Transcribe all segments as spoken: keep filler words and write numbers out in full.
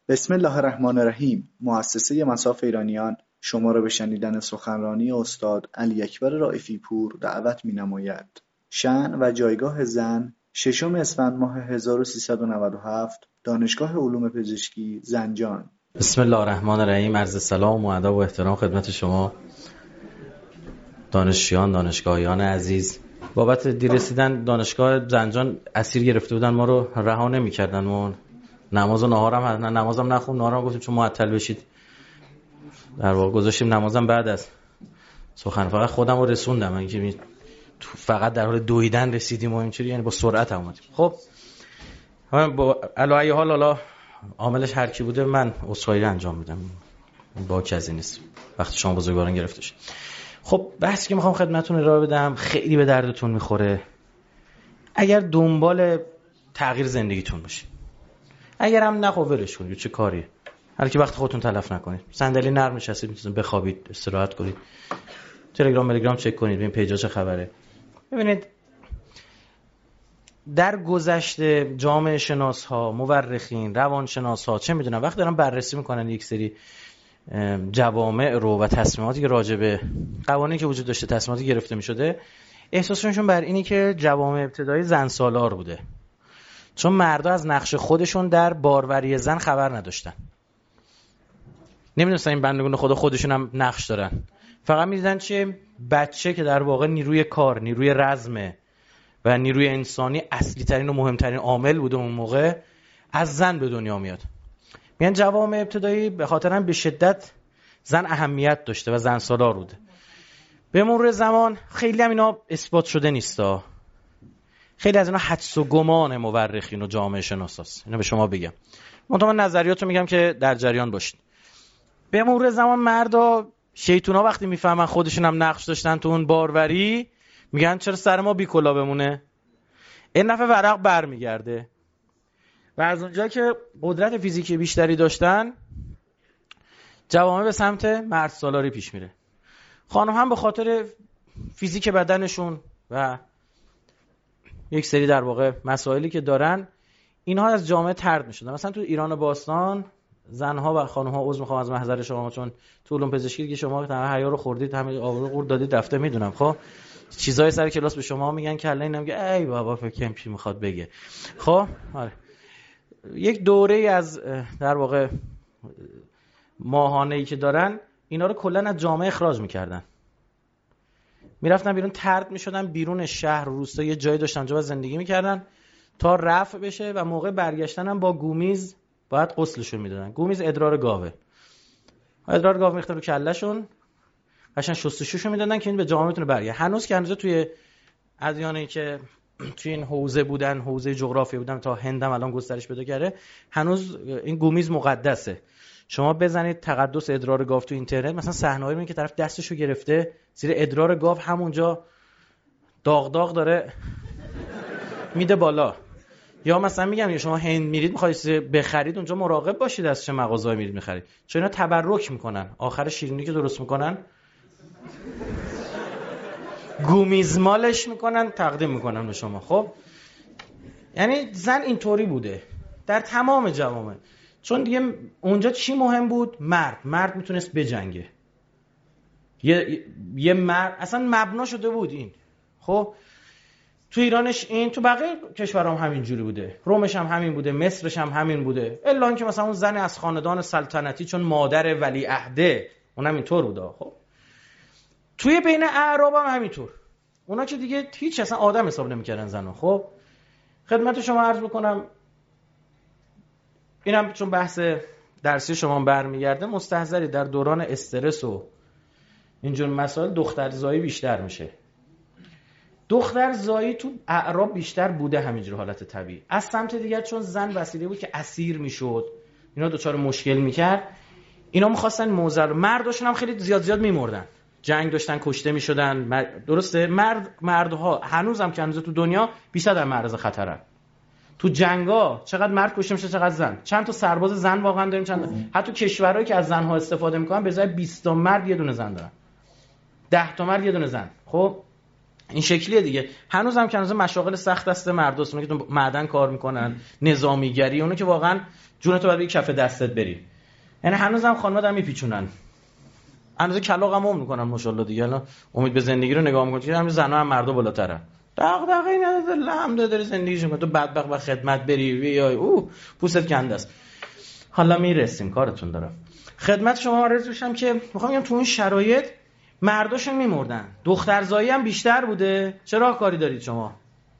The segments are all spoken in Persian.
بسم الله الرحمن الرحیم. مؤسسه مصاف ایرانیان شما را به شنیدن سخنرانی استاد علی اکبر رائفی پور دعوت می‌نماید. شأن و جایگاه زن، ششم اسفند ماه هزار و سیصد و نود و هفت، دانشگاه علوم پزشکی زنجان. بسم الله الرحمن الرحیم. عرض سلام و ادب و احترام خدمت شما دانشجویان، دانشگاهیان عزیز. بابت دیر رسیدن دانشگاه زنجان اسیر گرفته بودن، ما رو رها نمی‌کردن. ما نماز و نهارم نه نمازم نخون، نهارم گفتیم چون معطل بشید در واقع گذاشتیم نمازم بعد از سخن. فقط خودم رو رسوندم، من که فقط در حال دویدن رسیدیم و اینجوری، یعنی با سرعت اومدیم. خب با علایه حال حالا عاملش هر کی بوده من عذرخواهی انجام میدم، با کسی نیست وقتی شما بزرگواران گرفته شید. خب بحثی که میخوام خدمتتون ارائه بدم خیلی به دردتون میخوره اگر دنبال تغییر زندگیتون باشید. اگر هم نه خب ولش کنید، چه کاریه، هر کی وقت خودتون تلف نکنید. صندلی نرم نشستید میتونید بخوابید، استراحت کنید، تلگرام تلگرام چک کنید ببین پیجا چه خبره. ببینید در گذشته جامعه شناس ها، مورخین، روان شناس ها چه میدونم وقتی دارن بررسی میکنن یک سری جوامع رو و تصمیماتی که راجع به قوانینی که وجود داشته، تصمیماتی گرفته میشده، احساسشون بر اینی که جوامع ابتدایی زن سالار بوده، چون مردا از نقش خودشون در باروری زن خبر نداشتن، نمیدونستن این بندگان خدا خودشون هم نقش دارن، فقط میدیدن چه بچه که در واقع نیروی کار، نیروی رزمه و نیروی انسانی اصلی ترین و مهمترین عامل بوده اون موقع، از زن به دنیا میاد. میگن جوامع ابتدایی به خاطر هم به شدت زن اهمیت داشته و زن سالار بوده. به مرور زمان خیلی هم اینا اثبات شده نیستا، خیلی از اینا حدس و گمان مورخین و جامعه شناساست. اینا به شما بگم، منتها من نظریاتو میگم که در جریان باشید. به مرور زمان مردا شیطونا وقتی میفهمن خودشون هم نقش داشتن تو اون باروری، میگن چرا سر ما بیکلا بمونه، این نفع ورق برمیگرده. و از اونجا که قدرت فیزیکی بیشتری داشتن، جوامع به سمت مرد سالاری پیش میره. خانم هم به خاطر فیزیک بدنشون و یک سری در واقع مسائلی که دارن، اینها از جامعه طرد میشدن. مثلا تو ایران باستان زنها و خانم‌ها، عذر میخوام از محضر شما چون تو علوم پزشکی که شما همه حیا رو خوردید، همه آبرو قورت دادید رفته، میدونم. خب چیزای سر کلاس به شما میگن که الان اینم میگه ای بابا فکر چی میخواد بگه. خب آره، یک دوره‌ای از در واقع ماهانه‌ای که دارن، اینا رو کلا از جامعه اخراج میکردن، میرفتن بیرون، طرد میشدن بیرون شهر، روستا، یه جایی داشتن جا زندگی میکردن تا رفع بشه و موقع برگشتن هم با گومیز باید غسلشون میدادن. گومیز ادرار گاوه، ادرار گاو میختن رو کلهشون، قشنگ شستشوشو میدادن که این به جامعه میتونه برگرده. هنوز که هنوز توی ادیانی که توی این حوزه بودن، حوزه جغرافی بودن، تا هند هم الان گسترش پیدا کرده، هنوز این گومیز مقدسه. شما بزنید تقدس ادرار گاو تو اینترنت، مثلا صحنه‌ای میبینید که طرف دستشو گرفته زیر ادرار گاو، همونجا داغ داغ داره میده بالا. یا مثلا میگم شما هند میرید میخواید بخرید، اونجا مراقب باشید از چه مغازه‌ای میرید میخرید، چون اینا تبرک میکنن. آخر شیرینی که درست میکنن گومیزمالش میکنن، تقدیم میکنن به شما. خب یعنی زن اینطوری بوده در تمام جوامع، چون دیگه اونجا چی مهم بود؟ مرد مرد میتونست بجنگه، یه یه مرد اصلا مبنا شده بود این. خب تو ایرانش این، تو بقیه کشورام هم همین جوری بوده، رومش هم همین بوده، مصرش هم همین بوده، الا اینکه مثلا اون زن از خاندان سلطنتی چون مادر ولیعهده اونم اینطور بوده. خب توی بین اعراب هم همینطور، اونا که دیگه هیچ اصلا آدم حساب نمی‌کردن زنو. خب خدمت شما عرض بکنم، اینم چون بحث درسی شما برمیگرده، مستحضری در دوران استرس و اینجور مسائل دخترزایی بیشتر میشه. دخترزایی تو اعراب بیشتر بوده همینجور حالت طبیعی. از سمت دیگر چون زن وسیله بود که اسیر میشد، اینا دوچار مشکل میکرد، اینا میخواستن موزل، مرداشون هم خیلی زیاد زیاد میمردن، جنگ داشتن، کشته میشدن. درسته مرد مردها هنوزم که هنوز تو دنیا بیشتر در معرض خطرن. تو جنگا چقدر مرد کشته میشه چقدر زن، چند تا سرباز زن واقعا داریم، چند حتی کشورهایی که از زنها استفاده میکنن به جای بیست تا مرد یه دونه زن دارن، ده تا مرد یه دونه زن. خب این شکلیه دیگه. هنوز هم که هنوز مشاغل سخت است مرداست، اونایی که تو معدن کار میکنن، نظامیگری، اونایی که واقعا جونتو بعد بگی کف دستت بری. یعنی هنوزم خانم‌ها دارن میپیچونن، هنوز کلاغم هم میکنن ماشاءالله دیگه. الان امید به زندگی رو نگاه میکنی که همین زنا هم مردا بالاتره، دغدغه‌ای نداره، لم داره زندگیش میکنه. تو بدبخت با خدمت بری یا او پوست کنده است. حالا میرسیم، کارتون دارم. خدمت شما عرض میشم که میخوام بگم تو این شرایط مرداشون میمردن، دخترزایی هم بیشتر بوده. چرا کاری دارید شما؟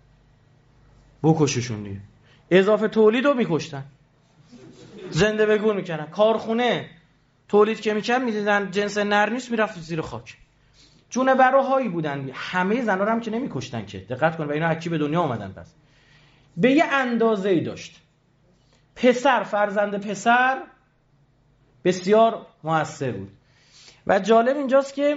بکششون دیگه. اضافه تولید رو میکشتن، زنده به گور میکنن. کارخونه تولید که میکرد میدیدن جنس نر نیست، میرفت زیر خاک. جون براهایی بودن. همه زنا رو هم که نمیکشتن که، دقت کن. و اینا اکی به دنیا اومدن. پس به یه اندازه‌ای داشت. پسر، فرزند پسر بسیار موثر بود. و جالب اینجاست که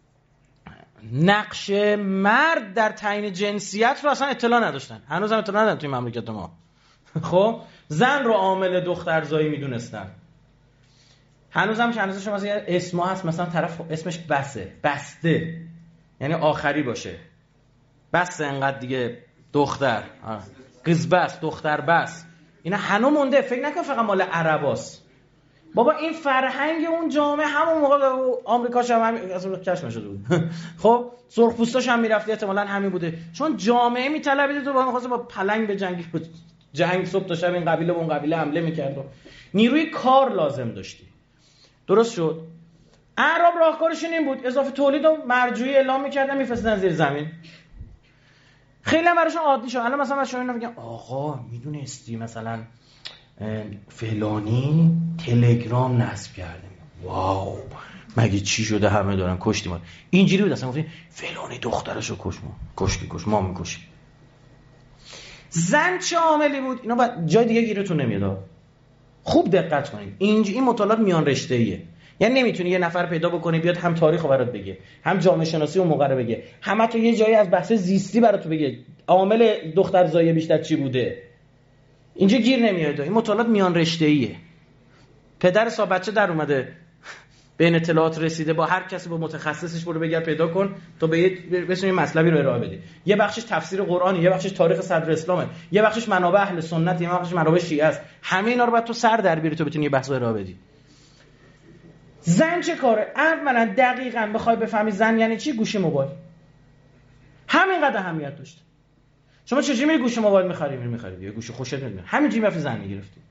نقش مرد در تعیین جنسیت رو اصلا اطلاع نداشتن. هنوز هم اطلاع ندارن توی مملکت ما. خب زن رو عامل دخترزایی میدونستن. هنوز هم که هنوز شما مثلا اسم هست، مثلا طرف اسمش بسه، بسته، یعنی آخری باشه. بسته انقدر دیگه دختر، قزبس، دختر بس. اینا هنوز مونده. فکر نکن فقط مال عرباست. بابا این فرهنگ اون جامعه همون موقع آمریکاش هم همین اصلا کشف نشده بود. خب سرخپوستاش هم میرفت احتمالاً همین بوده، چون جامعه میطلبید تو با می‌خواست با پلنگ به جنگی جنگ صبح تا شب این قبیله به اون قبیله حمله می‌کرد و نیروی کار لازم داشتی. درست شد. اعراب راهکارشون این بود، اضافه تولید و مرجوعی اعلام می‌کردن، می‌فرستادن زیر زمین. خیلی هم براشون عادی شد. الان مثلا شما اینا میگن آقا میدونستی مثلا فلانی تلگرام نصب کرده، واو مگه چی شده همه دارن کشتی ما. اینجوری بود اصلا. گفتیم فلانی دخترشو کش، ما کشتی کش ما میکشیم. زن چه عاملی بود؟ اینا بعد جای دیگه گیرتون نمیاد. خوب دقت کنید. اینج این مطالعات میان رشته ایه. یعنی نمیتونی یه نفر پیدا بکنی بیاد هم تاریخو برات بگه، هم جامعه شناسی اون موقع رو بگه، هم تو یه جایی از بحث زیستی برات بگه عامل دخترزایی بیشتر چی بوده. اینجا گیر نمیاد. این مطالعات میان رشته‌ایه. پدر صاحب بچه در اومده به این اطلاعات رسیده، با هر کسی با متخصصش برو بگرد پیدا کن تو به یه بسیم مطلبی رو ارائه بدی. یه بخشش تفسیر قرآنه، یه بخشش تاریخ صدر اسلامه، یه بخشش منابع اهل سنت، یه بخشش منابع شیعه است. همه اینا رو بعد تو سر در بیاری تو بتونی یه بحث رو ارائه بدی. زن چه کاره؟ اولا دقیقاً بخوای بفهمی زن یعنی چی، گوشی موبایل همینقدر اهمیت داشت. شما چجوری میری گوشی موبایل می‌خری؟ میری می‌خری یه گوشی خوشت نمیاد، همینجوری می‌رفتی زن می‌گرفتی.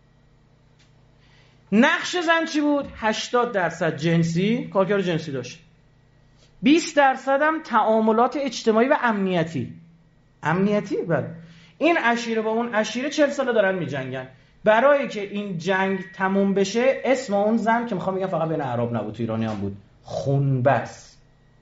نقش زن چی بود؟ هشتاد درصد جنسی، کارکار جنسی داشت. بیست درصد هم تعاملات اجتماعی و امنیتی. امنیتی بله. این عشیره با اون عشیره چهل ساله دارن می‌جنگن. برای که این جنگ تموم بشه اسم اون زن که میخوام بگم فقط بین عرب نبود، تو ایرانی هم بود، خونبس.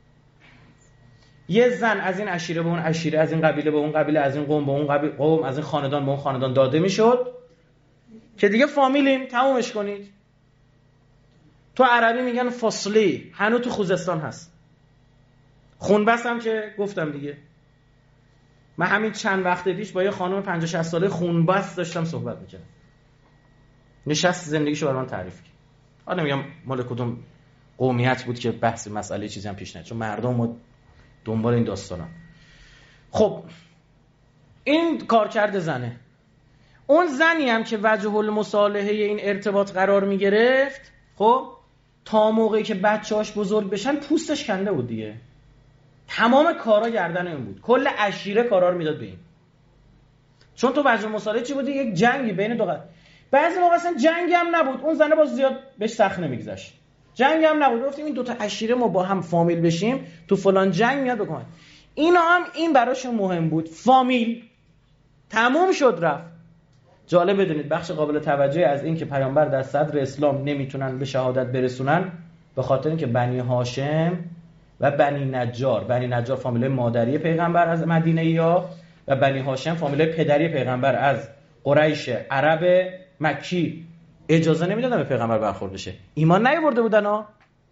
یه زن از این عشیره به اون عشیره، از این قبیله به اون قبیله، از این قوم به اون قبیله قوم، از این خاندان به اون خاندان داده میشد که دیگه فامیلیم، تمومش کنید. تو عربی میگن فصلی، هنوز تو خوزستان هست. خونبس هم که گفتم دیگه. من همین چند وقت پیش با یه خانم پنجاه شصت ساله خونبس داشتم صحبت میکردم. نشست زندگیشو برام تعریف کرد. حالا نمیگم مال کدوم قومیت بود که بحث مسئله چیزی هم پیش نیاد، چون مردم دنبال این داستانم. خب این کارکرد زنه. اون زنی هم که وجه المصالحه این ارتباط قرار می گرفت، خب تا موقعی که بچه‌هاش بزرگ بشن پوستش کنده بود دیگه. تمام کارا گردن این بود. کل عشیره کارا رو میداد به این. چون تو وجه المصالحه چی بود؟ یک جنگی بین دو قطر. بعضی موقع اصلا جنگی هم نبود، اون زنه باز زیاد بهش سخت نمیگذشت. جنگ هم نبود، گفتیم این دو تا عشیره ما با هم فامیل بشیم، تو فلان جنگ میاد بکنه. اینا هم این براشون مهم بود. فامیل تموم شد رفت. جالب بدونید بخش قابل توجهی از این که پیامبر در صدر اسلام نمیتونن به شهادت برسونن به خاطر اینکه بنی هاشم و بنی نجار، بنی نجار فامیل مادری پیغمبر از مدینه یا و بنی هاشم فامیل پدری پیغمبر از قریش عرب مکی اجازه نمیدادن به پیغمبر برخورد بشه. ایمان نیاورده بودن ها،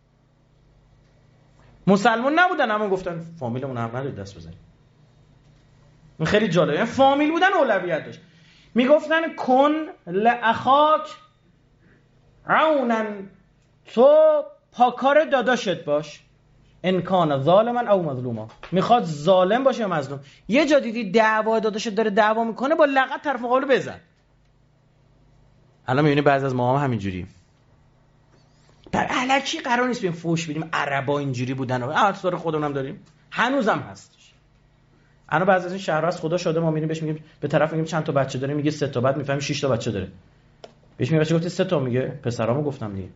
مسلمان نبودن، اما گفتن فامیلمون هم نداره دست بزنیم. این خیلی جالبه. یعنی فامیل بودن اولویت داشت. میگفتن کن لاخاک عونا، تو پاکار داداشت باش، ان کان ظالما او مظلوما. میخواد ظالم باشه یا مظلوم. یه جا دیدی دعوا داداشت داره دعوا میکنه، با لغت طرف مقابل بزن. الان میبینی بعضی از ما هم همینجوری. در الکی قرار نیست بیم فوش بدیم عربا اینجوری بودن. اصلا خودمون هم داریم. هنوزم هستش. الان بعضی از این شهرها از خدا شده ما میریم بهش میگیم به طرف میگیم چند تا بچه داره میگه سه تا، بعد میفهمیم شش تا بچه داره. بهش میگه بچه گفتی سه تا، میگه پسرامو گفتم دیگه.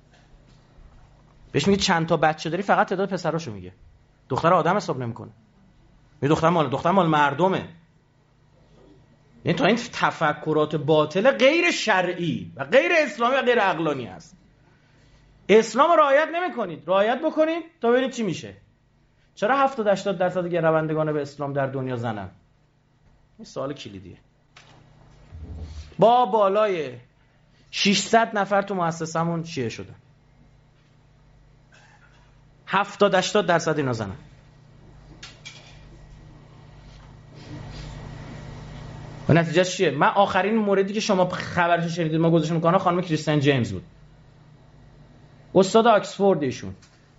بهش میگه چند تا بچه داری، فقط تعداد پسراشو میگه. دختر آدم حساب نمیکنه. می دختر مال دختر مال مردمه. یعنی تا این تفکرات باطل غیر شرعی و غیر اسلامی و غیر عقلانی است. اسلام رعایت نمی‌کنید، رعایت بکنید تا ببینید چی میشه. چرا هفتاد هشتاد درصد گروندگان به اسلام در دنیا زنن؟ این سوال کلیدیه. با بالای ششصد نفر تو مؤسسمون شیعه شدن. هفتاد هشتاد درصد اینا زنن. و نتیجه چیه؟ من آخرین موردی که شما خبرش شنیدید ما گذاشتم کانال خانم کریستین جیمز بود. استاد آکسفورد ایشون.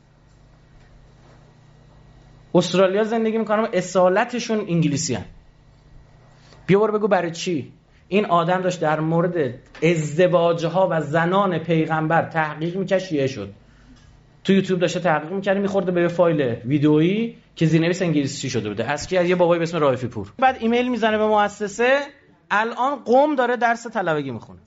استرالیا زندگی میکنم، اصالتشون انگلیسی هن. بیا برو بگو برای چی این آدم داشت در مورد ازدواجها و زنان پیغمبر تحقیق میکرد شیعه شد. تو یوتیوب داشته تحقیق میکرد، میخورده به فایل ویدئویی که زیرنویس انگلیسی شده بوده از کی؟ از یه بابایی به اسم رائفی پور. بعد ایمیل میزنه به مؤسسه، الان قم داره درس طلبگی میخونه.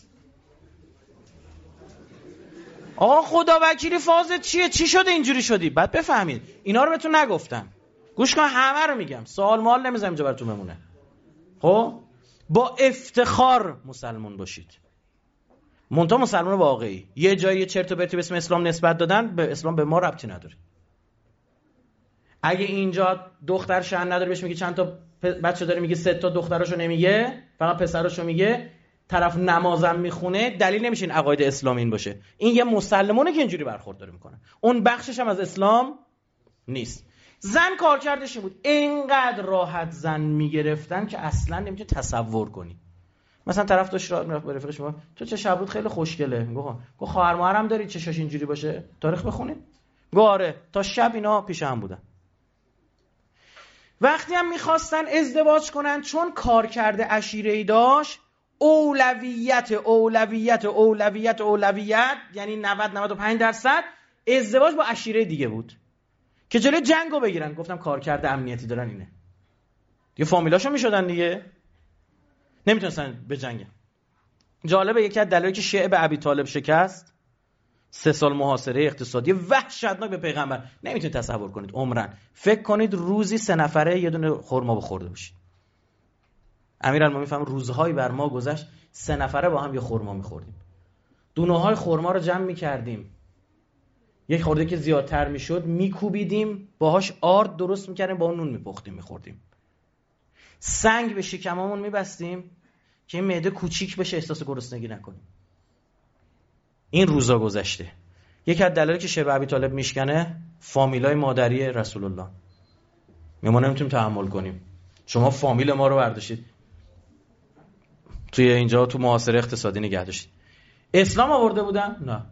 آقا خدا وکیلی فازت چیه؟ چی شده اینجوری شدی؟ بعد بفهمید اینا رو بهتون نگفتم. گوش کن، همه رو میگم، سوال مال نمیذارم اینجا براتون بمونه. خب با افتخار مسلمان باشید. منتها مسلمان واقعی. یه جایی یه چرت و پرتی به اسم اسلام نسبت دادن، به اسلام به ما ربطی نداره. اگه اینجا دختر شأن نداره بهش میگه چند تا بچه داره، میگه سه تا، دختراشو نمیگه فقط پسراشو میگه، طرف نمازم میخونه، دلیل نمیشه این عقاید اسلامی این باشه. این یه مسلمانه که اینجوری برخورد داره میکنه. اون بخشش هم از اسلام نیست. زن کارکردش این بود، اینقدر راحت زن میگرفتن که اصلا نمیتونی تصور کنی. مثلا طرف داشت راه میرفت با رفیقش میگه تو چه شب بود خیلی خوشگله، میگه گفت خواهر موهرم داری چشاش اینجوری باشه؟ تاریخ بخونید. گفت آره، تا شب اینا پیش هم بودن. وقتی هم میخواستن ازدواج کنن، چون کارکرد عشیره‌ای داشت، اولویت اولویت اولویت اولویت یعنی نود نود و پنج درصد ازدواج با عشیره دیگه بود که جلوی جنگو بگیرن. گفتم کارکرد امنیتی دارن اینه دیگه، فامیلاشو میشدن دیگه، نمیتونستن به جنگن. جالبه یکی از دلایلی که شیعه به ابی طالب شکست، سه سال محاصره اقتصادی وحشتناک به پیغمبر. نمیتونید تصور کنید عمرن. فکر کنید روزی سه نفره یه دونه خرما بخورده باشید. امیرالمومنین میفهم روزهایی بر ما گذشت سه نفره با هم یه خرما میخوردیم. دونه های خرما رو جمع میکردیم، یک خورده که زیادتر میشد میکوبیدیم، باهاش آرد درست میکردیم، با اون نون میپختیم میخوردیم. سنگ به شکممون میبستیم که این معده کوچیک بشه، احساس گرسنگی نکنیم. این روزا گذشته. یکی از دلایلی که شیعه ابی طالب میشکنه فامیلای مادری رسول الله. ما نمیتونیم تحمل کنیم شما فامیل ما رو برداشتید توی اینجا تو محاصره اقتصادی نگه داشتید. اسلام آورده بودن؟ نه.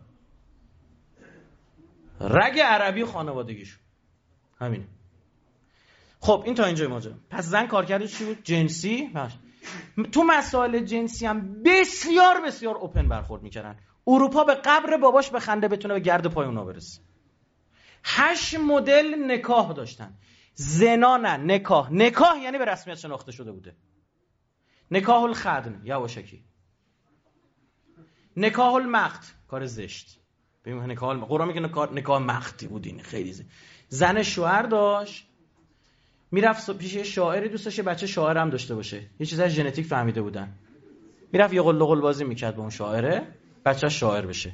رگ عربی خانوادگیشون همینه. خب این تا اینجای ماجرا. پس زن کارکردش چی بود؟ جنسی. باش. تو مسائل جنسی هم بسیار بسیار اوپن برخورد میکردن. اروپا به قبر باباش بخنده بتونه به گرد پای اونا برسه. هشت مدل نکاح داشتن. زنا نه، نکاح. نکاح یعنی به رسمیت شناخته شده بوده. نکاح الخدن یواشکی. نکاح المقت کار زشت. ببین نکاح الم... قرآن میگه نکاح نکاح مقتی بود، این خیلی زشت. زن شوهر داشت، میرفت پیش شاعری، دوست داشت بچه شاعر هم داشته باشه. یه چیز از ژنتیک فهمیده بودن. میرفت یه قل قل بازی میکرد با اون شاعره، بچه شاعر بشه.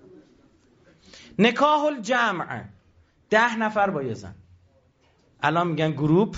نکاح الجمع، ده نفر با یه زن. الان میگن گروپ.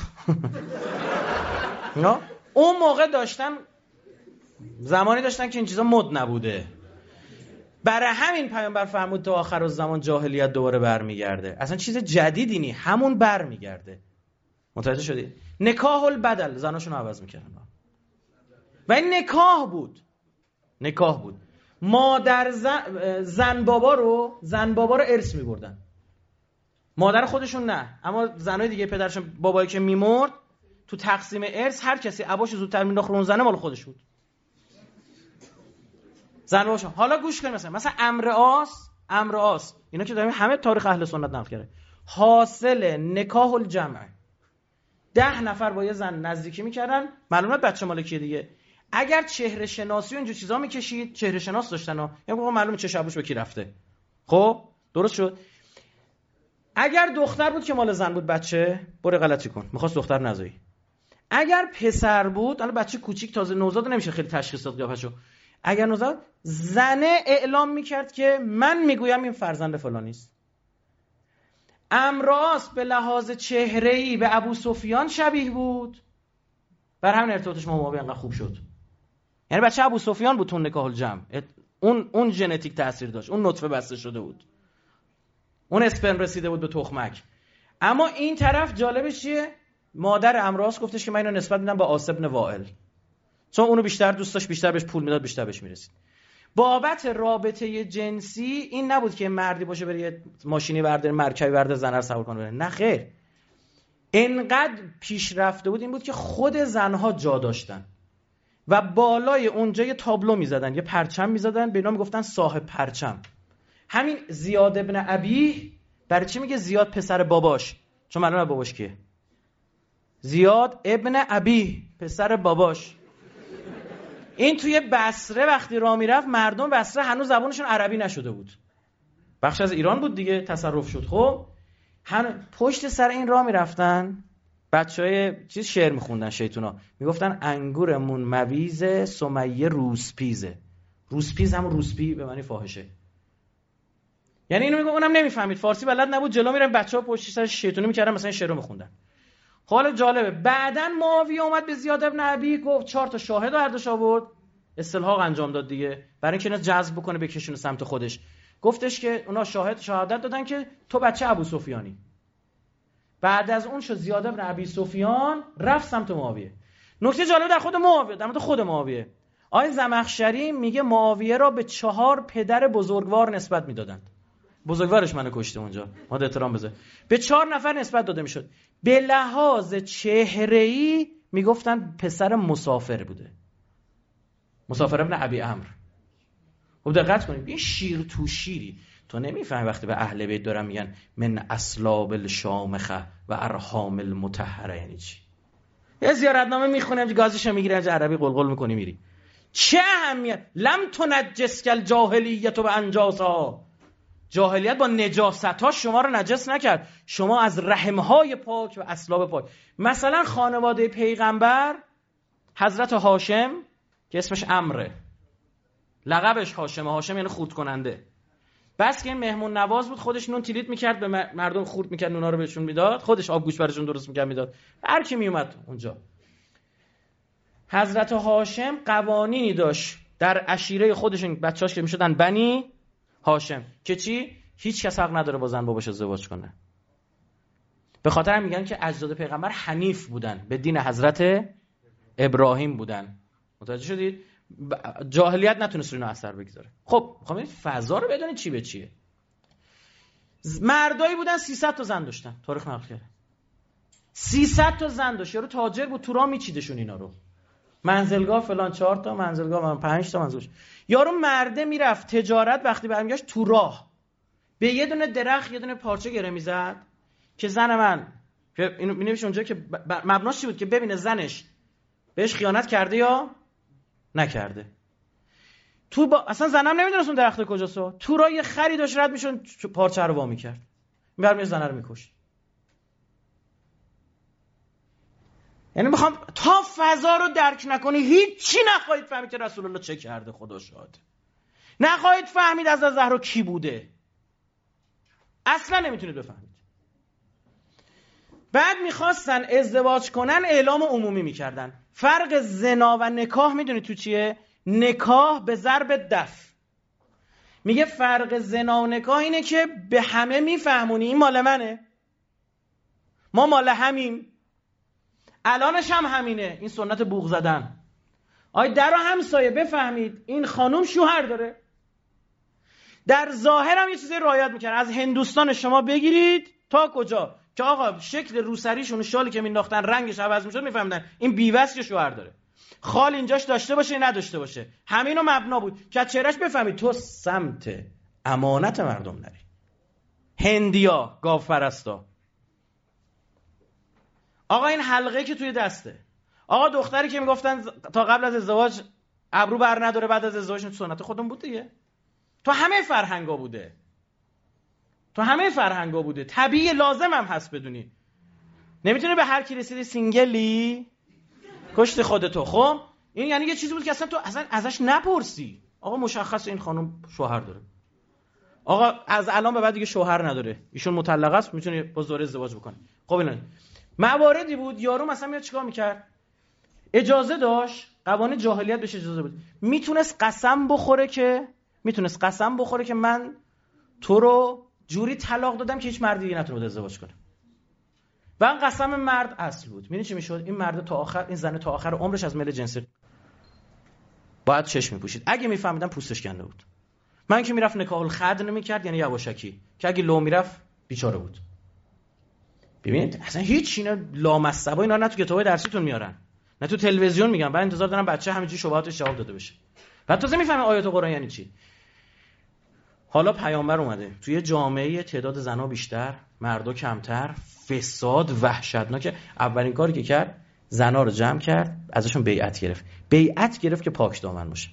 نه اون موقع داشتن، زمانی داشتن که این چیزا مد نبوده. برای همین پیامبر فرمود تا آخر الزمان جاهلیت دوباره برمیگرده. اصلا چیز جدیدی نی، همون برمیگرده. متوجه شدی؟ نکاح البدل، زناشون رو عوض میکردن. و این نکاح بود. نکاح بود. مادر زن, زن بابا رو زن بابا رو ارث میبردن. مادر خودشون نه، اما زنای دیگه پدرشون بابایی که میمرد تو تقسیم ارث هر کسی عباشو زودتر مینداخت اون زنه مال خودش بود. زن باشم. حالا گوش کنید، مثلا مثلا امر آس، امر آس اینا که داریم همه تاریخ اهل سنت نقل کرده، حاصل نکاح الجمع، ده نفر با یه زن نزدیکی میکردن، معلومات بچه مالکیه دیگه. اگر چهره شناسی و اینجور چیزا میکشید، چهره شناس داشتن ها، یعنی معلومه چه شبوش به کی رفته. خب درست شد. اگر دختر بود که مال زن بود، بچه برو غلطی کن، میخواست دختر نذاری. اگر پسر بود، حالا بچه کوچیک تازه نوزاد نمیشه خیلی تشخیص داد قیافشو، اگر نوزاد، زنه اعلام میکرد که من میگویم این فرزند فلانی است. امراس به لحاظ چهره‌ای به ابو سفیان شبیه بود، بر همین ارتباطش با معاویه انقدر خوب شد. یعنی بچه ابو سفیان بود تو نکاح الجمع، اون اون ژنتیک تاثیر داشت، اون نطفه بسته شده بود، اون اسپرم رسیده بود به تخمک. اما این طرف جالبش چیه؟ مادر امراس گفتش که من اینو نسبت میدم با آص بن وائل، چون اونو بیشتر دوست داشت، بیشتر بهش پول میداد، بیشتر بهش میرسید. بابت رابطه جنسی این نبود که مردی باشه بره یه ماشینی برداره، مرکبی برداره، زنر سوار کنه بره، نه خیر. انقدر پیشرفته بود این بود که خود زنها جا داشتن و بالای اونجا یه تابلو میزدن، یه پرچم میزدن، به اینا میگفتن صاحب پرچم. همین زیاد ابن ابی برای چی میگه زیاد پسر باباش؟ چون معلومه باباش کیه. زیاد ابن ابی پسر باباش. این توی بصره وقتی راه میرفت، مردم بصره هنوز زبانشون عربی نشده بود، بخش از ایران بود دیگه، تصرف شد. خب هن... پشت سر این راه میرفتن بچهای چیز شعر میخوندن، شیطونا میگفتن انگورمون مویزه، سمیه روسپیزه. روسپیز هم روسپی به معنی فاحشه. یعنی اینو میگه، اونم نمیفهمید، فارسی بلد نبود، جلو میرن بچه‌ها پشت سر شیطونی میکردن، مثلا شعر رو میخوندن. حالا جالبه بعدن معاویه اومد به زیاد ابن ابی گفت، چهار تا شاهد هردش آورد، استلحاق انجام داد دیگه، برای اینکه اینا جذب بکنه بکشونه سمت خودش. گفتش که اونا شاهد شهادت دادن که تو بچه ابو سفیانی. بعد از اون شد زیاد ابن ابی سفیان رفت سمت معاویه. نکته جالب در خود معاویه، در مورد خود معاویه، آقای زمخشری میگه معاویه را به چهار پدر بزرگوار نسبت میدادند. بزرگوارش منو کشته اونجا، ما احترام بذار. به چهار نفر نسبت داده میشد. به لحاظ چهره‌ای میگفتن پسر مسافر بوده، مسافر ابن ابی عمرو. خب دقت کنید، این شیر تو شیری تو نمیفهمی وقتی به اهل بیت دارن میگن من اسلاب الشامخه و ارحام المطهره یعنی چی. یه زیارتنامه میخونیم، گازیشو میگیری، از عربی قلقل میکنی میری. چه اهمیت؟ لم تنجس کل جاهلیت و انجاسا، جاهلیت با نجاست‌ها شما رو نجس نکرد، شما از رحم‌های پاک و اسلاب پاک. مثلا خانواده پیغمبر حضرت هاشم که اسمش عمره، لقبش هاشم، هاشم یعنی خورد کننده، بس که این مهمون نواز بود، خودش نون تیلیت میکرد به مردم، خورد میکرد، نونا رو بهشون میداد، خودش آب گوش براشون درست میکرد میداد، هر کی میومد اونجا. حضرت هاشم قوانینی داشت در عشیره خودشون، بچه‌هاش که میشدن بنی هاشم، که چی؟ هیچ کس حق نداره با زن باباش ازدواج کنه. به خاطر هم میگن که اجداد پیغمبر حنیف بودن، به دین حضرت ابراهیم بودن. متوجه شدید؟ جاهلیت نتونست روی اینا اثر بگذاره. خب میخوام این فضا رو بدونید چی به چیه. مردایی بودن سیصد تا زن داشتن، تاریخ نقل کرده. سیصد تا زن داشت، یارو تاجر بود، تو راه میچیدشون اینا رو. منزلگاه فلان چهار تا، منزلگاه من پنج تا منزلش. یارو مرده میرفت تجارت، وقتی برمیگشت تو راه به یه دونه درخت یه دونه پارچه گره میزد که زن من، که اینو مینویشه اونجا که مبناش چی بود، که ببینه زنش بهش خیانت کرده یا نکرده. تو با... اصلا زنم نمیدونست اون درخت کجاست. تو راه یه خری داشت رد میشد، پارچه رو وا میکرد، میبرد زن رو میکشت. یعنی میخوام تا فضا رو درک نکنی، هیچی نخواهید فهمید که رسول الله چه کرده، خدا شاد. نخواهید فهمید از زهرا کی بوده، اصلا نمیتونید بفهمید. بعد میخواستن ازدواج کنن، اعلام عمومی میکردن. فرق زنا و نکاح میدونید تو چیه؟ نکاح به ضرب دف. میگه فرق زنا و نکاح اینه که به همه میفهمونی این مال منه، ما مال همیم، الانش هم همینه، این سنت بوق زدن. آی در همسایه بفهمید این خانوم شوهر داره. در ظاهر هم یه چیزی رعایت میکنن، از هندوستان شما بگیرید تا کجا که آقا شکل روسریشون، شالی که مینداختن رنگش عوض میشد، میفهمیدن این بیوه است که شوهر داره. خال اینجاش داشته باشه نداشته باشه. همینو مبنا بود که از چهرهش بفهمید تو سمت امانت مردم نری. هندیا گاو پرستا. آقا این حلقه که توی دسته، آقا دختری که میگفتن تا قبل از ازدواج ابرو بر نداره، بعد از ازدواج سنت خودمون بود دیگه. تو همه فرهنگا بوده، تو همه فرهنگا بوده، طبیعی لازم هم هست بدونی. نمیتونی به هر کی رسیدی سینگلی کشت خودتو. خب این یعنی یه چیزی بود که اصلا تو اصلا ازش نپرسی. آقا مشخص این خانم شوهر داره، آقا از الان به بعد دیگه شوهر نداره، ایشون مطلقه است، میتونه با زوره ازدواج بکنه. خب اینا مواردی بود. یارو مثلا میاد چیکار میکرد؟ اجازه داشت، قوانین جاهلیت بهش اجازه بود، میتونست قسم بخوره که میتونست قسم بخوره که من تو رو جوری طلاق دادم که هیچ مردی دیگه نتونه ازدواج کنه. و این قسم مرد اصل بود. میدونی چی میشد؟ این مرد تا آخر، این زن تا آخر عمرش از میل جنسی باید چشم میپوشید. اگه میفهمیدم پوستش کنده بود. من که میرفت نکاح الخد نمیکرد، یعنی یواشکی، که اگه لو میرفت بیچاره بود. ببینید اصلا هیچ اینا لامصبا اینا نه تو کتاب درسیتون میارن نه تو تلویزیون میگن. بعد انتظار دارم بچه همینجوری شبهاتش جواب داده بشه. بعد تازه میفهمه آیات قرآن یعنی چی. حالا پیامبر اومده توی جامعه تعداد زنا بیشتر، مردا کمتر، فساد وحشتناک. اولین کاری که کرد زنا رو جمع کرد، ازشون بیعت گرفت. بیعت گرفت که پاک دامن باشه.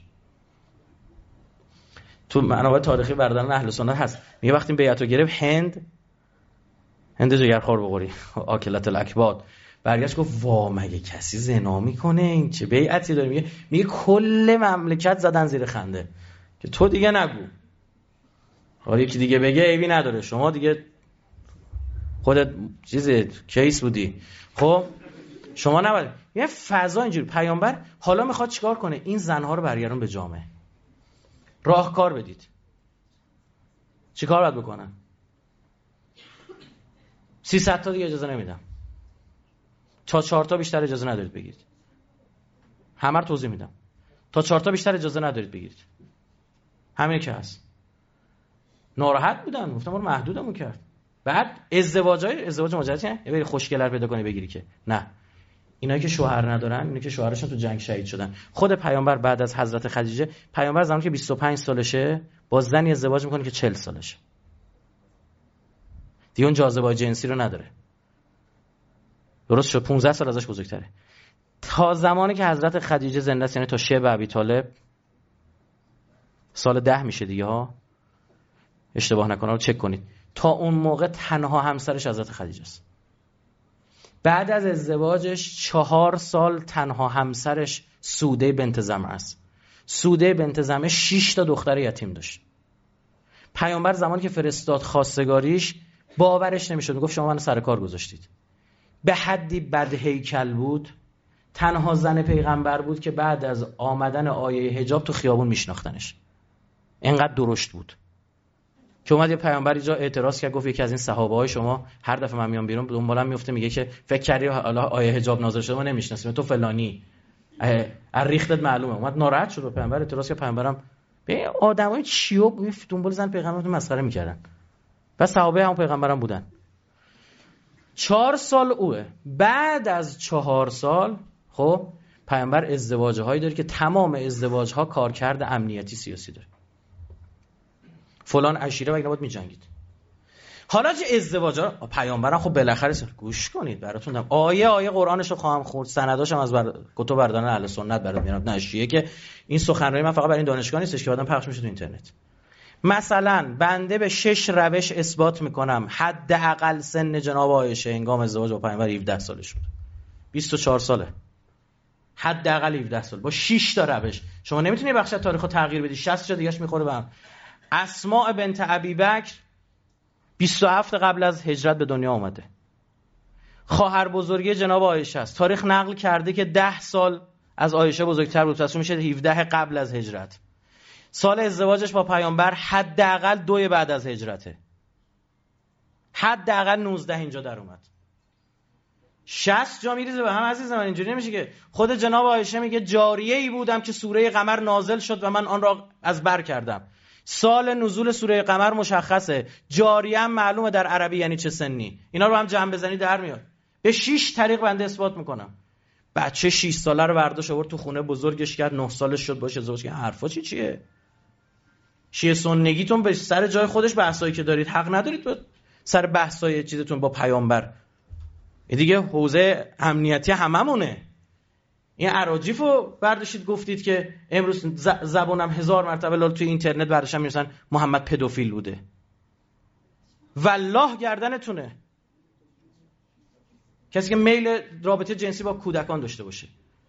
تو منابع تاریخی برادران اهل سنت هست، میگه وقتی بیعت رو گرفت هند هند جگرخوار بخوری آکلات الاکباد، برگشت گفت وا مگه کسی زنا میکنه؟ این چه بیعتی داره؟ میگه میگه کل مملکت زدن زیر خنده که تو دیگه نگو، حالا یکی دیگه بگه عیبی نداره، شما دیگه خودت چیز کیس بودی. خب شما نباید. یه فضا اینجوری. پیامبر حالا میخواد چیکار کنه؟ این زنها رو برگردون به جامعه، راهکار بدید. چیکار باید بکنن؟ سیصد تا دیگه اجازه نمیدم، تا چهار تا بیشتر اجازه ندارید بگیرید. همه رو توضیح میدم. تا چهار تا بیشتر اجازه ندارید بگیرید. همین که هست. ناراحت بودن، گفتم برو محدودمون کرد. بعد ازدواجای ازدواج مجردی نه بری خوشگلر پیدا کنی بگیری که نه. اینایی که شوهر ندارن، اینایی که شوهرشون تو جنگ شهید شدن. خود پیامبر بعد از حضرت خدیجه، پیامبر زمانی که بیست و پنج سالشه با زنی ازدواج میکنه که چهل سالشه. دیگه اون جاذبه جنسی رو نداره. درست شد پانزده سال ازش بزرگتره. تا زمانی که حضرت خدیجه زنده است، یعنی تا شب ابی طالب، سال ده میشه دیگه ها، اشتباه نکنم رو چک کنید، تا اون موقع تنها همسرش حضرت خدیجه است. بعد از ازدواجش چهار سال تنها همسرش سوده بنت زمعه است. سوده بنت زمعه شش تا دختر یتیم داشت. پیامبر زمانی که فرستاد خواستگاریش باورش نمیشد، میگفت شما منو سر کار گذاشتید. به حدی بد هیکل بود، تنها زن پیغمبر بود که بعد از آمدن آیه حجاب تو خیابون میشناختنش. اینقدر درشت بود که اومد یه پیامبر اینجا اعتراض کرد، گفت یکی از این صحابه های شما هر دفعه من میام بیرون دنبالم میفته، میگه که فکر کردی حالا آیه حجاب نازل شده ما نمیشناسیم، تو فلانی از ریختت معلومه. اومد ناراحت شد به پیامبر اعتراض کرد. پیامبرم به آدمای چیو دنبال زن پیغمبر مسخره میکردن و صحابه هم پیغمبرم بودن. چهار سال اوه. بعد از چهار سال خب پیامبر ازدواج هایی داره که تمام ازدواج ها کارکرد امنیتی سیاسی داره. فلان عشیره و اینا باید می‌جنگید. حالا چه ازدواج ها پیامبرم خب بالاخره گوش کنید براتون دارم آیه آیه قرآنشو خواهم خوند، سنداشم از بر... کتب برداران اهل سنت برات میارم. نشیه که این سخنرانی من فقط برای این دانشگاه نیستش که بعداً پخش میشه تو اینترنت. مثلا بنده به شش روش اثبات میکنم حداقل سن جناب عایشه هنگام ازدواج با پیامبر هفده سالش بود. بیست و چهار ساله. حداقل هفده سال با شش تا روش. شما نمیتونی بخش تاریخو تغییر بدی. شصت جا دیگه‌اش میخوره به هم. اسماء بنت ابی بکر بیست و هفت قبل از هجرت به دنیا اومده. خواهر بزرگی جناب عایشه است. تاریخ نقل کرده که ده سال از عایشه بزرگتر بود. پس میشه هفده قبل از هجرت. سال ازدواجش با پیامبر حداقل دو بعد از هجرته. حداقل نوزده اینجا در اومد. شصت جا میریزه به هم عزیز من. اینجوری نمیشه که خود جناب عایشه میگه جاریه‌ای بودم که سوره قمر نازل شد و من آن را از بر کردم. سال نزول سوره قمر مشخصه. جاریه هم معلومه در عربی یعنی چه سنی. اینا رو هم جمع بزنی در میاد. به شش طریق بنده اثبات میکنم. بچه شش ساله رو برداشت آورد تو خونه بزرگش کرد، نه سالش شد باشه ازدواج کرد. حرفا چی چیه؟ شیعه سنگیتون به سر جای خودش، بحثایی که دارید حق ندارید به سر بحثای چیزتون با پیامبر. این دیگه حوزه امنیتی هممونه. این اراجیفو برداشتید گفتید که امروز زبانم هزار مرتبه لال توی اینترنت برداشتن میرسن محمد پدوفیل بوده. والله گردنتونه کسی که میل رابطه جنسی با کودکان داشته باشه.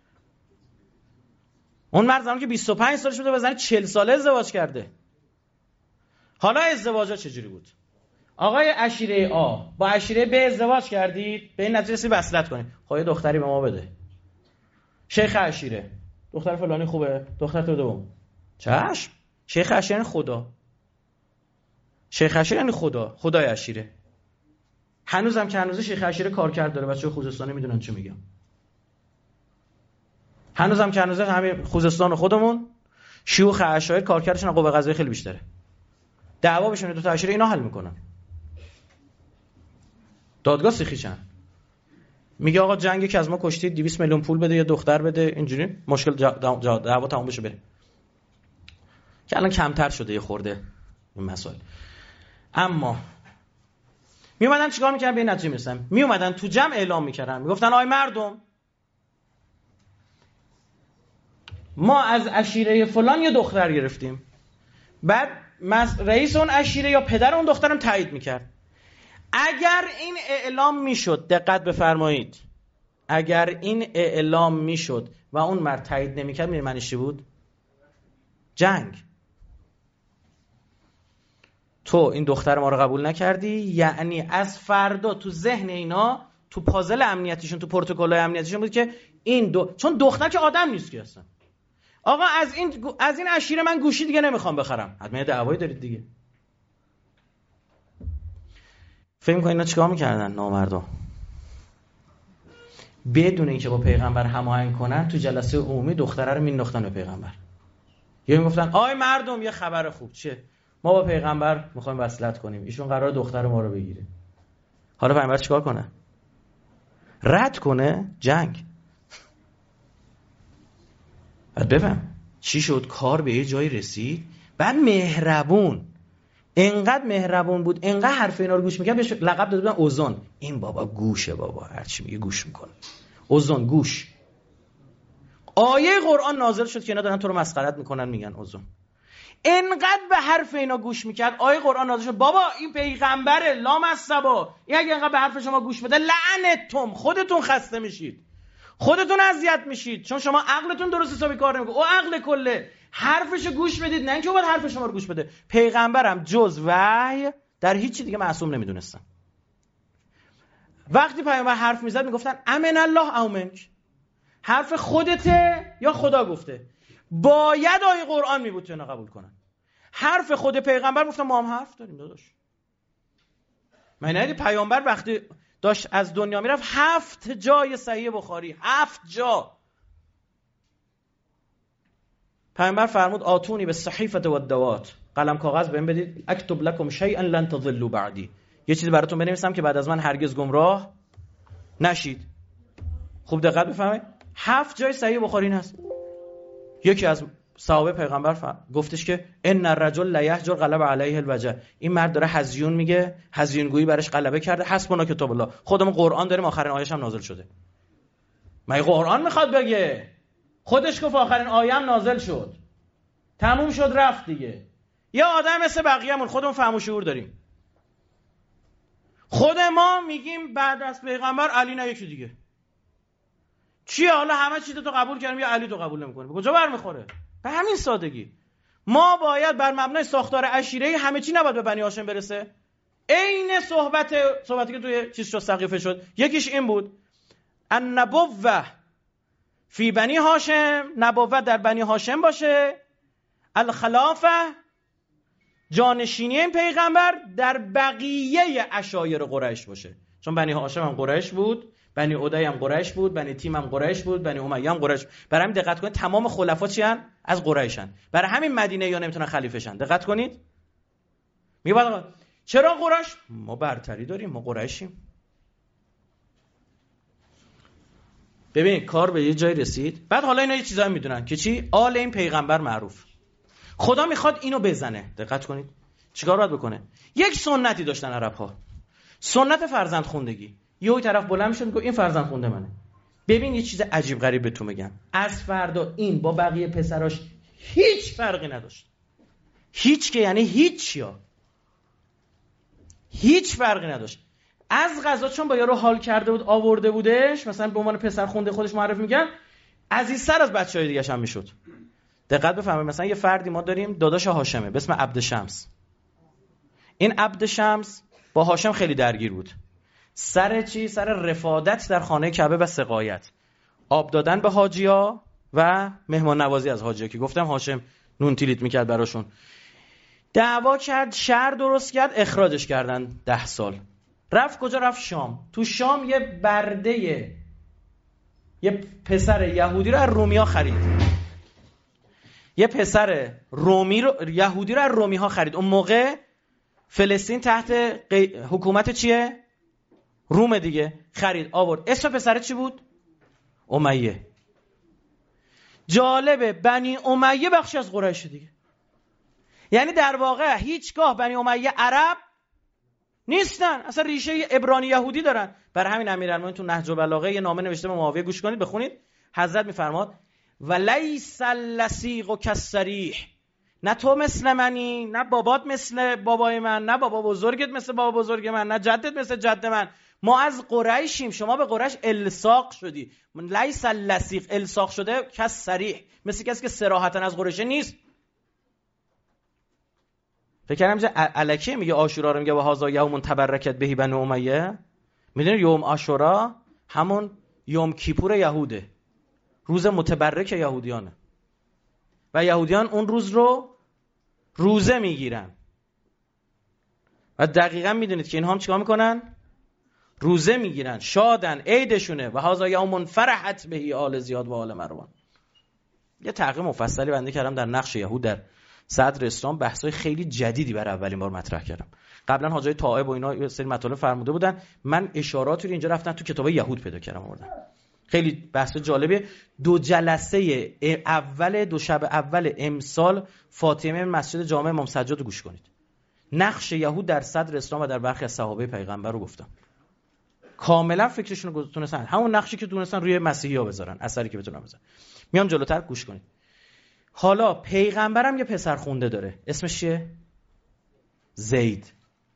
اون مرد زمانی که بیست و پنج سالش بوده با زن چهل ساله ازدواج کرده. حالا ازدواجا چجوری بود؟ آقای عشیره آ با عشیره ب ازدواج کردید، به این نتیجه رسیدید وصلت کنید. خب یه دختری به ما بده. شیخ عشیره، دختر فلانی خوبه، دختر تو دوم. چشم. شیخ عشیره یعنی خدا. شیخ عشیره یعنی خدا، خدای عشیره. هنوزم که هنوز شیخ عشیره کارکرد داره، بچه‌ها خوزستانی میدونن چه میگم. هنوزم که هنوز همین خوزستان خودمون شیوخ عشایر کارکردشون قوه قضاییه خیلی بیشتره. دعوا بشونه دو تا عشیره اینا حل میکنن. دادگاه سیخی چند میگه آقا جنگی که از ما کشتید دویست میلیون پول بده یا دختر بده، اینجوری مشکل دعوا تموم بشه بره. که الان کمتر شده یه خورده این مسائل. اما می اومدن چیکار میکردن؟ به این نتیجه میرسن. می اومدن تو جمع اعلام میکردن، میگفتن آی مردم، ما از عشیره فلان یه دختر گرفتیم. بعد رئیس اون عشیره یا پدر اون دخترم تایید میکرد. اگر این اعلام میشد، دقت بفرمایید، اگر این اعلام میشد و اون مرد تایید نمیکرد، میدونی معنیش چی بود؟ جنگ. تو این دختر ما رو قبول نکردی، یعنی از فردا تو ذهن اینا، تو پازل امنیتیشون، تو پروتکل‌های امنیتیشون بود که این دو... چون دختر که آدم نیست که اصلا. آقا از این از این عشیره من گوشی دیگه نمیخوام بخرم. حتما دعوایی دارید دیگه. فکر می‌کنید اینا چیکار می‌کردن نامردم؟ بدون اینکه با پیغمبر هماهنگ کنن، تو جلسه عمومی دختره رو مینداختن به پیغمبر. یا میگفتن آی مردم یه خبر خوب چیه؟ ما با پیغمبر میخوایم وصلت کنیم، ایشون قرار دختر ما رو بگیره. حالا پیغمبر چیکار کنه؟ رد کنه؟ جنگ. بعد بفهم چی شد؟ کار به یه جایی رسید. بعد مهربون، انقدر مهربون بود، انقدر حرف اینا رو گوش میکرد، بهش لقب داده بودن اوزون. این بابا گوشه، بابا هر چی میگه گوش میکنه. اوزون، گوش. آیه قرآن نازل شد که اینا دارن تو رو مسخرت میکنن، میگن اوزون. انقدر به حرف اینا گوش میکرد، آیه قرآن نازل شد بابا این پیغمبره لام الصبا، این اگه انقدر به حرف شما گوش بده لعنتتم، خودتون خسته میشید، خودتون اذیت میشید، چون شما عقلتون درست حسابی کار نمیکنه. او عقل کله، حرفشو گوش بدید، نه اینکه باید حرف شما رو گوش بده. پیغمبرم جز وحی در هیچ چیز دیگه معصوم نمیدونستن. وقتی پیغمبر حرف میزد میگفتن امن الله او منک، حرف خودته یا خدا گفته. باید آیه قرآن میبود تو اینا قبول کنن. حرف خود پیغمبر گفتن ما هم حرف داریم داداش. من ندیدی پیغمبر وقتی داشت از دنیا میرفت هفت جای صحیح بخاری، هفت جا پیغمبر فرمود آتونی به صحیفه و الدوات، قلم کاغذ بهم بدید، اکتب لکم شیئا لن تضلوا بعدی، یه چیزی براتون بنویسم که بعد از من هرگز گمراه نشید. خوب دقت بفرمایید، هفت جای صحیح بخاری این هست. یکی از صحابه پیغمبر فهم. گفتش که ان الرجل لا یهجر غلب علیه الوجع، این مرد داره هزیون میگه، هزیون گویی برش غلبه کرده، حسبنا کتاب الله، خودمون قرآن داریم، آخرین آیه‌ش هم نازل شده. مگه قرآن میخواد بگه؟ خودش گفت آخرین آیه هم نازل شد، تموم شد رفت دیگه. یا آدم مثل بقیه‌مون خودمون فهم و شعور داریم. خود ما میگیم بعد از پیغمبر علی نه یکی دیگه. چیه حالا همه چیز تو قبول کردیم یا علی تو قبول نمی‌کنی؟ به کجا برمیخوره؟ به همین سادگی. ما باید بر مبنای ساختار عشیره همه چی نباید به بنی هاشم برسه. عین صحبت صحبتی که توی چیز شد سقیفه شد، یکیش این بود النبوة فی بنی هاشم، نبوت در بنی هاشم باشه، الخلافه جانشینی این پیغمبر در بقیه عشایر قریش باشه، چون بنی هاشم هم قریش بود، بنی عدی هم قریش بود، بنی تیم هم قریش بود، بنی امیه هم قریش. برای همین دقت کنید تمام خلفا چی ان؟ از قریشن. برای همین مدینه یا نمیتونن خلیفه شن. دقت کنید. میگه چرا قریش؟ ما برتری داریم، ما قریشیم. ببین کار به یه جای رسید. بعد حالا اینا یه چیزایی میدونن که چی؟ آل این پیغمبر معروف. خدا میخواد اینو بزنه. دقت کنید چیکار باید بکنه. یک سنتی داشتن عرب‌ها، سنت فرزند خوندگی. یهو طرف بلند میشه میگه این فرزند خونده منه. ببین یه چیز عجیب غریب بهتون میگم، از فردا این با بقیه پسراش هیچ فرقی نداشت. هیچ که یعنی هیچ، یا هیچ فرقی نداشت. از قضا چون با یارو حال کرده بود آورده بودش، مثلا به عنوان پسر خونده خودش معرفی میگن، عزیزتر از بچهای دیگه هم میشد. دقت بفرمایید، مثلا یه فردی ما داریم داداش هاشمه به اسم عبدشمس. این عبدشمس با هاشم خیلی درگیر بود. سر چی؟ سر رفادت در خانه کعبه و سقایت، آب دادن به حاجیا و مهمان نوازی از حاجیا که گفتم هاشم نون تیلیت میکرد براشون. دعوا کرد، شهر درست کرد، اخراجش کردن ده سال. رفت کجا؟ رفت شام. تو شام یه برده یه پسر یهودی رو از رومیا خرید. یه پسر رومی رو یهودی رو از رومی ها خرید. اون موقع فلسطین تحت قی... حکومت چیه؟ روم دیگه. خرید آورد. اسم پسر چی بود؟ امیه. جالبه بنی امیه بخشی از قریش دیگه. یعنی در واقع هیچگاه بنی امیه عرب نیستن، اصلا ریشه عبرانی یهودی دارن. برای همین امیرالمومنین تو نهج البلاغه یه نامه نوشته به معاویه، گوش کنید بخونید. حضرت میفرماد ولیس اللصیق کالصریح، نه تو مثل منی، نه بابات مثل بابای من، نه بابا بزرگت مثل بابا بزرگ من، نه جدت مثل جد من. ما از قریشیم، شما به قریش الساق شدی. لیس اللصیق، الساق شده کالصریح، مثل کسی که صراحتا از قریشه نیست. فکر کردم چه الکی میگه عاشورا رو میگه و هذا یوم تبرکت بهی بنی امیه. میدونید یوم عاشورا همون یوم کیپور یهوده، روز متبرک یهودیانه و یهودیان اون روز رو روزه میگیرن و دقیقاً میدونید که اینها هم چیکار میکنن؟ روزه میگیرن، شادن، عیدشونه. و هذا یوم فرحت بهی آل زیاد و آل مروان. یه تحقیق مفصلی بنده کردم در نقش یهود در صدر اسلام، بحثای خیلی جدیدی برای اولین بار مطرح کردم. قبلا حاجای طائب و اینا یه سری مطالب فرموده بودن، من اشاراتی رو اینجا رفتن تو کتاب یهود پیدا کردم آوردم. خیلی بحث جالبه. دو جلسه اول دو شب اول امسال فاطمه مسجد جامع امام سجاد رو گوش کنید. نقش یهود در صدر اسلام و در برخی از صحابه پیغمبر رو گفتم. کاملا فکرشون رو تونستن همون نقشی که تونستن روی مسیحی‌ها بذارن، اثری که بتونن بذارن. میام جلوتر گوش کنید. حالا پیغمبرم یه پسر خونده داره، اسمش چیه؟ زید.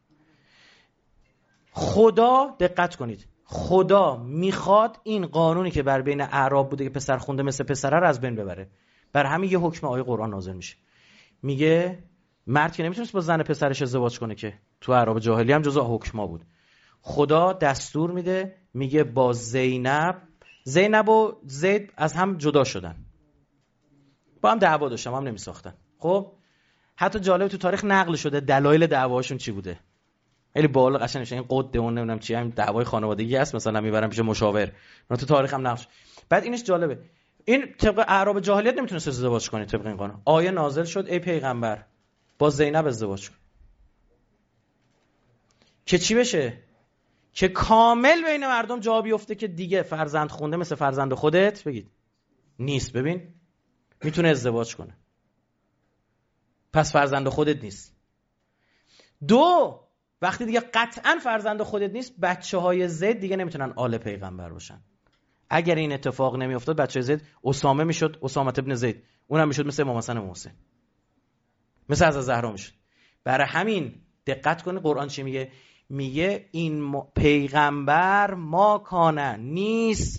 خدا، دقت کنید، خدا میخواد این قانونی که بر بین اعراب بوده که پسر خونده مثل پسره رو از بین ببره. بر همین یه حکم آیه قرآن نازل میشه، میگه مرد که نمیتونست با زن پسرش ازدواج کنه که تو اعراب جاهلی هم جزء حکما بود. خدا دستور میده، میگه با زینب زینب و زید از هم جدا شدن، با هم دعوا داشتن، هم نمیساختن. خب حتی جالب تو تاریخ نقل شده دلایل دعواشون چی بوده. خیلی بالا قشنگ نشه، این قد اون نمیدونم چی، هم دعوای خانوادگی است مثلا میبرن پیش مشاور. نه تو تاریخ هم نقل. بعد اینش جالبه، این طبق اعراب جاهلیت نمیتونست ازدواج کنه طبق این قانون. آیه نازل شد ای پیغمبر با زینب ازدواج کن که چی بشه؟ که کامل بین مردم جا بیفته که دیگه فرزند خونده مثل فرزند خودت بگید نیست. ببین میتونه ازدواج کنه، پس فرزند خودت نیست. دو، وقتی دیگه قطعا فرزند خودت نیست، بچه های زید دیگه نمیتونن آل پیغمبر باشن. اگر این اتفاق نمیافتاد بچه زید اسامه میشد، اسامه ابن زید، اونم میشد مثل امام حسن و حسین، مثل از زهرا میشد. برای همین دقت کنید قرآن چی میگه؟ میگه این پیغمبر ما کانه نیست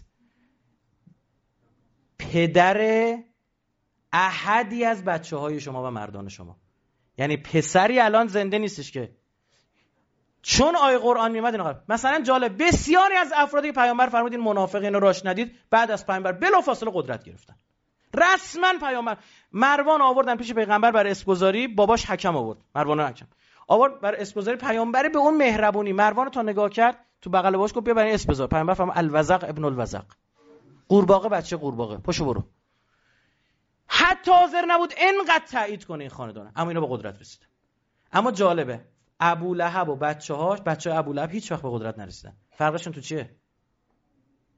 پدر احدی از بچه های شما و مردان شما. یعنی پسری الان زنده نیستش که چون آیه قرآن میومد اینا. مثلا جالب، بسیاری از افرادی که پیامبر فرمود این منافقین رو راش ندید، بعد از پیامبر بلافاصله قدرت گرفتن. رسما پیامبر مروان آوردن پیش پیغمبر برای اسپوزاری، باباش حکم آورد، مروان حکم آورد برای اسپوزاری. پیامبر به اون مهربونی مروان تا نگاه کرد، تو بغل باش گفت بیا برای اسپوزار. پیامبر فرمود الوزق ابن الوزق، قورباغه بچه قورباغه، پاشو برو. حتی حاضر نبود اینقدر تایید کنه این خاندان، اما اینا به قدرت رسیدن. اما جالبه ابولهب و بچه‌هاش، بچه‌های ابولهب هیچ وقت به قدرت نرسیدن. فرقشون تو چیه؟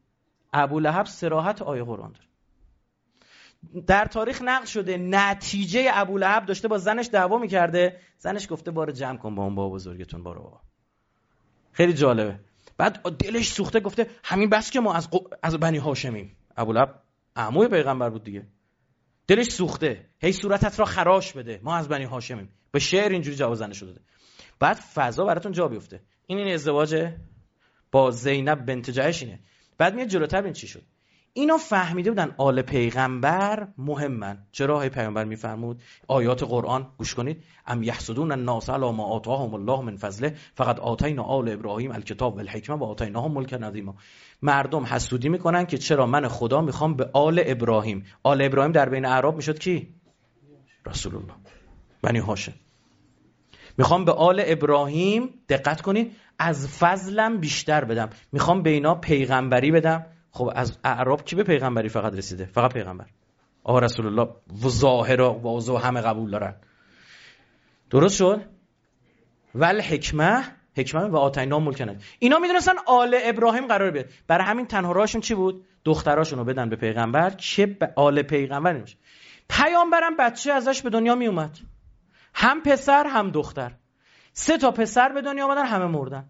ابولهب صراحت آیه قرآن داره. در تاریخ نقل شده نتیجه ابولهب داشته با زنش دعوا میکرده، زنش گفته بارو جمع کن با اون بابا بزرگتون، بارو بابا. خیلی جالبه. بعد دلش سوخته گفته همین بس که ما از قو... از بنی هاشمیم. ابولهب عموی پیغمبر بود دیگه. دلش سوخته، هی صورتت را خراش بده، ما از بنی هاشمیم. به شعر اینجوری جواب زنش داده. بعد فضا براتون جا بیفته. این این ازدواج با زینب بنت جحش اینه. بعد میاد جلوتر ببین چی شد. اینا فهمیده بودن آل پیغمبر مهمن. چرا؟ هی پیغمبر میفرمود آیات قرآن گوش کنید، ام یحسدون الناس علی ما آتاهم الله من فضله فقد آتینا آل ابراهیم الکتاب والحکمه و آتیناهم ملکا عظیما. مردم حسودی میکنن که چرا من خدا میخوام به آل ابراهیم. آل ابراهیم در بین اعراب میشد کی؟ رسول الله، بنی هاشم. میخوام به آل ابراهیم دقت کنید از فضلم بیشتر بدم، میخوام به اینا پیغمبری بدم. خب از اعراب کی به پیغمبری فقط رسیده؟ فقط پیغمبر. آقا رسول الله و ظاهر و واضح همه قبول دارن. درست شد؟ ول حکمه، حکمه و آتینا ملکا. اینا میدونستن آل ابراهیم قراره بیاد، برای همین تنها راهشون چی بود؟ دختراشونو بدن به پیغمبر که به آل پیغمبر نمیشه. پیامبرم بچه ازش به دنیا می اومد، هم پسر هم دختر. سه تا پسر به دنیا آمدن، همه مردن.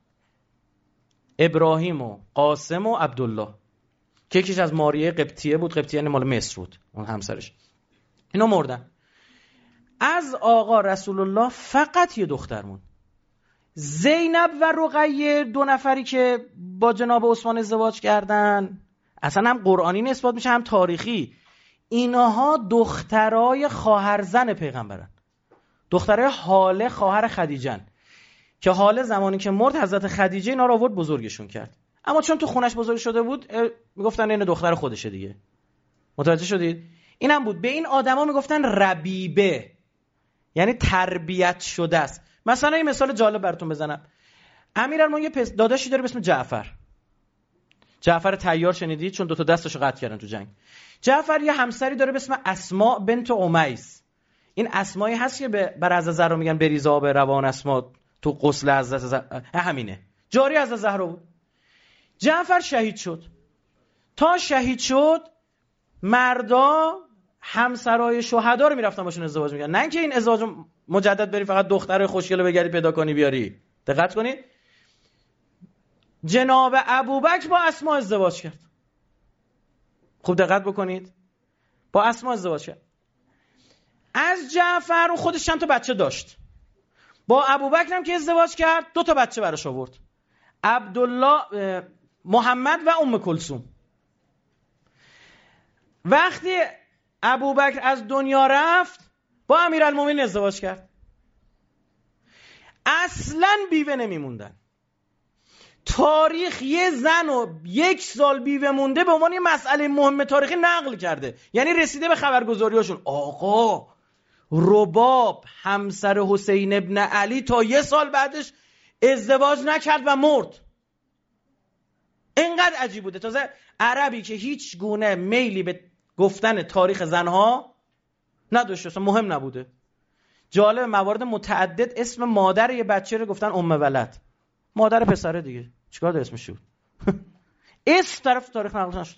ابراهیم و قاسم و عبدالله که یکیش از ماریه قبطیه بود، قبطیه یعنی مال مصر بود، اون همسرش. اینا مردن. از آقا رسول الله فقط یه دختر موند، زینب و رقیه، دو نفری که با جناب عثمان ازدواج کردن. اصلا هم قرآنی نسبت میشه هم تاریخی. اینها دخترای خواهرزن پیغمبرن، دخترای حاله خواهر خدیجه، که حاله زمانی که مرد حضرت خدیجه اینا رو آورد بزرگشون کرد. اما چون تو خونش بزرگ شده بود میگفتن این دختر خودشه دیگه. متوجه شدید؟ اینم بود. به این آدما میگفتن ربیبه، یعنی تربیت شده است. مثلا این مثال جالب براتون بزنم. امیرالمومنین یه داداشی داره به اسم جعفر. جعفر طیار شنیدید؟ چون دو تا دستشو قطع کردن تو جنگ. جعفر یه همسری داره به اسم اسماء بنت امیس. این اسمایی هست که بر حضرت زهرا میگن بریز آب روان اسماء تو غسل حضرت زهرا، همینه. جاری حضرت زهرا بود. جعفر شهید شد. تا شهید شد مردا همسرای شهدا رو میرفتن باشون ازدواج میکردن، نه اینکه این ازدواج مجدد بری فقط دختر خوشگل بگردی پیدا کنی بیاری. دقت کنید. جناب ابوبکر با اسماء ازدواج کرد. خوب دقت بکنید. با اسماء ازدواج کرد. از جعفر اون خودش چند تا بچه داشت. با ابوبکر هم که ازدواج کرد دو تا بچه براش آورد. عبدالله، محمد و ام کلثوم. وقتی ابوبکر از دنیا رفت با امیرالمومنین ازدواج کرد. اصلاً بیوه نمیموندن. تاریخ یه زن و یک سال بیوه مونده به عنوان یه مسئله مهم تاریخی نقل کرده. یعنی رسیده به خبرگزاریاشون آقا رباب همسر حسین ابن علی تا یه سال بعدش ازدواج نکرد و مرد. اینقدر عجیب بوده. تازه عربی که هیچ گونه میلی به گفتن تاریخ زنها نداشته، اصلا مهم نبوده. جالب، موارد متعدد اسم مادر یه بچه رو گفتن ام ولد، مادر پسره دیگه، چیکار داره اسمش بود؟ اسم طرف تاریخ نقل نشد.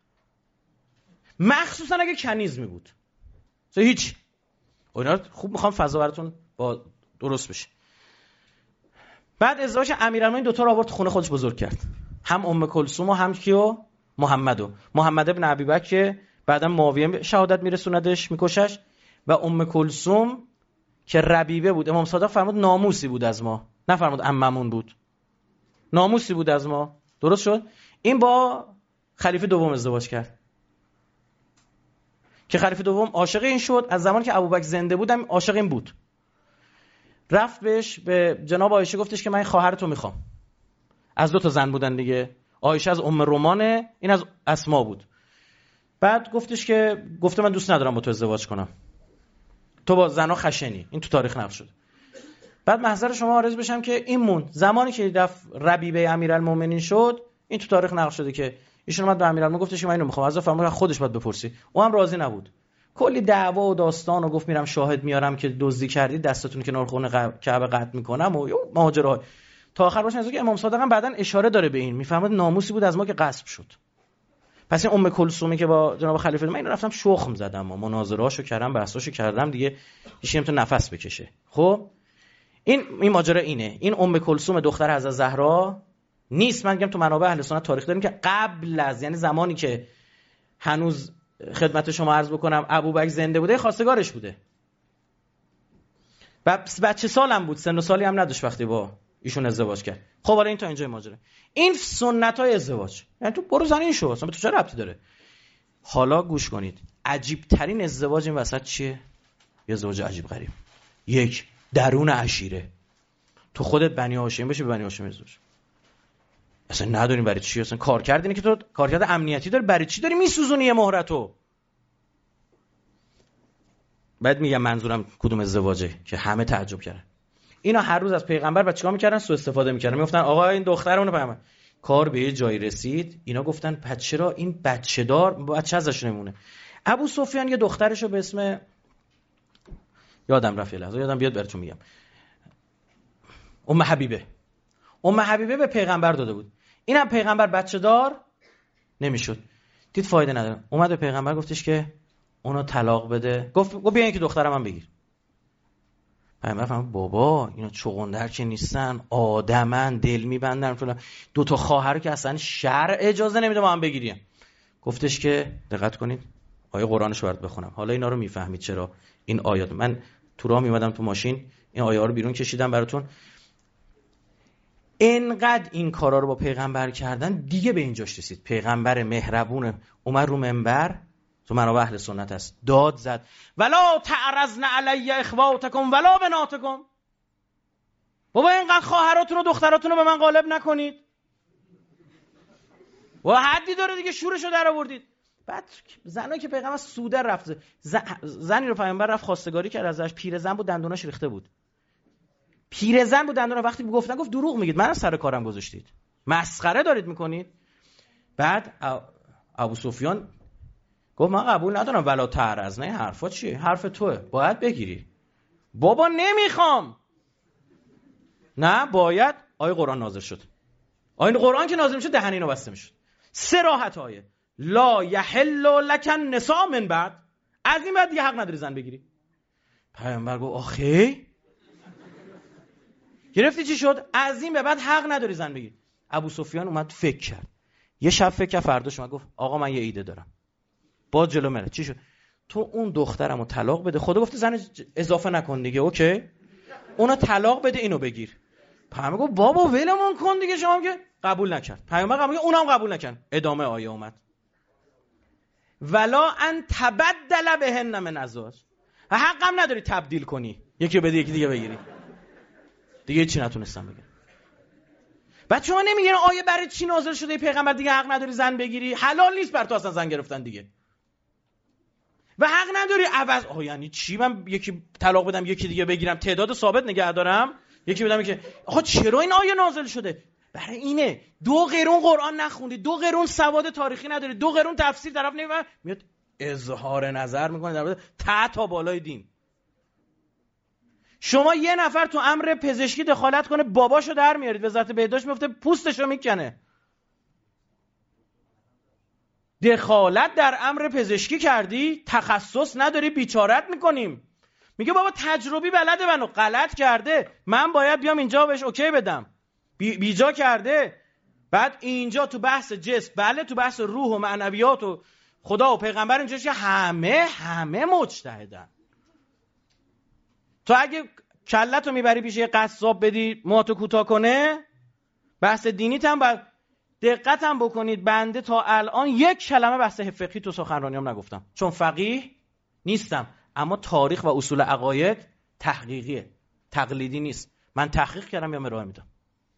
مخصوصا اگه کنیز می بود. هیچ اینا خوب میخوام فضا براتون با درست بشه. بعد ازدواج امیرالمومنین دو تا رو آورد خونه خودش بزرگ کرد. هم ام کلثوم و هم کیو؟ محمدو. محمد ابن ابیبکر که بعدا معاویه شهادت میرسوندش میکشش، و ام کلثوم که ربیبه بود. امام صادق فرمود ناموسی بود از ما، نه فرمود عممون بود، ناموسی بود از ما. درست شد؟ این با خلیفه دوم ازدواج کرد که خلیفه دوم عاشق این شد. از زمانی که ابوبکر زنده بودم عاشق این بود. رفت بهش به جناب عایشه گفتش که من خواهرتو میخوام. از دو تا زن بودن دیگه. عایشه از ام رومانه، این از اسما بود. بعد گفتش که گفته من دوست ندارم با تو ازدواج کنم، تو با زنا خشنی. این تو تاریخ نقل شده. بعد محضر شما عرض بشم که این مون زمانی که رفت ربیبه امیرالمومنین شد، این تو تاریخ نقل شده که ایشون اومد به امیرالمومنین گفتش که من اینو میخوام. از فرمود خودش باید بپرسی. او هم راضی نبود. کلی دعوا و داستان و گفت میرم شاهد میارم که دزدی کردی، دستتون کنار خونه کعبه قطع میکنم و ماجرا. تا آخر باشه از که امام صادق هم بعدن اشاره داره به این، میفهمد ناموسی بود از ما که غصب شد. پس این ام کلثومی که با جناب خلیفه، من اینو رفتم شخم زدم و مناظرهاشو کردم، بحثاشو کردم، دیگه هیچ کی نمیتونه نفس بکشه. خب این این ماجرا اینه، این ام کلثوم دختر حضرت زهرا نیست. من میگم تو منابع اهل سنت تاریخ داریم که قبل از، یعنی زمانی که هنوز خدمت شما عرض بکنم ابوبکر زنده بوده خواستگارش بوده. بچه سالم بود، سن و سالی هم نداشت وقتی با ایشون ازدواج کرد. خب حالا این تا اینجای ماجرا. این سنت‌های ازدواج، یعنی تو برو زن این شو، اصلا به تو چه ربطی داره؟ حالا گوش کنید، عجیب ترین ازدواج این وسط چیه؟ یه ازدواج عجیب غریب. یک، درون عشیره. تو خودت بنی هاشمی بشی، به بنی هاشمی ازدواج. اصلا نداریم برای چی؟ اصلا کار کردینی که تو کارکرد امنیتی داری، برای چی داری میسوزونی یه مهرتو؟ بعد میگم منظورم کدوم ازدواجه که همه تعجب کردن. اینا هر روز از پیغمبر بعد چیکار میکردن؟ سوء استفاده میکردن. میگفتن آقا این دخترمون پیغمبر. کار به یه جایی رسید، اینا گفتن پس چرا این بچه‌دار بچه ازش نمونه؟ ابو سفیان یه دخترشو به اسم، یادم رفت یه لحظه، یادم بیاد براتون میگم، ام حبیبه. ام حبیبه به پیغمبر داده بود. اینم پیغمبر بچه‌دار نمیشد. دید فایده نداره. اومد به پیغمبر گفتش که اونو طلاق بده. گفت گفت بیا اینکه دخترم من بگیر. پیغمبر فهمید بابا اینا چغندر که نیستن، آدمن، دل میبندن فلان. دو تا خواهر که اصلا شرع اجازه نمیده ما هم بگیریم. گفتش که دقت کنید، آیه قرآنشو برات بخونم. حالا اینا رو میفهمید چرا این آیات. من تو راه میومدم تو ماشین این آیه ها رو بیرون کشیدم براتون. انقدر این کارا رو با پیغمبر کردن دیگه به اینجاش رسید. پیغمبر مهربون اومد رو منبر، تو منابع اهل سنت است، داد زد ولا تعرضن علی اخواتکم ولا بناتکم. بابا اینقدر خواهراتون و دختراتون رو به من غالب نکنید. و حدی داره دیگه، شورشو در آوردید. بعد زنایی که پیغمبر سوده رفت، زنی رو پیغمبر رفت خواستگاری کرد ازش، پیرزن بود، دندوناش ریخته بود. پیرزن بود دندونا، وقتی گفتن گفت دروغ میگید، من از سر کارم گذاشتید، مسخره دارید میکنید. بعد ابو سفیان گفت من قبول ندارم ولا تعرض. نه حرفا چیه؟ حرف توئه، باید بگیری. بابا نمیخوام. نه باید. آیه قرآن نازل شد. آیه قرآن که نازل میشد دهن اینو بسته میشد. صراحت آیه لا یحل لک النساء من بعد، از این بعد دیگه حق نداری زن بگیری. پیامبر گفت آخه گرفتی چی شد؟ از این به بعد حق نداری زن بگیری. ابو سفیان اومد فکر کرد، یه شب فکر کرد، فرداش اومد گفت آقا من یه ایده دارم. با جلو منه چی شد؟ تو اون دخترمو طلاق بده، خدا گفته زن اضافه نکن دیگه، اوکی؟ اونو طلاق بده، اینو بگیر. پیامبر گفت بابا ولمون کن دیگه، شما که قبول نکرد. پیامبر قبول کرد، اونم قبول نکرد. ادامه آیه اومد ولا ان تبدل بهن من ازواج، حقم نداری تبدیل کنی، یکی بده یکی دیگه بگیری. دیگه چی نتونستم بگم. بعد شما نمیگین آیه برای چی نازل شده پیغمبر دیگه حق نداری زن بگیری؟ حلال نیست بر تو اصلا زن گرفتن دیگه. و حق نداری عوض. آه یعنی چی من یکی طلاق بدم یکی دیگه بگیرم، تعداد ثابت نگه دارم، یکی بدم که آخه چرا این آیه نازل شده؟ برای اینه دو قرون قرآن نخوندی، دو قرون سواد تاریخی نداری، دو قرون تفسیر طرف نمیفهمه، میاد اظهار نظر میکنه در مورد تا تا بالای دین. شما یه نفر تو امر پزشکی دخالت کنه باباشو در میارید، وزارت بهداشت میفته پوستشو میکنه. دخالت در امر پزشکی کردی، تخصص نداری، بیچارت میکنیم. میگه بابا تجربی بلده، منو غلط کرده، من باید بیام اینجا بهش اوکی بدم، بی بیجا کرده. بعد اینجا تو بحث جسم، بله تو بحث روح و معنویات و خدا و پیغمبر اینجاش که همه همه مجتهدن. تو اگه کلتو میبری پیش یه قصاب بدی موهاتو کوتاه کنه، بحث دینیت هم باید دقت هم بکنید. بنده تا الان یک کلمه بحث فقهی تو سخنرانیام نگفتم، چون فقیه نیستم، اما تاریخ و اصول عقاید تحقیقیه، تقلیدی نیست. من تحقیق کردم یا ارائه میدم،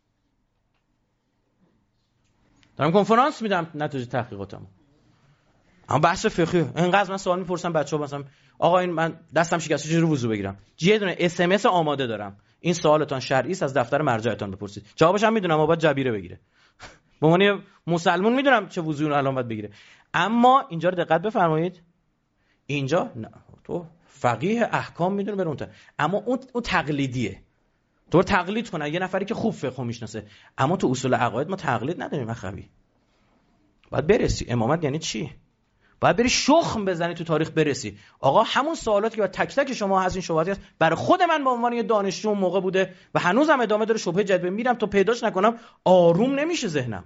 دارم کنفرانس میدم نتیجه تحقیقاتم. اما بحث فقهی اینقدر من سوال میپرسم بچه‌ها، مثلا آقا این من دستم شکسته چجوری وضو بگیرم؟ یه دونه اس ام اس آماده دارم، این سوالتان شرعی است، از دفتر مرجعتان بپرسید. جوابش هم میدونم، باید جبیره بگیره. به عنوان مسلمان میدونم چه وضوئی رو الان باید بگیره. اما اینجا رو دقت بفرمایید، اینجا نه تو فقیه احکام میدونه بره اونجا، اما اون اون تقلیدیه. تو تقلید کنه یه نفری که خوب فقه میشناسه، اما تو اصول عقاید ما تقلید نداریم. اخوی باید برسی. امامت یعنی چی؟ باید بری شخم بزنی تو تاریخ برسی. آقا همون سوالاتی که تک تک شما از این شبهاتی هست برای خود من به عنوان یه دانشجو اون موقع بوده و هنوزم ادامه داره. شبهه جدید میرم تا پیداش نکنم آروم نمیشه ذهنم.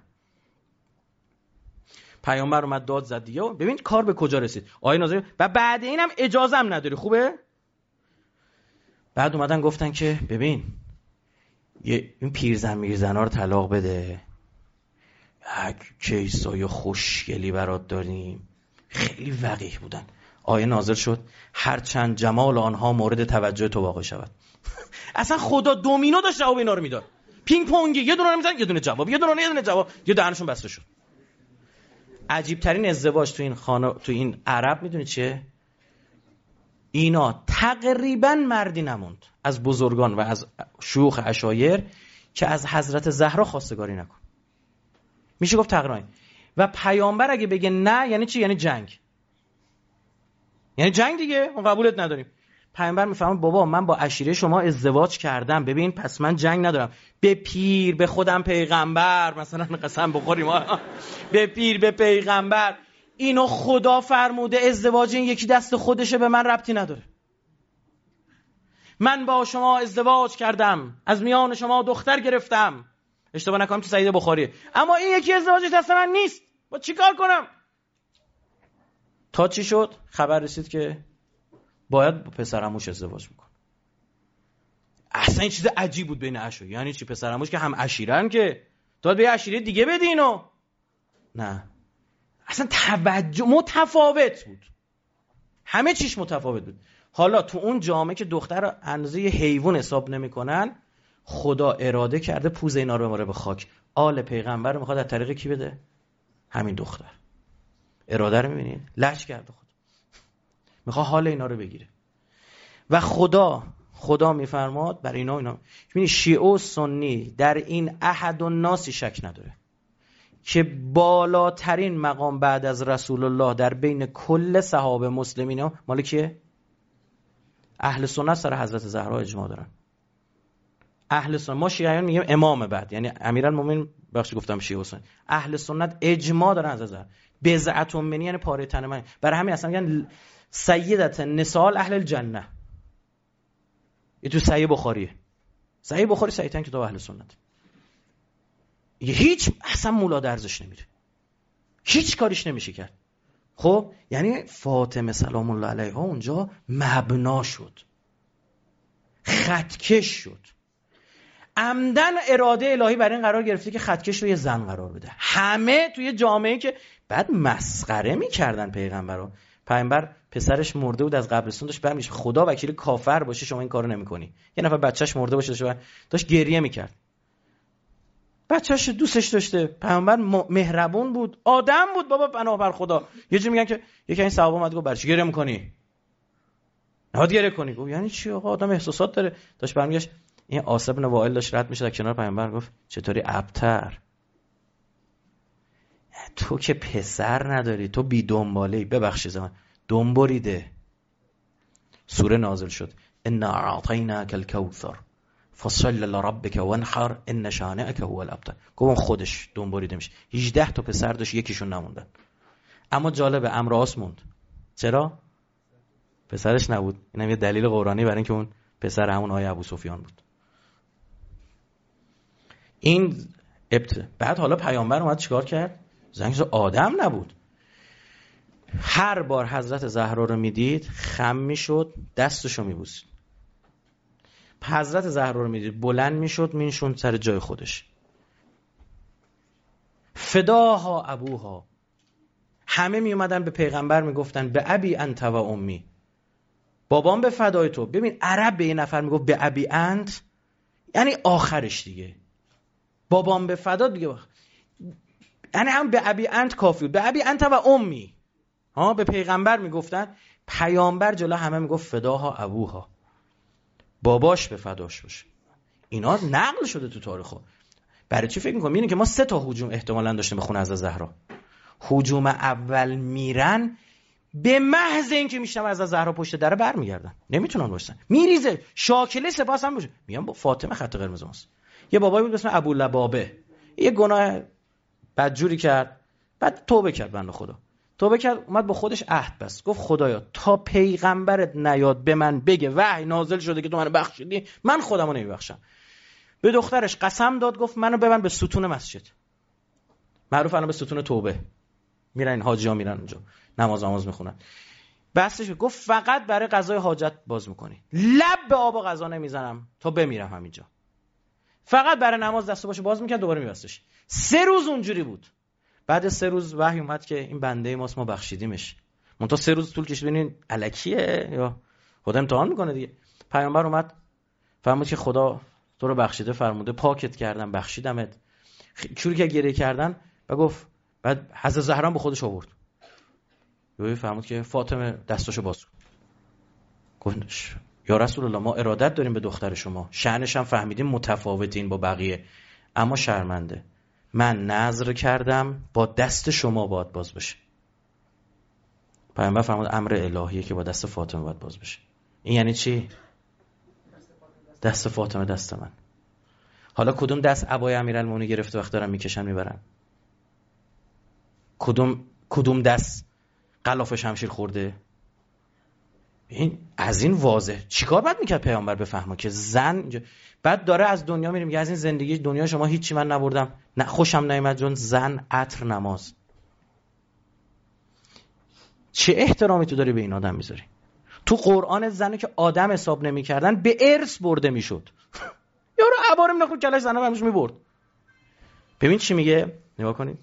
پیامبر اومد داد زد دیگه. ببین کار به کجا رسید. آیه نازل و بعد اینم اجازه هم نداری. خوبه؟ بعد اومدن گفتن که ببین یه این پیرزن میرزنا رو طلاق بده. یک کیسای خوشگلی برات داریم. خیلی وقیح بودن. آیه نازل شد هر چند جمال آنها مورد توجه تو واقع شود. اصلا خدا دومینو داشت جواب اینا رو میداد. پینگ پونگی یه دونه رو میزنن یه دونه جواب، یه دونه یه دونه جواب، یه دهنشون بسته شد. عجیب ترین ازدواج تو این خانه تو این عرب میدونی چیه؟ اینا تقریبا مردی نموند از بزرگان و از شیوخ عشایر که از حضرت زهرا خواستگاری نکن. میشه گفت تقریبا. و پیامبر اگه بگه نه یعنی چی؟ یعنی جنگ. یعنی جنگ دیگه، اون قبولت نداریم. پیامبر میفهمه بابا من با عشیره شما ازدواج کردم، ببین پس من جنگ ندارم. به پیر به خودم پیغمبر مثلا قسم بخوریم به پیر به پیغمبر اینو خدا فرموده ازدواج این یکی دست خودشه، به من ربطی نداره. من با شما ازدواج کردم، از میان شما دختر گرفتم، اشتباه نکنم تو صحیح بخاریه، اما این یکی ازدواجش دست من نیست، با چی کار کنم؟ تا چی شد؟ خبر رسید که باید با پسرعموش ازدواج بکن. اصلا این چیز عجیب بود بین عشیره. یعنی چی پسرعموش که هم عشیرن که داد به عشیره دیگه بده اینو؟ نه اصلا توجه متفاوت بود، همه چیش متفاوت بود. حالا تو اون جامعه که دختر رو اندازه یه حیوان حساب نمی‌کنن، خدا اراده کرده پوز اینا رو ببره به خاک. آل پیغمبر رو میخواد از طریق کی بده؟ همین دختر. اراده رو می‌بینید؟ لج کرده خدا. میخواد حال اینا رو بگیره. و خدا خدا میفرماد برای اینا اینا ببینید شیعه و سنی در این احد و ناسی شک نداره که بالاترین مقام بعد از رسول الله در بین کل صحابه مسلمین ها مال کیه؟ اهل سنت سر حضرت زهرا اجماع دارن. اهل سنت، ما شیعیان میگیم امام بعد، یعنی امیرالمومنین، بخشی گفتم شیعه و سنی. اهل سنت اجماع دارن حضرت زهرا. بضعة منی یعنی پاره تن من. برای همین اصلا میگن سیدت نساء اهل الجنه. این تو صحیح بخاریه. صحیح بخاری صحیح ترین کتاب اهل سنت. هیچ اصلا مولا درزش نمیره، هیچ کاریش نمیشه کرد. خب یعنی فاطمه سلام الله علیها اونجا مبنا شد، خطکش شد. عمدن اراده الهی برای این قرار گرفته که خطکش رو یه زن قرار بده. همه توی جامعه که بعد مسخره میکردن پیغمبر رو. پیغمبر پسرش مرده بود از قبرستون داشت برمیشه، خدا وکیل کافر باشه شما این کارو نمیکنی. یه نفر بچهش مرده باشه داشت, داشت گریه میکرد، بچهش دوستش داشته، پیامبر مهربون بود، آدم بود بابا پناه بر خدا. یه جوری میگن که یکی این صحابه اومد گفت برای چی گریه میکنی؟ نهاد گریه کنی. گفت یعنی چی آقا، آدم احساسات داره. داشت برمیگشت این عاص بن وائل داشت رد میشد کنار پیامبر، گفت چطوری ابتر، تو که پسر نداری، تو بی دنباله‌ای، ببخشید زمان دنبریده. سوره نازل شد انا اعطیناک الکوثر فصل لربک وانحر ان شانئک هو الابتر. گفتم خودش دنبالیده میشه. هجده تا پسر داشت یکیشون نموندن. اما جالبه امراس موند. چرا؟ پسرش نبود. اینم یه دلیل قرآنی برای اینکه اون پسر همون آیه ابو سفیان بود. این ابت بعد حالا پیامبر اومد چیکار کرد؟ زنگش آدم نبود. هر بار حضرت زهرا رو میدید خم میشد، دستشو میبوسید. حضرت زهرا رو میدید بلند میشد مینشون سر جای خودش. فداها ابوها. همه می اومدن به پیغمبر میگفتن به ابی انت و امی، بابام به فدای تو. ببین عرب به یه نفر میگفت به ابی انت یعنی آخرش دیگه، بابام به فدا دیگه بخ... یعنی هم به ابی انت کافی بود. به ابی انت و امی ها به پیغمبر میگفتن. پیامبر جلو همه میگفت فداها ابوها، باباش به فداش باشه. اینا نقل شده تو تاریخ. برای چی فکر می‌کنی؟ می‌بینی که ما سه تا هجوم احتمالاً داشتیم به خونه حضرت زهرا. هجوم اول میرن به محض اینکه میشنم از زهرا پشت در برمیگردن، نمیتونن باشن، میریزه شاکله سپاس هم باشه. میگم با فاطمه خط قرمز ماست. یه بابایی بود به اسم ابو لبابه، یه گناه بدجوری کرد، بعد توبه کرد بنده خدا. توبه کرد، اومد با خودش عهد بست. گفت خدایا تا پیغمبرت نیاد به من بگه وحی نازل شده که تو منو بخشیدی، من خودمو نمیبخشم. به دخترش قسم داد، گفت منو ببند به ستون مسجد. معروف الان به ستون توبه. میرن حاجی‌ها میرن اونجا نماز نماز میخونن. بسش گفت فقط برای قضای حاجت باز میکنی. لب به آب و غذا نمیزنم تا بمیرم همینجا. فقط برای نماز دستو باشه باز میکرد، دوباره میبستش. سه روز اونجوری بود. بعد سه روز وحی اومد که این بنده ماست، ما بخشیدیمش. منتها سه روز طول کشید ببینین الکیه یا خدا امتحان میکنه دیگه. پیامبر اومد فرمود که خدا تو رو بخشیده، فرموده پاکت کردم، بخشیدمت. چوری که گریه کردن و گفت، بعد حضرت زهرا به خودش آورد. یهو فرمود که فاطمه دستاشو باز کن. گفت یا رسول الله ما ارادت داریم به دختر شما، شأنش هم فهمیدیم متفاوتین با بقیه، اما شرمنده. من نذر کردم با دست شما باید باز بشه. پیامبر فرمود امر الهیه که با دست فاطمه باید باز بشه. این یعنی چی؟ دست فاطمه دست من. حالا کدوم دست عبای امیرالمومنین گرفته وقت دارن میکشن میبرن؟ کدوم کدوم دست غلاف شمشیر خورده؟ این از این واضح. چیکار باید میکرد پیامبر بفهمه که زن ج... بعد داره از دنیا میریم میگه از این زندگی دنیا شما هیچی من نبردم، نه خوشم نیامد جون زن، عطر، نماز. چه احترامی تو داری به این آدم میذاری؟ تو قرآن زنی که آدم حساب نمیکردن به ارث برده میشد. یارو عبارم نخود کلاش زنه برمش میبرد. ببین چی میگه، نگاه کنید.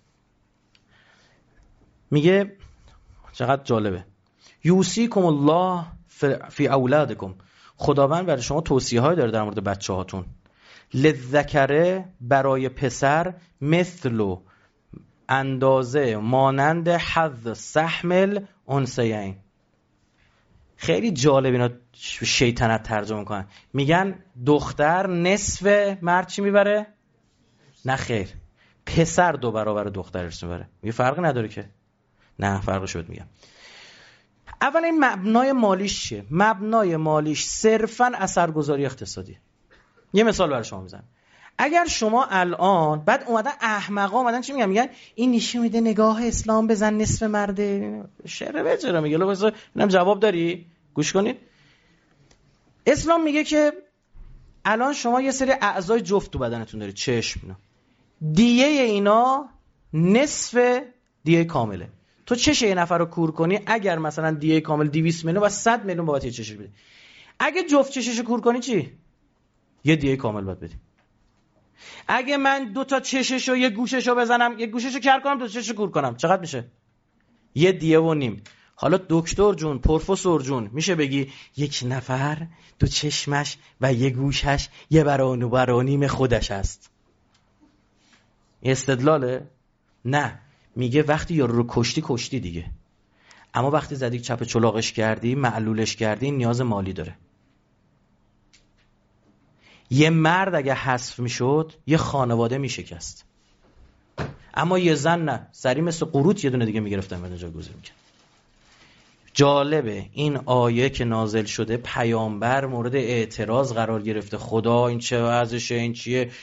میگه چقدر جالبه. یوصیکم الله فی اولادکم، خداوند برای شما توصیه های داره در مورد بچه هاتون. للذکر، برای پسر، مثل اندازه مانند حظ سهم الانثیین. خیلی جالب اینا شیطنت ترجمه میکنن، میگن دختر نصف مرد چی میبره؟ نه خیر، پسر دو برابر دختر ارث میبره. میگه فرقی نداره که. نه فرقش بهت میگم. اولا این مبنای مالیش چیه؟ مبنای مالیش صرفاً اثرگذاری اقتصادی. یه مثال برای شما میزنم. اگر شما الان بعد اومدن احمقا اومدن چی میگن؟ میگن این نشون میده نگاه اسلام بزن نصف مرده. شعر به چرا میگه؟ لو اینم جواب داری؟ گوش کنید. اسلام میگه که الان شما یه سری اعضای جفت تو بدنتون دارید، چشم، دیه اینا نصف دیه کامله. تو چش یه نفر رو کور کنی، اگر مثلا دیه کامل دویست میلیون و صد میلیون بابت یه چشش بدی. اگه جفت چشش رو کور کنی چی؟ یه دیه کامل باید بدی. اگه من دو تا چشش و یه گوشش رو بزنم، یه گوشش رو کر کنم، دو تا چشش رو کور کنم، چقدر میشه؟ یه دیه و نیم. حالا دکتر جون، پروفسور جون، میشه بگی یک نفر دو چشمش و یه گوشش یه برانو برانیم خودش هست؟ استدلاله؟ نه. میگه وقتی یارو رو کشتی کشتی دیگه، اما وقتی زدی چپ چلاقش کردی، معلولش کردی، نیاز مالی داره. یه مرد اگه حذف میشد یه خانواده میشکست، اما یه زن نه، سری مثل قروت یه دونه دیگه میگرفتن به جایگزین میکرد. جالبه این آیه که نازل شده پیامبر مورد اعتراض قرار گرفته. خدا این چه وضعشه، این چیه؟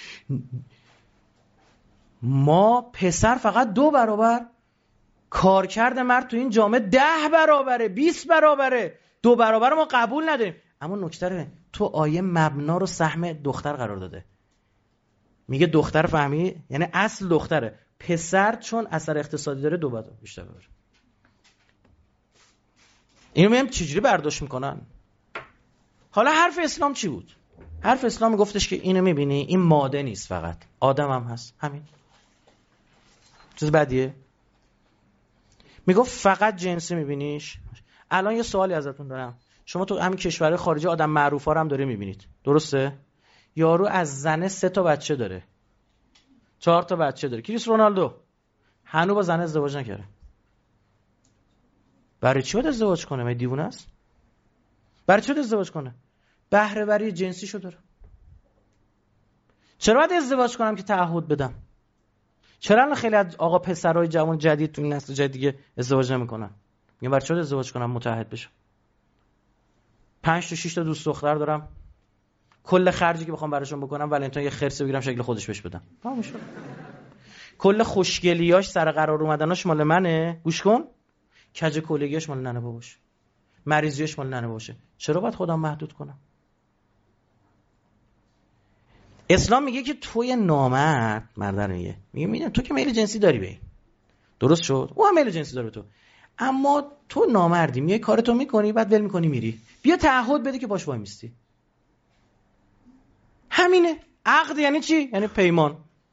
ما پسر فقط دو برابر، کارکرد مرد تو این جامعه ده برابره، بیست برابره، دو برابر ما قبول نداریم. اما نکته تو آیه مبنا رو سهم دختر قرار داده. میگه دختر فهمی، یعنی اصل دختره، پسر چون اثر اقتصادی داره دو برابر بیشتر ببره. اینو میگم چجوری برداشت میکنن. حالا حرف اسلام چی بود؟ حرف اسلام گفتش که اینو میبینی این ماده نیست، فقط آدم هم هست، همین. چیز بدیه؟ میگفت فقط جنسی میبینیش. الان یه سوالی ازتون دارم، شما تو همین کشور خارجی آدم معروفا رو هم داره میبینید، درسته؟ یارو از زنه سه تا بچه داره، چهار تا بچه داره. کریس رونالدو هنوز با زنه ازدواج نکرده. برای چی باید ازدواج کنه؟ مگه دیوونه است؟ برای چی باید ازدواج کنه؟ بهره وری جنسیشو داره. چرا باید ازدواج کنم که تعهد بدم؟ چرا الان خیلی از آقا پسرای جوان جدید تو این نسل جدید دیگه ازدواج نمیکنن؟ میگم برای چی باید ازدواج کنم متعهد بشم؟ پنج تا شش تا دوست دختر دارم، کل خرجی که بخوام براشون بکنم ولنتاین یه خرس بگیرم شکل خودش بهش بدم. تمام شد. کل خوشگلیاش سر قرار اومدناش مال منه، گوش کن، کج کلگیاش مال ننه باباشه، مریضیاش مال ننه باباشه. چرا باید خودم محدود کنم؟ اسلام میگه که توی نامرد، مردن میگه میگه میدونم تو که میل جنسی داری به این، درست شد، او هم میل جنسی داره تو، اما تو نامردی، میای کارتو میکنی بعد ول میکنی میری، بیا تعهد بده که باش وای میستی. همینه. عقد یعنی چی؟ یعنی پیمان.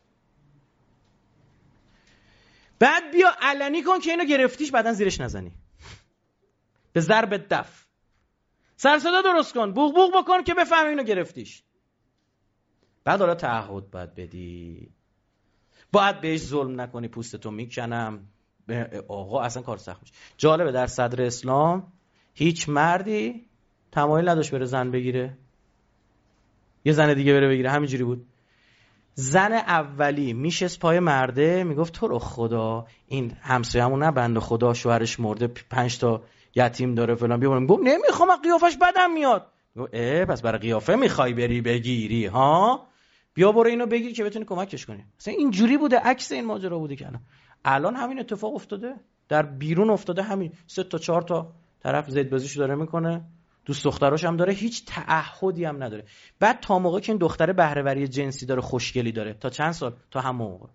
بعد بیا علنی کن که اینو گرفتیش، بعدن زیرش نزنی، به ضرب دف سر صدا درست کن، بوق بوق بکن که بفهمی اینو گرفتیش. بعد حالا تعهد باید بدی، باید بهش ظلم نکنی، پوستتو میکنم. آقا اصلا کار سخت میشه. جالبه در صدر اسلام هیچ مردی تمایل نداشت بره زن بگیره، یه زن دیگه بره بگیره، همینجوری بود. زن اولی میشست پای مرده میگفت تو رو خدا این همسایه‌مون نه بنده خدا شوهرش مرده پنج تا یتیم داره فلان، بیا بریم. گفت نمیخوام، قیافش بدم میاد. گفت اه پس برای قیافه میخوای بری بگیری ها، بیا برو اینو بگیر که بتونی کمکش کنی. مثلا اینجوری بوده، عکس این ماجرا بوده که الان الان همین اتفاق افتاده در بیرون افتاده، همین سه تا چهار تا طرف زید بازیشو داره میکنه، دوست دختراش هم داره، هیچ تعهدی هم نداره. بعد تا موقعی که این دختره بهره وری جنسی داره، خوشگلی داره، تا چند سال؟ تا همون موقع.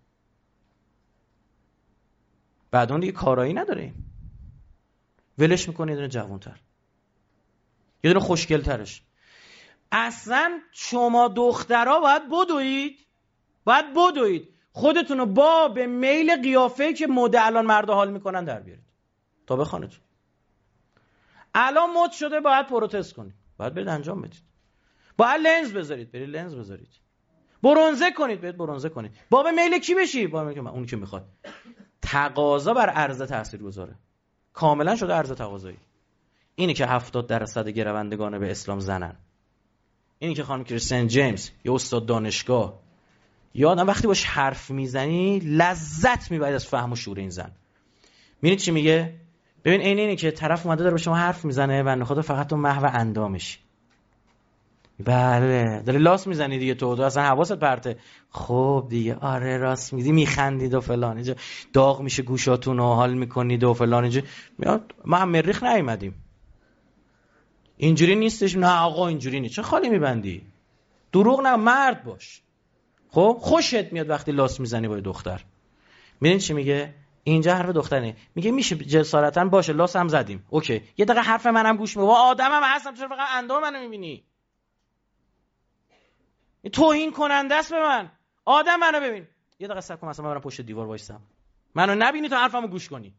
بعد اون دیگه کارایی نداره، این ولش میکنه، یه دونه جوان‌تر، یه دونه خوشگل‌ترش. اصلا شما دخترها باید بدوید، باید بدوید خودتونو با به میل قیافه که مد الان مردا حال میکنن در بیارید تا بخوانید. الان مد شده باید پروتست کنید، باید برید انجام بدید. باید لنز بذارید، برید لنز بذارید. برونزه کنید، برید برونزه کنید. با به میل کی بشی؟ با میل اون که میخواد. تقاضا بر عرضه تاثیرگذاره. کاملا شده عرضه تقاضایی. اینی که هفتاد درصد گروندگان به اسلام زنن. اینی که خانم کریستین جیمز یا استاد دانشگاه، یا آدم وقتی باش حرف میزنی لذت میبرید از فهم و شعور این زن. میبینید چی میگه؟ ببین این اینی که طرف اومده داره با شما حرف میزنه و خدا فقط تو محو اندامش. بله داری لاس میزنی دیگه، تو تو اصلا حواست پرته. خب دیگه آره راست میگی، میخندید و فلان، اینجا داغ میشه گوشاتون و حال میکنید و فلان. اینجا میاد ما هم مریخ نیومدیم، اینجوری نیستش. نه آقا اینجوری نیست. چه خالی میبندی؟ دروغ نه، مرد باش. خب خوشت میاد وقتی لاس میزنی با دختر. ببین چی میگه اینجا، حرف دختره میگه میشه جسارتا باشه لاس هم زدیم، اوکی یه دقیقه حرف منم گوش می. آدمم هستم، چرا فقط اندام منو میبینی؟ این توهین کننده است به من. آدم منو ببین. یه دقیقه صبر کن، مثلا من برم پشت دیوار وایسم، منو نبینی تا حرفمو گوش کنی.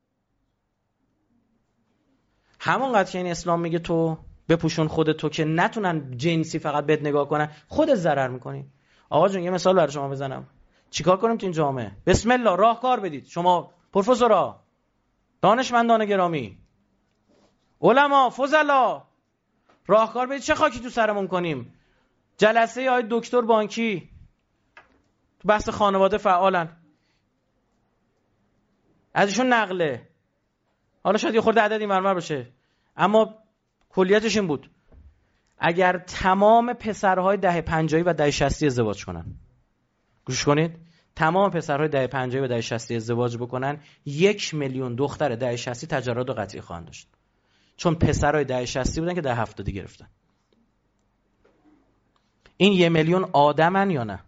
همونقدر که این اسلام میگه تو بپوشون خودتو که نتونن جنسی فقط بهت نگاه کنن، خودت ضرر میکنی. آقا جون یه مثال برای شما بزنم. چیکار کنیم تو این جامعه؟ بسم الله راهکار بدید. شما پروفسورا، دانشمندان گرامی، علما، فضلا، راهکار بدید چه خاکی تو سرمون کنیم. جلسه آقای دکتر بانکی تو بحث خانواده فعالن، ازشون نقله. حالا شاید یه خورده عددی مرمر بشه، اما کلیتش این بود اگر تمام پسرهای دهه پنجاهی و دهه شصتی ازدواج کنن، گوش کنید، تمام پسرهای دهه پنجاهی و دهه شصتی ازدواج بکنن، یک میلیون دختر دهه شصتی تجرد و قطعی خواهند داشت. چون پسرهای دهه شصتی بودن که دهه هفتادی گرفتن. این یک میلیون آدمن یا نه؟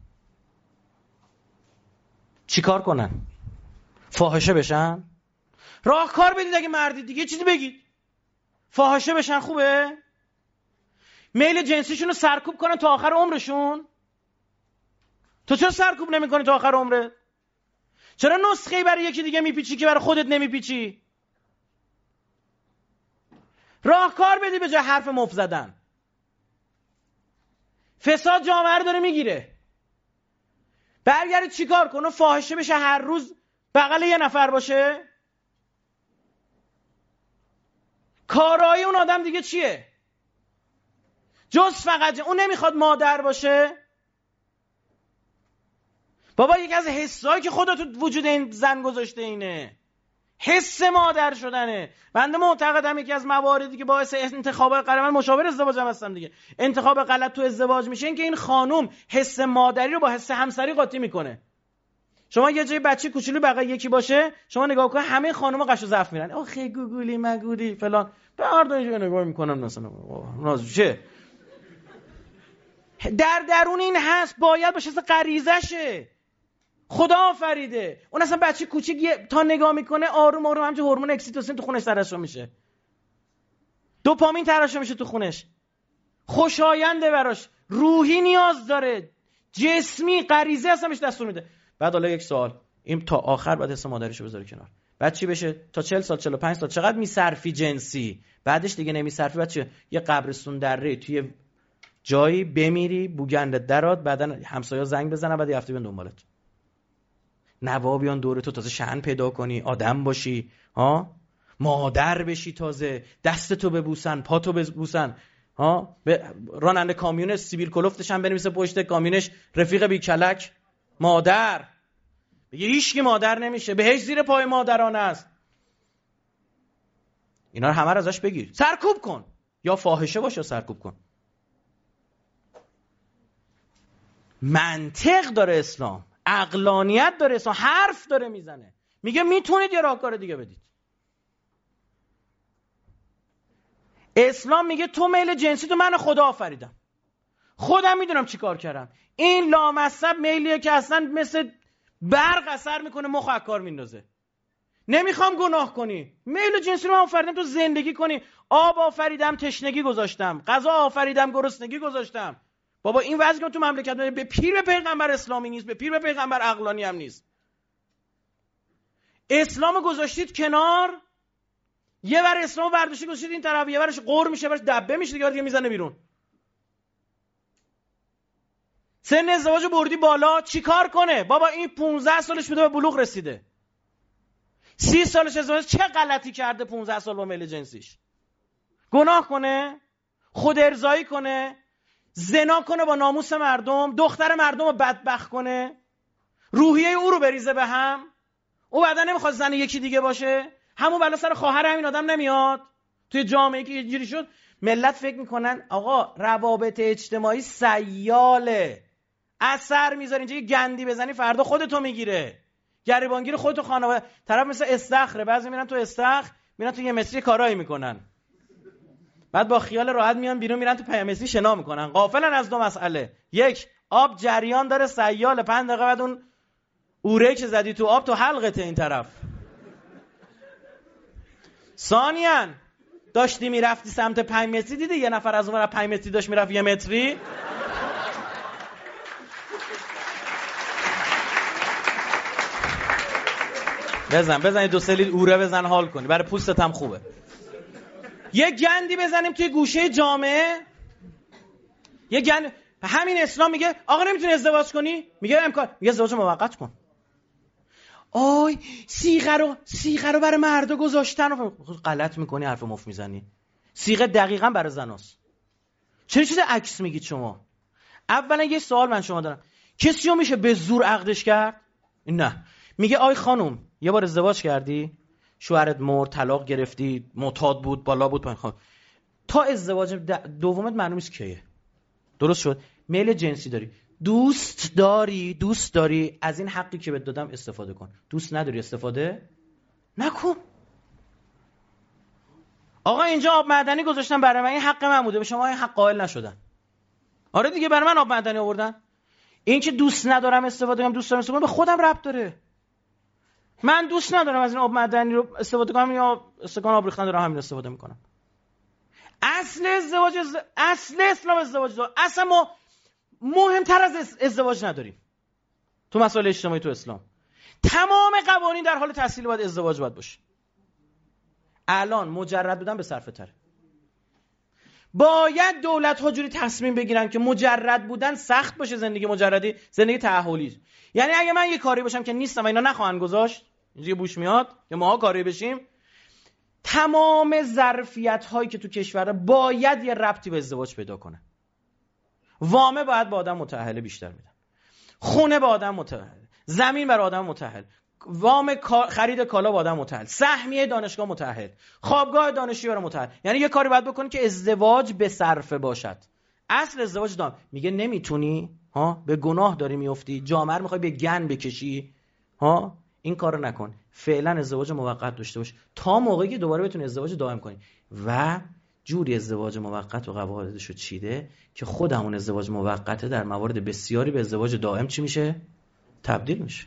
چیکار کنن؟ فاحشه بشن؟ راهکار بدید اگه مردید دیگه، چیزی بگید. فاحشه بشن خوبه؟ میل جنسیشون رو سرکوب کنن تا آخر عمرشون؟ تو چرا سرکوب نمی‌کنی تا آخر عمرت؟ چرا نسخه‌ای برای یکی دیگه میپیچی که برای خودت نمیپیچی؟ راهکار بدی به جای حرف مفت زدن. فساد جامعه رو داره میگیره. برگردید چیکار کنه؟ فاحشه بشه هر روز بغل یه نفر باشه؟ کارایی اون آدم دیگه چیه؟ جز فقط اون نمیخواد مادر باشه؟ بابا یکی از حسایی که خدا تو وجود این زن گذاشته اینه، حس مادر شدنه. بنده معتقدم یکی از مواردی که باعث انتخاب غلط، من مشاور ازدواج هم هستم دیگه، انتخاب غلط تو ازدواج میشه این که این خانوم حس مادری رو با حس همسری قاطی میکنه. شما یه جای بچه کوچولو بغل یکی باشه، شما نگاه کن همه خانوما قش و ظرف میرن، آخه گوگولی مگولی فلان، بعد اینجا نگاه میکنن مثلا نازوشه. در درون این هست، باید باشه، اصلا غریزشه. خدا آفریده. اون اصلا بچه کوچیک تا نگاه میکنه آروم آروم همچه هورمون اکسیتوسین تو خونش ترشح میشه، دوپامین ترشح میشه تو خونش، خوشاینده براش، روحی نیاز داره، جسمی غریزه اصلا بهش دستور میده. بعد حالا یک سوال، این تا آخر بعد اسم مادرشو بذاره کنار، بعد چی بشه؟ تا چهل سال چهل و پنج سال چقدر میصرفی جنسی، بعدش دیگه نمیصرفی، بعد چی؟ یه قبرستون دره توی جایی بمیری، بوگندت درات، بعدن همسایا زنگ بزنن، بعد یه هفته بیان دنبالت، نوا بیان دور تو، تازه شأن پیدا کنی، آدم باشی، ها، مادر بشی، تازه دستتو ببوسن، پاتو ببوسن، ها، راننده کامیون سیبیل کلفتش هم بنویسه پشت کامیونش رفیق بی کلک مادر، بگه هیچ کی مادر نمیشه، بهش زیر پای مادران است. اینا رو همه رو ازش بگیر، سرکوب کن، یا فاحشه باشه یا سرکوب کن. منطق داره اسلام، عقلانیت داره اسلام، حرف داره میزنه، میگه میتونید یه راهکار دیگه بدید. اسلام میگه تو میل جنسی تو، من خدا آفریدم، خودم میدونم چی کار کردم. این لامصب میلیه که اصلا مثل برق اثر میکنه، مخ کار میندازه. نمیخوام گناه کنی، میل جنسی رو من آفریدم تو زندگی کنی. آب آفریدم تشنگی گذاشتم، غذا آفریدم گرسنگی گذاشتم. بابا این وضعی که تو مملکت داره به پیر به پیغمبر اسلامی نیست، به پیر به پیغمبر عقلانی هم نیست. اسلامو گذاشتید کنار، یه بر اسلامو برداشتی گذاشتید این طرف، یه برش قور میشه، برش دبه میشه، دیگه دیگه میزنه بیرون. سن ازدواج بردی بالا، چیکار کنه؟ بابا این پونزده سالش بوده به بلوغ رسیده، سی سالش ازدواج، چه غلطی کرده پونزده سال با میل جنسیش؟ گناه کنه؟ خود ارضایی کنه؟ زنا کنه با ناموس مردم؟ دختر مردم رو بدبخت کنه؟ روحیه او رو بریزه به هم؟ او بعدا نمیخواد زن یکی دیگه باشه؟ همون بلا سر خواهر همین آدم نمیاد؟ توی جامعه که یه جوری شد ملت فکر میکنن آقا روابط اجتماعی سیاله، اثر میذاره، اینجا یه گندی بزنی فردا خودتو میگیره، گریبانگیر خودتو خانواده. طرف مثل استخره، بعضی میرن تو استخر، میرن تو یه مصری کارایی میکنن، بعد با خیال راحت میان بیرون، میرن تو پیامسی شنا میکنن، غافلن از دو مسئله: یک، آب جریان داره سیال، پنج دقیقه بعد اون اوره که زدی تو آب تو حلقته این طرف. ثانیاً داشتی میرفتی سمت پنج متری، دیدی یه نفر از اون ور پنج متری داشت میرفت یه متری، بزن بزن دو سه لیتر اوره بزن حال کنی، برای پوستت هم خوبه. یه گندی بزنیم توی گوشه جامعه، یه گند. همین اسلام میگه آقا نمیتونی ازدواج کنی، میگه امکان، میگه ازدواج موقت کن. آی صیغه رو صیغه رو برای مردا گذاشتن، غلط میکنی، حرف مفت میزنی. صیغه دقیقاً برای زناست. چه چیز عکس میگید شما؟ اولا یه سوال من شما دارم، کسی رو میشه به زور عقدش کرد؟ نه. میگه آی خانم یه بار ازدواج کردی، شوهرت مرد، طلاق گرفتی، معتاد بود، بالا بود، پایین خواهد. تا ازدواج دومت معلوم نیست کیه. درست شد؟ میل جنسی داری، دوست داری دوست داری از این حقی که بهت دادم استفاده کن. دوست نداری استفاده نکن. آقا اینجا آب معدنی گذاشتن برای من، این حق من بوده، به شما این حق قائل نشدن. آره دیگه برای من آب معدنی آوردن. این که دوست ندارم استفاده کنم، دوست دارم استفاده کنم، به خودم ربط داره. من دوست ندارم از این آب معدنی رو استفاده کنم، یا استکان آب ریختن دارم همین استفاده میکنم. اصل ازدواج از... اصل اسلام ازدواج داره. اصلا ما مهمتر از ازدواج نداریم تو مسائل اجتماعی تو اسلام. تمام قوانین در حال تحصیل باید ازدواج باید باشه. الان مجرد بودن به صرفه تره. باید دولت ها جوری تصمیم بگیرن که مجرد بودن سخت باشه، زندگی مجردی زندگی تعهلی. یعنی اگه من یه کاری باشم که نیستم و اینا نخواهن گذاشت، اینجوری بوش میاد که ماها کاری بشیم، تمام ظرفیت هایی که تو کشور باید یه ربطی به ازدواج پیدا کنه. وامه باید با آدم متأهل بیشتر میدن، خونه با آدم متأهل، زمین برای آدم متأهل، وام خرید کالا با آدم متأهل، سهمیه دانشگاه متأهل، خوابگاه دانشجویی برای متأهل. یعنی یه کاری باید بکنی که ازدواج به صرفه باشد. اصل ازدواج دام میگه نمیتونی، ها، به گناه داری میافتی، جامعه رو میخوای به گن بکشی، ها این کارو نکن، فعلا ازدواج موقت داشته باش تا موقعی که دوباره بتونی ازدواج دائم کنی. و جوری ازدواج موقت و قواعدش رو چیده که خود همون ازدواج موقته در موارد بسیاری به ازدواج دائم چی میشه؟ تبدیل میشه.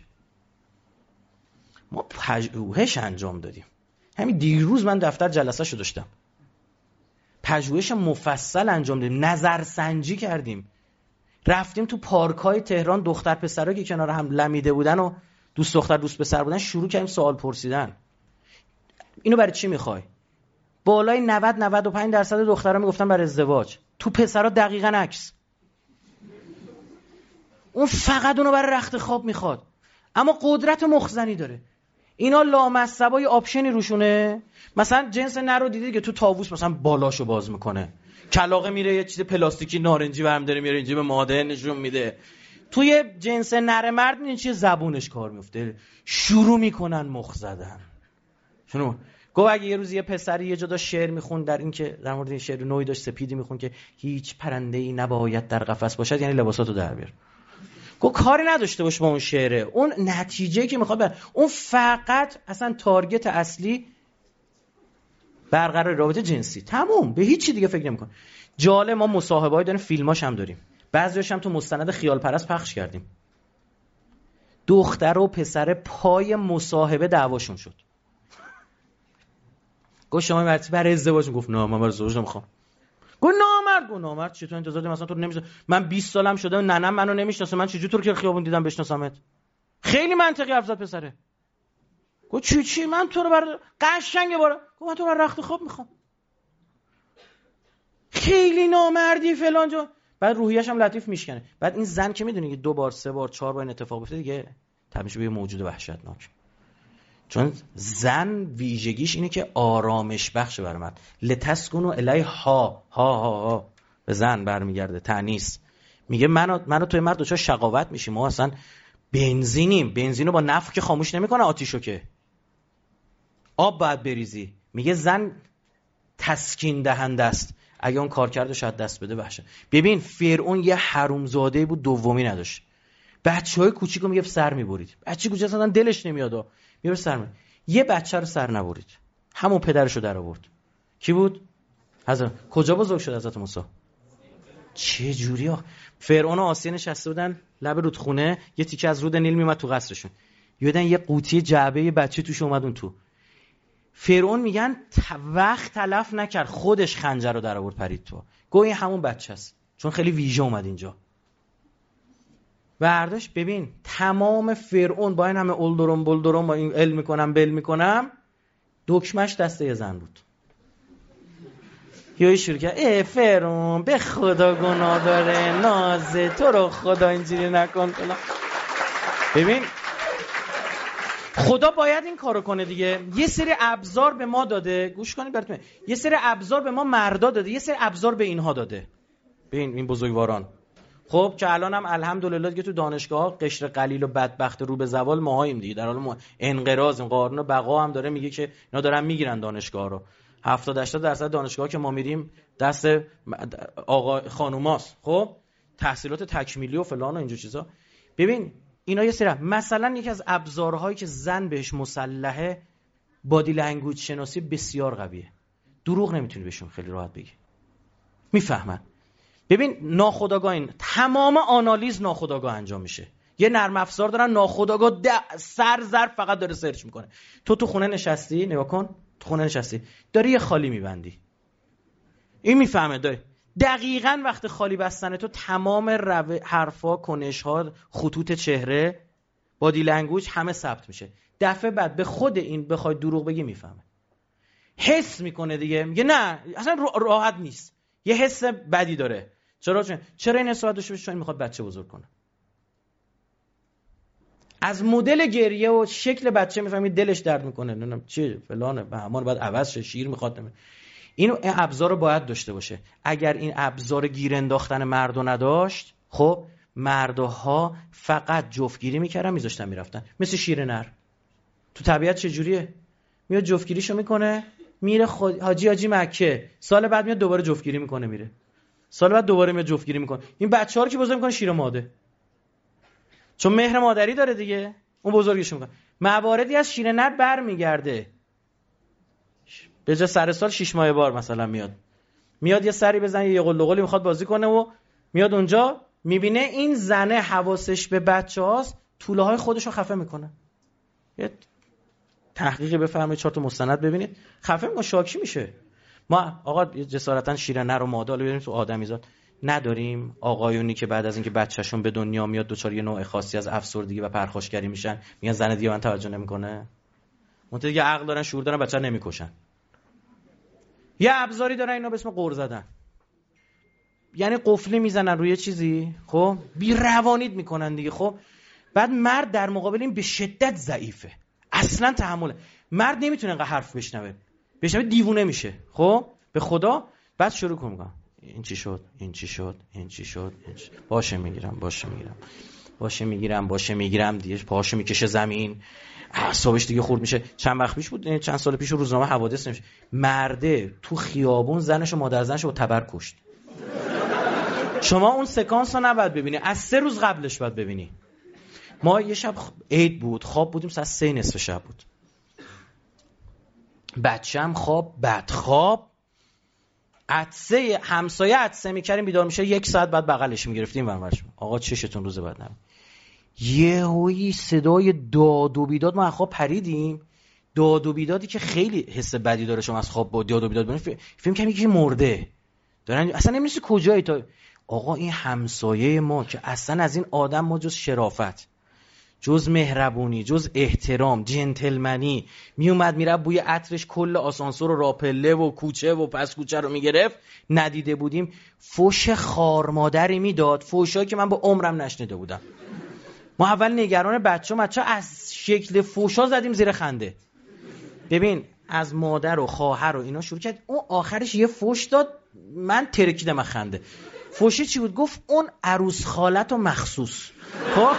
ما پژوهش انجام دادیم، همین دیروز من دفتر جلسه‌شو داشتم، پژوهش مفصل انجام دادیم، نظرسنجی کردیم، رفتیم تو پارک‌های تهران، دختر پسرا که کنار هم لمیده بودن و دوست دختر دوست پسر بودن شروع کردیم سوال پرسیدن. اینو برای چی میخوای؟ بالای نود نود و پنج درصد دخترها میگفتن برای ازدواج، تو پسرا دقیقاً عکس. اون فقط اونو برای رخت خواب میخواد، اما قدرت مخزنی داره. اینا لامصبای آپشنی روشونه. مثلا جنس نر رو دیدید که تو طاووس مثلا بالاشو باز میکنه، کلاغه میره یه چیز پلاستیکی نارنجی برم داره میاره اینجا به ماده نشون میده. توی جنس نر مرد میدین چیه؟ زبونش کار میفته، شروع میکنن مخ زدن. شنو گفت اگه یه روز یه پسری یه جا داشت شعر میخوند در این که در مورد این شعر نوعی داشت سپیدی میخوند که هیچ پرنده‌ای نباید در قفس باشد، یعنی لباساتو در بیار. گفت کاری نداشته باش با اون شعره، اون نتیجه که میخواد بر اون فقط اصلا تارگت اصلی برقرار رابطه جنسی، تموم، به هیچ چی دیگه فکر نمی‌کنه. جالب ما مصاحبه‌ای داریم، فیلماش هم داریم، بعضی‌هاش هم تو مستند خیال پرست پخش کردیم. دختر و پسر پای مصاحبه دعواشون شد. گفت شما مرتی برای ازدواج؟ گفت نه من برای ازدواج نمیخوام. گفت نامرد. گفت نامرد چطور انتظار داری مثلا تو رو نمیشناسم؟ من بیست سالم شده و ننم منو نمیشناسه، من چجوری تو رو که خیابون دیدم بشناسمت؟ خیلی منطقی حرف زد پسره. گفت چی چی من تو رو برای قشنگه باره. گفت من تو رو برای رخت خواب میخوام. خیلی نامردی فلان جا. بعد روحیه‌اش هم لطیف میشکنه. بعد این زن که میدونی که دو بار سه بار چهار بار این اتفاق افتاد دیگه تبدیل میشه به یه موجود وحشتناک. چون زن ویژگیش اینه که آرامش بخشه برای مرد. لتسکنوا الیها ها ها ها به زن برمیگرده، تانیث. میگه منو منو توی مرد دوچار شقاوت میشیم، ما اصلا بنزینیم، بنزینو با نفت که خاموش نمیکنه آتیشو، که آب باید بریزی. میگه زن تسکین دهنده است، اگه اون کار کرده شاید دست بده وحشه. ببین فرعون یه حرومزاده بود دومی نداشت، بچهای کوچیکو میگه سر میبرید، بچه کوچیک اصلا دلش نمیاد میره سر میبرید. یه بچه رو سر نبرید، همون پدرشو در آورد. کی بود؟ حضرت. کجا بزرگ شد حضرت موسی؟ چه جوری ها؟ فرعون و آسیه نشسته بودن لب رودخونه، یه تیکه از رود نیل میومد تو قصرشون، یادن یه قوطی جعبه یه بچه توش اومد اون تو. فرعون میگن وقت تلف نکرد، خودش خنجر رو در آورد پرید تو. گویا همون بچه است، چون خیلی ویژه اومد اینجا. برداشت ببین تمام فرعون با این همه اولدرون بولدرون با این علم میکنم بل میکنم، دکمش دسته یه زن بود. یه شروع کرد ای فرعون به خدا گناه داره، نازه تو رو خدا اینجوری نکن. ببین خدا باید این کارو کنه دیگه. یه سری ابزار به ما داده، گوش کنید براتون، یه سری ابزار به ما مردا داده، یه سری ابزار به اینها داده. ببین این بزرگواران خب که الان هم الحمدلله دیگه تو دانشگاه‌ها قشر قلیل و بدبخت رو به زوال ماهاییم دیگه، در حال ما انقراض، این قانون بقا هم داره میگه که اینا دارن میگیرن دانشگاه رو. هفتاد هشتاد درصد دانشگاه‌ها که ما میریم دست آقا خانوماست، خب تحصیلات تکمیلی و فلان و اینجور چیزا. ببین اینا یه سری، مثلا یکی از ابزارهایی که زن بهش مسلحه بادی لنگویج شناسی بسیار قویه. دروغ نمیتونی بهشون خیلی راحت بگی، میفهمن. ببین ناخودآگاه این تمام آنالیز ناخودآگاه انجام میشه. یه نرم افزار دارن ناخودآگاه سر ضرب فقط داره سرچ میکنه. تو تو خونه نشستی، نگاه کن، تو خونه نشستی داری یه خالی میبندی، این میفهمه داری دقیقاً وقت خالی بستن تو تمام رو... حرفا، کنش‌ها، خطوط چهره، بادی لنگویج همه ثبت میشه. دفعه بعد به خود این بخوای دروغ بگی میفهمه، حس میکنه دیگه، میگه نه اصلا راحت نیست، یه حس بدی داره. چرا چون چرا این حساب داشته باشه؟ چون میخواد بچه بزرگ کنه. از مدل گریه و شکل بچه میفهمید دلش درد میکنه، نمیدونم چی فلانه بهمان، بعد عوض شه، شیر میخواد. نمی... اینو این ابزار رو باید داشته باشه. اگر این ابزار گیر انداختن مردو نداشت، خب مردها فقط جفتگیری میکردن میذاشتن میرفتن، مثل شیر نر. تو طبیعت چه جوریه؟ میاد جفتگیریشو میکنه میره خود حاجی حاجی مکه، سال بعد میاد دوباره جفتگیری میکنه میره، سال بعد دوباره میاد جفتگیری میکنه. این بچه‌ها رو که بزرگ میکنه شیر ماده، چون مهر مادری داره دیگه. اون بزرگش میکنه. مواردی از شیر نر برمیگرده، به جای سر سال شش ماه بار مثلا میاد میاد یه سری بزنه، یه قل قلی میخواد بازی کنه و میاد اونجا میبینه این زنه حواسش به بچه هاست، توله های خودش رو خفه میکنه. یه تحقیقی بفرمایید، چهار تا مستند ببینید، خفه میکنه، شاکی میشه. ما آقا جسارتا شیر نر و ماده رو ببینیم تو آدمیزاد نداریم. آقایونی که بعد از اینکه بچه‌شون به دنیا میاد دوچار یه نوع خاصی از افسردگی و پرخاشگری میشن، میگن زن دیگه من توجه نمیکنه. منتها دیگه عقل دارن، شعور دارن، بچه‌ها نمیکشن. یه ابزاری دارن اینا به اسم قُر زدن، یعنی قفلی میزنن روی چیزی، خب بی روانید میکنن دیگه. خب بعد مرد در مقابل این به شدت ضعیفه، اصلا تحمل مرد نمیتونه انقدر حرف بشنوه بشنوه دیوونه میشه. خب به خدا بعد شروع کنم این چی شد، این چی شد، این چی شد، این چی... باشه میگیرم، باشه میگیرم، باشه میگیرم، باشه میگیرم دیگه، پاهاشو میکشه زمین، اعصابش دیگه خورد میشه. چند وقت پیش بود، چند سال پیش روزنامه حوادث نمیشه، مرده تو خیابون زنش و مادر زنش رو تبر کشت. شما اون سکانس رو نباید ببینی، از سه روز قبلش باید ببینی. ما یه شب عید بود، خواب بودیم، ساعت سه نصف شب بود، بچه‌م خواب بد خواب، عطسه همسایه عطسه میکردیم، بیدار میشه، یک ساعت بعد بغلش میگرفتیم ورورش، آقا چشتون روز بعد نم. یهویی صدای داد و بیداد، ما از خواب پریدیم. داد و بیدادی که خیلی حس بدی داره، شما از خواب با داد و بیداد ببینید فیلم که یکی مرده دارن، اصلا نمی‌دونی کجایی. تا آقا این همسایه ما که اصلا از این آدم ما جز شرافت، جز مهربونی، جز احترام، جنتلمنی، میومد میره بوی عطرش کل آسانسور و راپله و کوچه و پس کوچه رو میگرفت، ندیده بودیم. فوش خار مادری میداد، فوشایی که من با عمرم نشنیده بودم. ما اول نگران بچه بچه از شکل فوشا زدیم زیر خنده. ببین از مادر و خواهر و اینا شروع کرد، اون آخرش یه فوش داد، من ترکیدم از خنده. فوشه چی بود؟ گفت اون عروس خالت و مخصوص. خب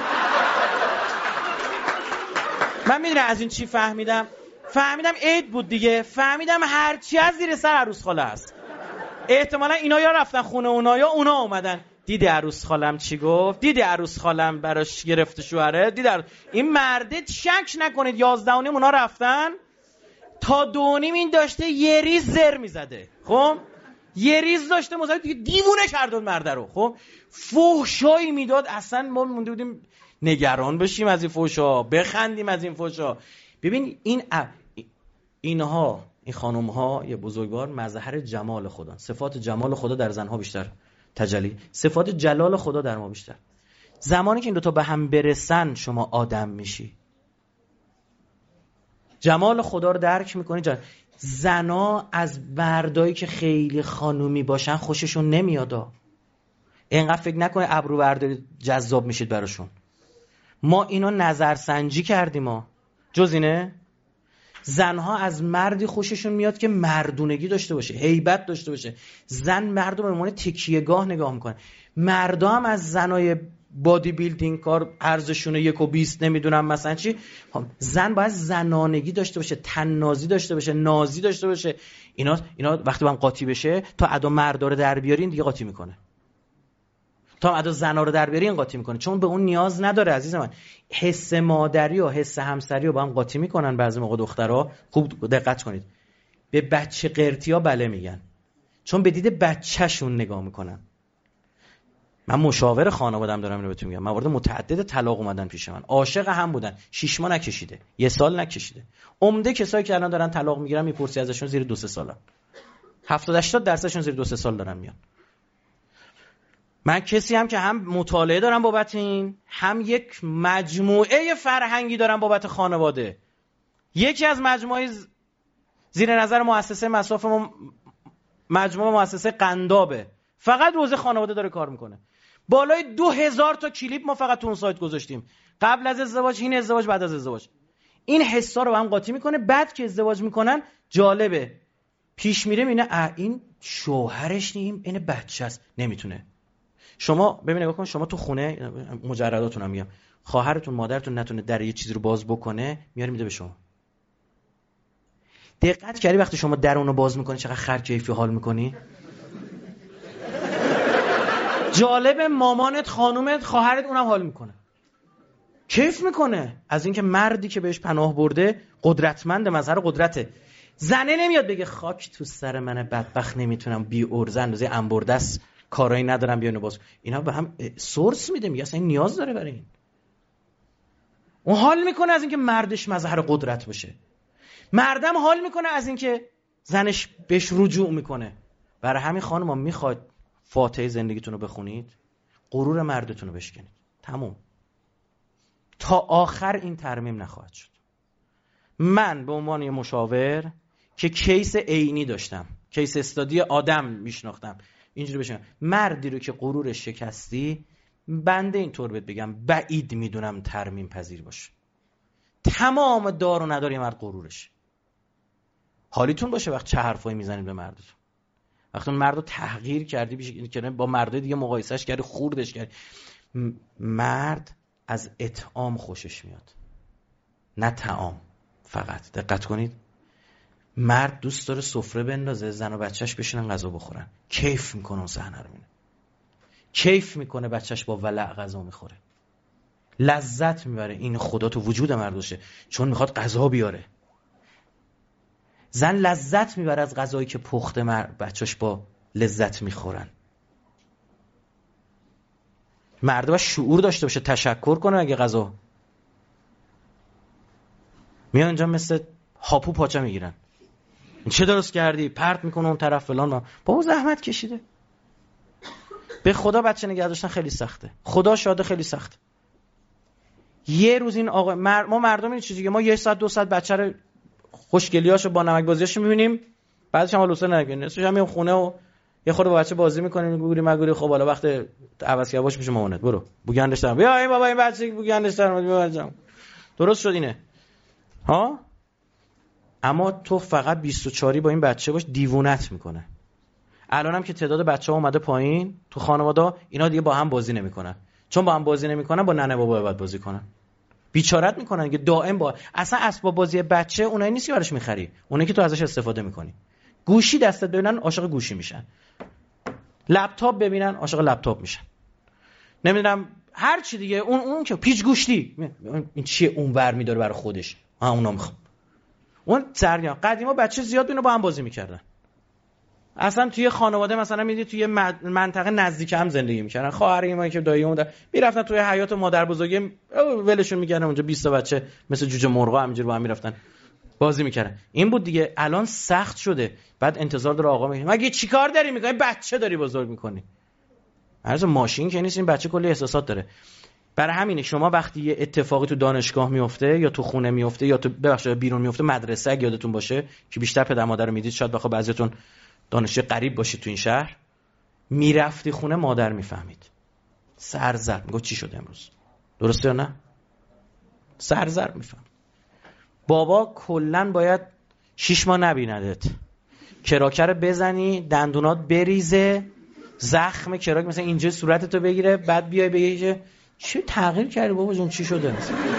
من میدونم از این چی فهمیدم؟ فهمیدم عید بود دیگه، فهمیدم هرچی از زیر سر عروس خاله است. احتمالا اینا یا رفتن خونه اونا یا اونا اومدن. دیدی عروس خالم چی گفت؟ دیدی عروس خالم براش گرفته شوهره؟ دیدی عروس... این مرده شک نکنید یازده و نیم اونا رفتن تا دو نیم این داشته یه ریز زر میزده. خب یه ریز داشته مزاحم دیگه، دیوونه کرد اون مرده رو. خب فحشایی میداد، اصلا ما مونده بودیم نگران بشیم از این فحشا، بخندیم از این فحشا. ببین این ا... اینها این خانم ها یه بزرگوار مظهر جمال خدا، صفات جمال خدا در زنها بیشتر تجلی، صفات جلال خدا در ما بیشتر. زمانی که این دوتا به هم برسن شما آدم میشی، جمال خدا رو درک میکنی. جل... زنا از مردایی که خیلی خانومی باشن خوششون نمیادا. اینقدر فکر نکنه ابرو برداری جذاب میشید براشون. ما اینو نظرسنجی کردیم، ما جز اینه. زنها از مردی خوششون میاد که مردونگی داشته باشه، هیبت داشته باشه. زن مردم به عنوان تکیه‌گاه نگاه میکنه. مردا هم از زنای بادی بیلدینگ کار ارزششون یک و بیست نمیدونم مثلا چی، زن باید زنانگی داشته باشه، تنازی داشته باشه، نازی داشته باشه. اینا اینا وقتی با هم قاطی بشه، تا ادا مردا رو در بیارین دیگه قاطی میکنه، تا ادا زنا رو در بیارین قاطی میکنه، چون به اون نیاز نداره. عزیز من حس مادری و حس همسری رو با هم قاطی میکنن بعضی موقع دخترها. خوب دقت کنید، به بچه قرتیا بله میگن، چون به دید بچه‌شون نگاه میکنن. من مشاور خانواده‌ام دارم اینو بهتون میگم، موارد متعدد طلاق اومدن پیش من، عاشق هم بودن، شش ماه نکشیده، یه سال نکشیده. عمده کسایی که الان دارن طلاق میگیرن میپرسی ازشون زیر دو سه سالن، هفتاد هشتاد درصدشون زیر دو سه سال دارن میان. من کسی هم که هم مطالعه دارم بابت این، هم یک مجموعه فرهنگی دارم بابت خانواده. یکی از مجموعه زیر نظر مؤسسه مصاف م... مجموعه مؤسسه قندابه، فقط روزه خانواده داره کار میکنه. بالای دو هزار تا کلیپ ما فقط تو اون سایت گذاشتیم، قبل از ازدواج، این ازدواج، بعد از ازدواج. این حسا رو هم قاطی میکنه. بعد که ازدواج میکنن جالبه، پیش میره اینه این شوهرش نیم، این بچه است، نمیتونه. شما ببین نگاه کن، شما تو خونه مجرداتون هم میگم، خواهرتون مادرتون نتونه در یه چیزی رو باز بکنه، میاره میده به شما. دقت کردی وقتی شما در اونو باز میکنی چقدر خر کیفی حال میکنی؟ جالب، مامانت، خانومت، خواهرت اونم حال میکنه. کیف میکنه از اینکه مردی که بهش پناه برده قدرتمند، مظهر قدرته. زنه نمیاد بگه خاک تو سر من بدبخت، نمیتونم بی ارزه اندازه انبردست کارایی ندارم بیانو باز. اینا به هم سورس میده، میگه اصلا این نیاز داره برای این. اون حال میکنه از اینکه مردش مظهر قدرت باشه. مردم حال میکنه از اینکه زنش بهش رجوع میکنه. برای همین خانم‌ها میخواد فاتحه زندگیتون رو بخونید، غرور مردتون رو بشکنید. تموم. تا آخر این ترمیم نخواهد شد. من به عنوان یه مشاور که کیس عینی داشتم، کیس استادی آدم میشناختم، اینجوری بشم مردی رو که غرورش شکستی، بنده اینطور بهت بگم بعید میدونم ترمیم پذیر باشه. تمام دار و ندار یه مرد غرورش. حالیتون باشه وقت چه حرفایی میزنید به مردتون. وقتی اون مردو تحقیر کردی بیش که با مردای دیگه مقایسهش کردی، خوردش کردی. مرد از اطعام خوشش میاد، نه طعام. فقط دقت کنید، مرد دوست داره سفره بندازه، زن و بچهش بشینن غذا بخورن، کیف میکنه اون صحنه رو میبینه، کیف میکنه بچهش با ولع غذا میخوره، لذت میبره. این خدا تو وجود مردشه، چون میخواد غذا بیاره. زن لذت میبره از غذایی که پخته مرد بچهش با لذت میخورن. مرد باید شعور داشته باشه، تشکر کنه اگه غذا میان اینجا مثل هاپو پاچه میگیرن، چه درست کردی، پرت میکنه اون طرف فلان. بابا زحمت کشیده. به خدا بچه نگه داشتن خیلی سخته، خدا شاده خیلی سخته. یه روز این آقا مر... ما مردم این چیزی که ما یه ساعت دو ساعت بچه رو خوشگلیاشو با نمک بازیاشو میبینیم، بعدش هم لوسه نگیم، نصفش هم میام خونه و یه خورده با بچه بازی میکنیم، گوری مگوری. خب حالا وقت عوض کردن باش میشه مامانت، برو بوگندش دارم، بیا این بابا این بچه بوگندش دارم، بیا درست شد اینه ها. اما تو فقط بیست و چهار با این بچه باش، دیوونت میکنه. الانم که تعداد بچه‌ها اومده پایین تو خانواده، اینا دیگه با هم بازی نمیکنن، چون با هم بازی نمیکنن با ننه بابا باید بازی کنن. بیچارت میکنن که دائم با اصلا اسباب بازی بچه اونایی نیست که براش میخری، اونایی که تو ازش استفاده میکنی. گوشی دستت ببینن عاشق گوشی میشن، لپتاپ ببینن عاشق لپتاپ میشن، نمیدونم هر چی دیگه. اون اون که پیچ گوشتی این چیه اون ور میداره برای خودش، ها اونا میخوام. اون سرگرم قدیما بچه زیاد اینا با هم بازی میکردن. اصلا توی خانواده مثلا میدی توی منطقه نزدیک هم زندگی میکردن، خواهر ما که دایی اون میرفتن توی حیاط مادر بزرگی ولشون میکردن اونجا، بیست تا بچه مثل جوجه مرغا همینجوری با هم میرفتن بازی میکردن. این بود دیگه. الان سخت شده، بعد انتظار داره آقا میگه مگه چیکار داری میکنی، بچه داری بزرگ میکنی. هرز ماشین که نیست، این بچه کلی احساسات داره. برای همینه شما وقتی یه اتفاقی تو دانشگاه میفته یا تو خونه میفته یا تو ببخشید بیرون میفته، مدرسه اگه یادتون باشه که بیشتر پدر مادر رو میدید، شاید بخوام بعضیتون دانشجو غریب باشید تو این شهر، میرفتی خونه مادر میفهمید، سرزرد میگه چی شده امروز، درسته یا نه؟ سرزرد میفهم. بابا کلن باید شش ماه نبیندت، کراکر بزنی دندونات بریزه، زخم کراک مثلا اینجا صورتتو بگیره، بعد بیای بگی چی تغییر کردی بابا جون چی شده.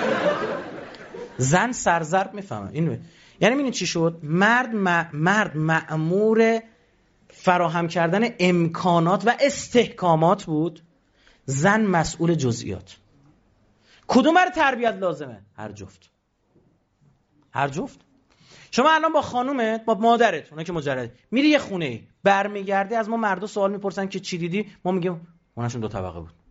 زن سرزرد میفهمه. این یعنی ببین چی شد. مرد م... مرد مأمور فراهم کردن امکانات و استحکامات بود، زن مسئول جزئیات. کدوم برای تربیت لازمه؟ هر جفت. هر جفت. شما الان با خانومت، با مادرت، اونا که مجرد میری یه خونه ای، برمیگردی از ما مردا سوال میپرسن که چی دیدی، ما میگیم اوناشون دو طبقه بود.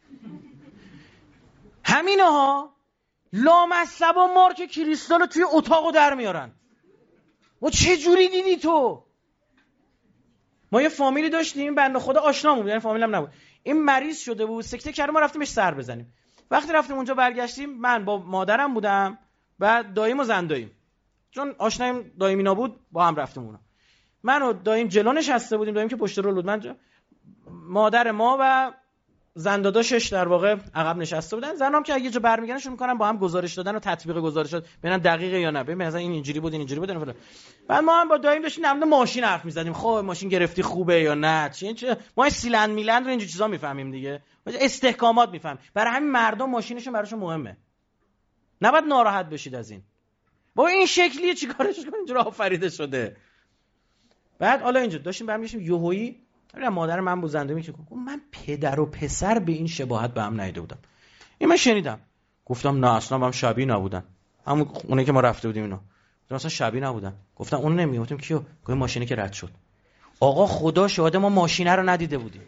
همینها لامصب و مارک کریستالو توی اتاقو در میارن. و چه جوری دیدی تو؟ ما یه فامیلی داشتیم، بنده خدا آشنامون بود، یعنی فامیلم نبود. این مریض شده بود، سکته کرد، ما رفتیمش سر بزنیم. وقتی رفتیم اونجا برگشتیم، من با مادرم بودم، بعد داییم و زن داییم. چون آشنایم داییم اینا بود، با هم رفتیم اونا. من و داییم جلو نشسته بودیم، داییم که پشت رول بود، من جا. مادر ما و زن داداشش در واقع عقب نشسته بودن. زنام که اگه جا برمیگردن شروع می‌کنن با هم گزارش دادن و تطبیق گزارش داد، ببینن دقیقه یا نه، ببین مثلا این اینجوری بود این اینجوری بود فلان. بعد ما هم با دایم داشتیم نمونه ماشین حرف می‌زدیم، خب ماشین گرفتی خوبه یا نه، چی چی ما سیلند میلند رو اینجور چیزا می‌فهمیم دیگه، استحکامات می‌فهمیم. برای همین مردم ماشینشون براشون مهمه، نباید ناراحت بشید از این. با این شکلیه چیکارش کنیم، اینجوری آفریده شده. بعد حالا اینجا داشتیم برمیگشتیم یهویی مادر من بود زنده میگه من پدر و پسر به این شباهت به هم ندیده بودم. این من شنیدم گفتم نه اصلا هم شبیه نبودن، همون اونایی که ما رفته بودیم اینا اصلا شبیه نبودن. گفتم اون نمیگم. گفتم کیو؟ گفتم ماشینی که رد شد. آقا خدا شاهده ما ماشینه رو ندیده بودیم.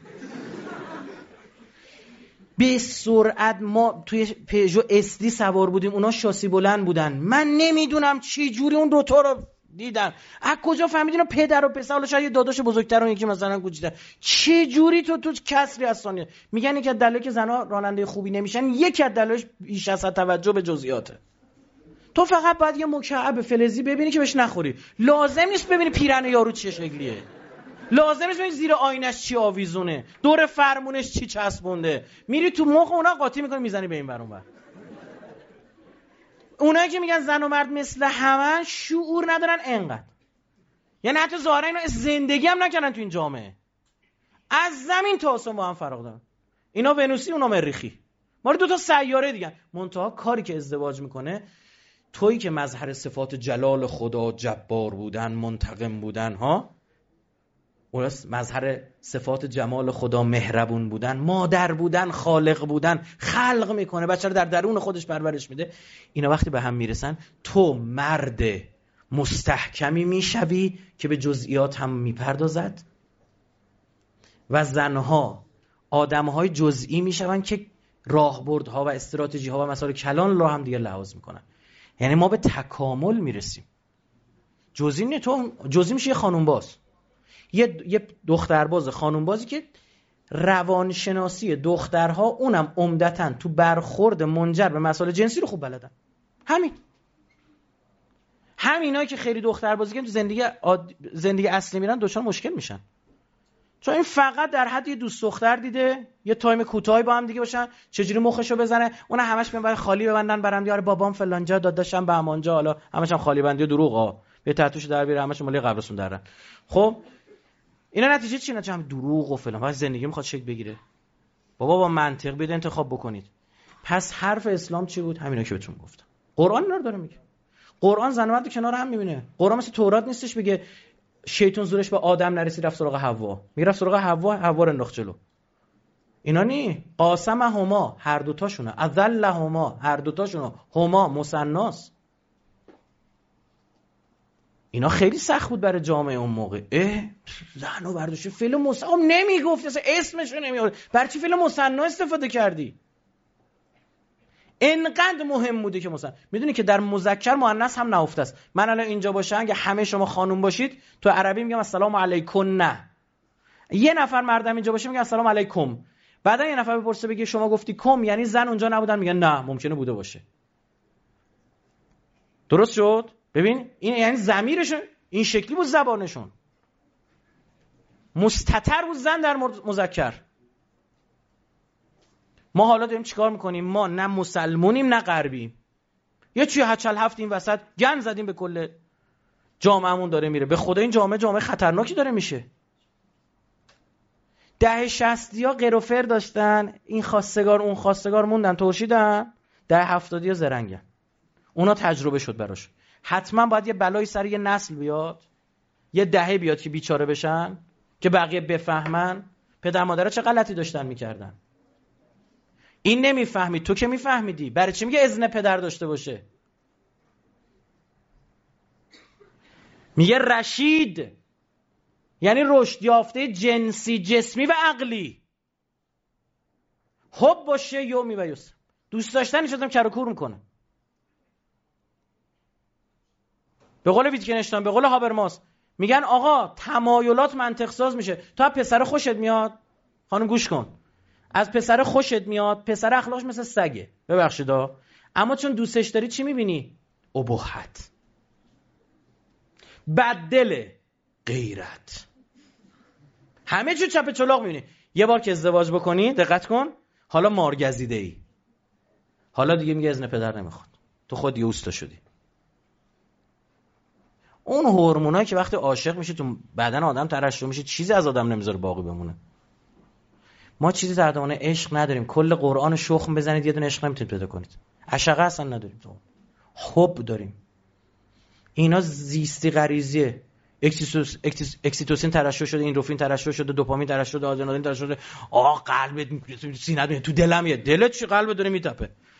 به سرعت ما توی پژو اسدی سوار بودیم، اونا شاسی بلند بودن. من نمیدونم چه جوری اون دوتا رو دیدن، از کجا فهمیدین پدر و پسر، حالا شاید یه داداش بزرگتر اون یکی مثلا کوچیک‌تر، چه جوری تو تو کسری از ثانیه. میگن که دلیلی که زنا راننده خوبی نمیشن یکی از دلایلش بیش از حد توجه به جزئیاته. تو فقط باید یه مکعب فلزی ببینی که بهش نخوری، لازم نیست ببینی پیرن یارو چه شکلیه، لازم نیست ببینی زیر آینش چی آویزونه، دور فرمونش چی چسبونده. میری تو مخ اونا قاطی میکنی میزنی به این ور اون ور. اونایی که میگن زن و مرد مثل همن شعور ندارن انقدر، یعنی حتی ظاهرا اینا زندگی هم نکردن تو این جامعه، از زمین تا آسمون با هم فرق دارن. اینا ونوسی اونا مریخی، ما دو تا سیاره دیگه. منتها کاری که ازدواج میکنه، تویی که مظهر صفات جلال خدا، جبار بودن، منتقم بودن ها، اون مظهر صفات جمال خدا، مهربون بودن، مادر بودن، خالق بودن، خلق میکنه، بچه رو در درون خودش پرورش میده. اینا وقتی به هم میرسن تو مرد مستحکمی میشوی که به جزئیات هم میپردازد و زنها آدمهای جزئی میشون که راهبردها و استراتژیها و مسائل کلان رو هم دیگه لحاظ میکنن. یعنی ما به تکامل میرسیم. جزئی نه، تو جزئی میشه یه خانوم باز، یه یه دخترباز خانوم بازی که روانشناسی دخترها اونم عمدتاً تو برخورد منجر به مسائل جنسی رو خوب بلدن. همین همینایی که خیلی دختربازی که تو زندگی آد... زندگی اصلی میرن دچار مشکل میشن، چون این فقط در حد یه دوست دختر دیده، یه تایم کوتاهی با هم دیگه باشن، چجوری مخشو بزنه، اون همش میگن خالی ببندن برام، یاره بابام فلان جا داداشم به همان جا، حالا همش هم خالی بندی و دروغا، به تاتوش در بیاره، همش مال قبرستون درن. خب اینا نتیجه چی؟ نتیجه هم دروغ و فلان. واسه زندگی میخواد شکل بگیره. بابا با منطق بده انتخاب بکنید. پس حرف اسلام چی بود؟ همینا که بهتون گفتم. قرآن اینا رو داره میگه. قرآن زن و مرد کنار هم میبینه. قرآن مثل تورات نیستش بگه شیطان زورش به آدم نرسید رفت سراغ حوا. میرفت سراغ حوا، حوا رو انداخت جلو. اینا نی. قاسم هما، هر دو تاشونه. اذل هما، هر دو تاشونه. هما مثناست. اینا خیلی سخت بود برای جامعه اون موقع. اه زن و برداشت فعل مثنا نمیگفت، اصلا اسمش رو نمیارد. برای چی فعل مثنا استفاده کردی؟ انقدر مهم بوده که مثلا میدونی که در مذکر مؤنث هم نهفته است. من الان اینجا باشم اگه همه شما خانوم باشید تو عربی میگم السلام علیکم، نه یه نفر مردم اینجا باشه میگم السلام علیکم، بعدا یه نفر بپرسه بگه شما گفتی کم یعنی زن اونجا نبودن، میگن نه ممکنه بوده باشه. درست شد؟ ببین این یعنی ضمیرشون این شکلی بود، زبانشون مستتر بود زن در مذکر. ما حالا داریم چیکار میکنیم؟ ما نه مسلمونیم نه غربیم، یه چی هچل هفت این وسط گن زدیم به کل جامعهمون داره میره. به خدا این جامعه جامعه خطرناکی داره میشه. ده شصتی ها قروفر داشتن، این خواستگار اون خواستگار موندن ترشیدن، ده هفتادی ها زرنگن، اونا تجربه شد براش. حتما باید یه بلایی سر یه نسل بیاد، یه دهه بیاد که بیچاره بشن، که بقیه بفهمن پدر مادرها چه غلطی داشتن میکردن. این نمیفهمی، تو که میفهمیدی. برای چی میگه اذن پدر داشته باشه؟ میگه رشید یعنی رشد یافته جنسی، جسمی و عقلی. حب باشه یومی و یوسف، دوست داشتنش آدم کر و کور میکنه. به قول ویتکنشتاین، به قول هابرماس، میگن آقا تمایلات منطق ساز میشه. تو از پسر خوشت میاد، خانم گوش کن، از پسر خوشت میاد، پسر اخلاقش مثل سگه، ببخشیدا، اما چون دوستش داری چی میبینی؟ اباحت، بددل، غیرت، همه چیز چپ چلاق میبینی. یه بار که ازدواج بکنی دقت کن، حالا مارگزیده ای، حالا دیگه میگه اذن پدر نمیخواد، تو خود دیگه اوستا شدی. اون هورمونایی که وقتی عاشق میشه تو بدن آدم ترشح میشه، چیزی از آدم نمیذاره باقی بمونه. ما چیزی در زمان عشق نداریم. کل قرآن شخم بزنید یه دونه عشق نمیتونید پیدا کنید. عشقه اصلا نداریم، تو حب داریم. اینا زیستی غریزیه. اکسیتوسین ترشح شده، اندورفین ترشح شده، دوپامین ترشح شده، آدرنالین ترشح شده. آ قلبت سینه‌ت تو دلم، یه دلت چی قلبت داره میتپه.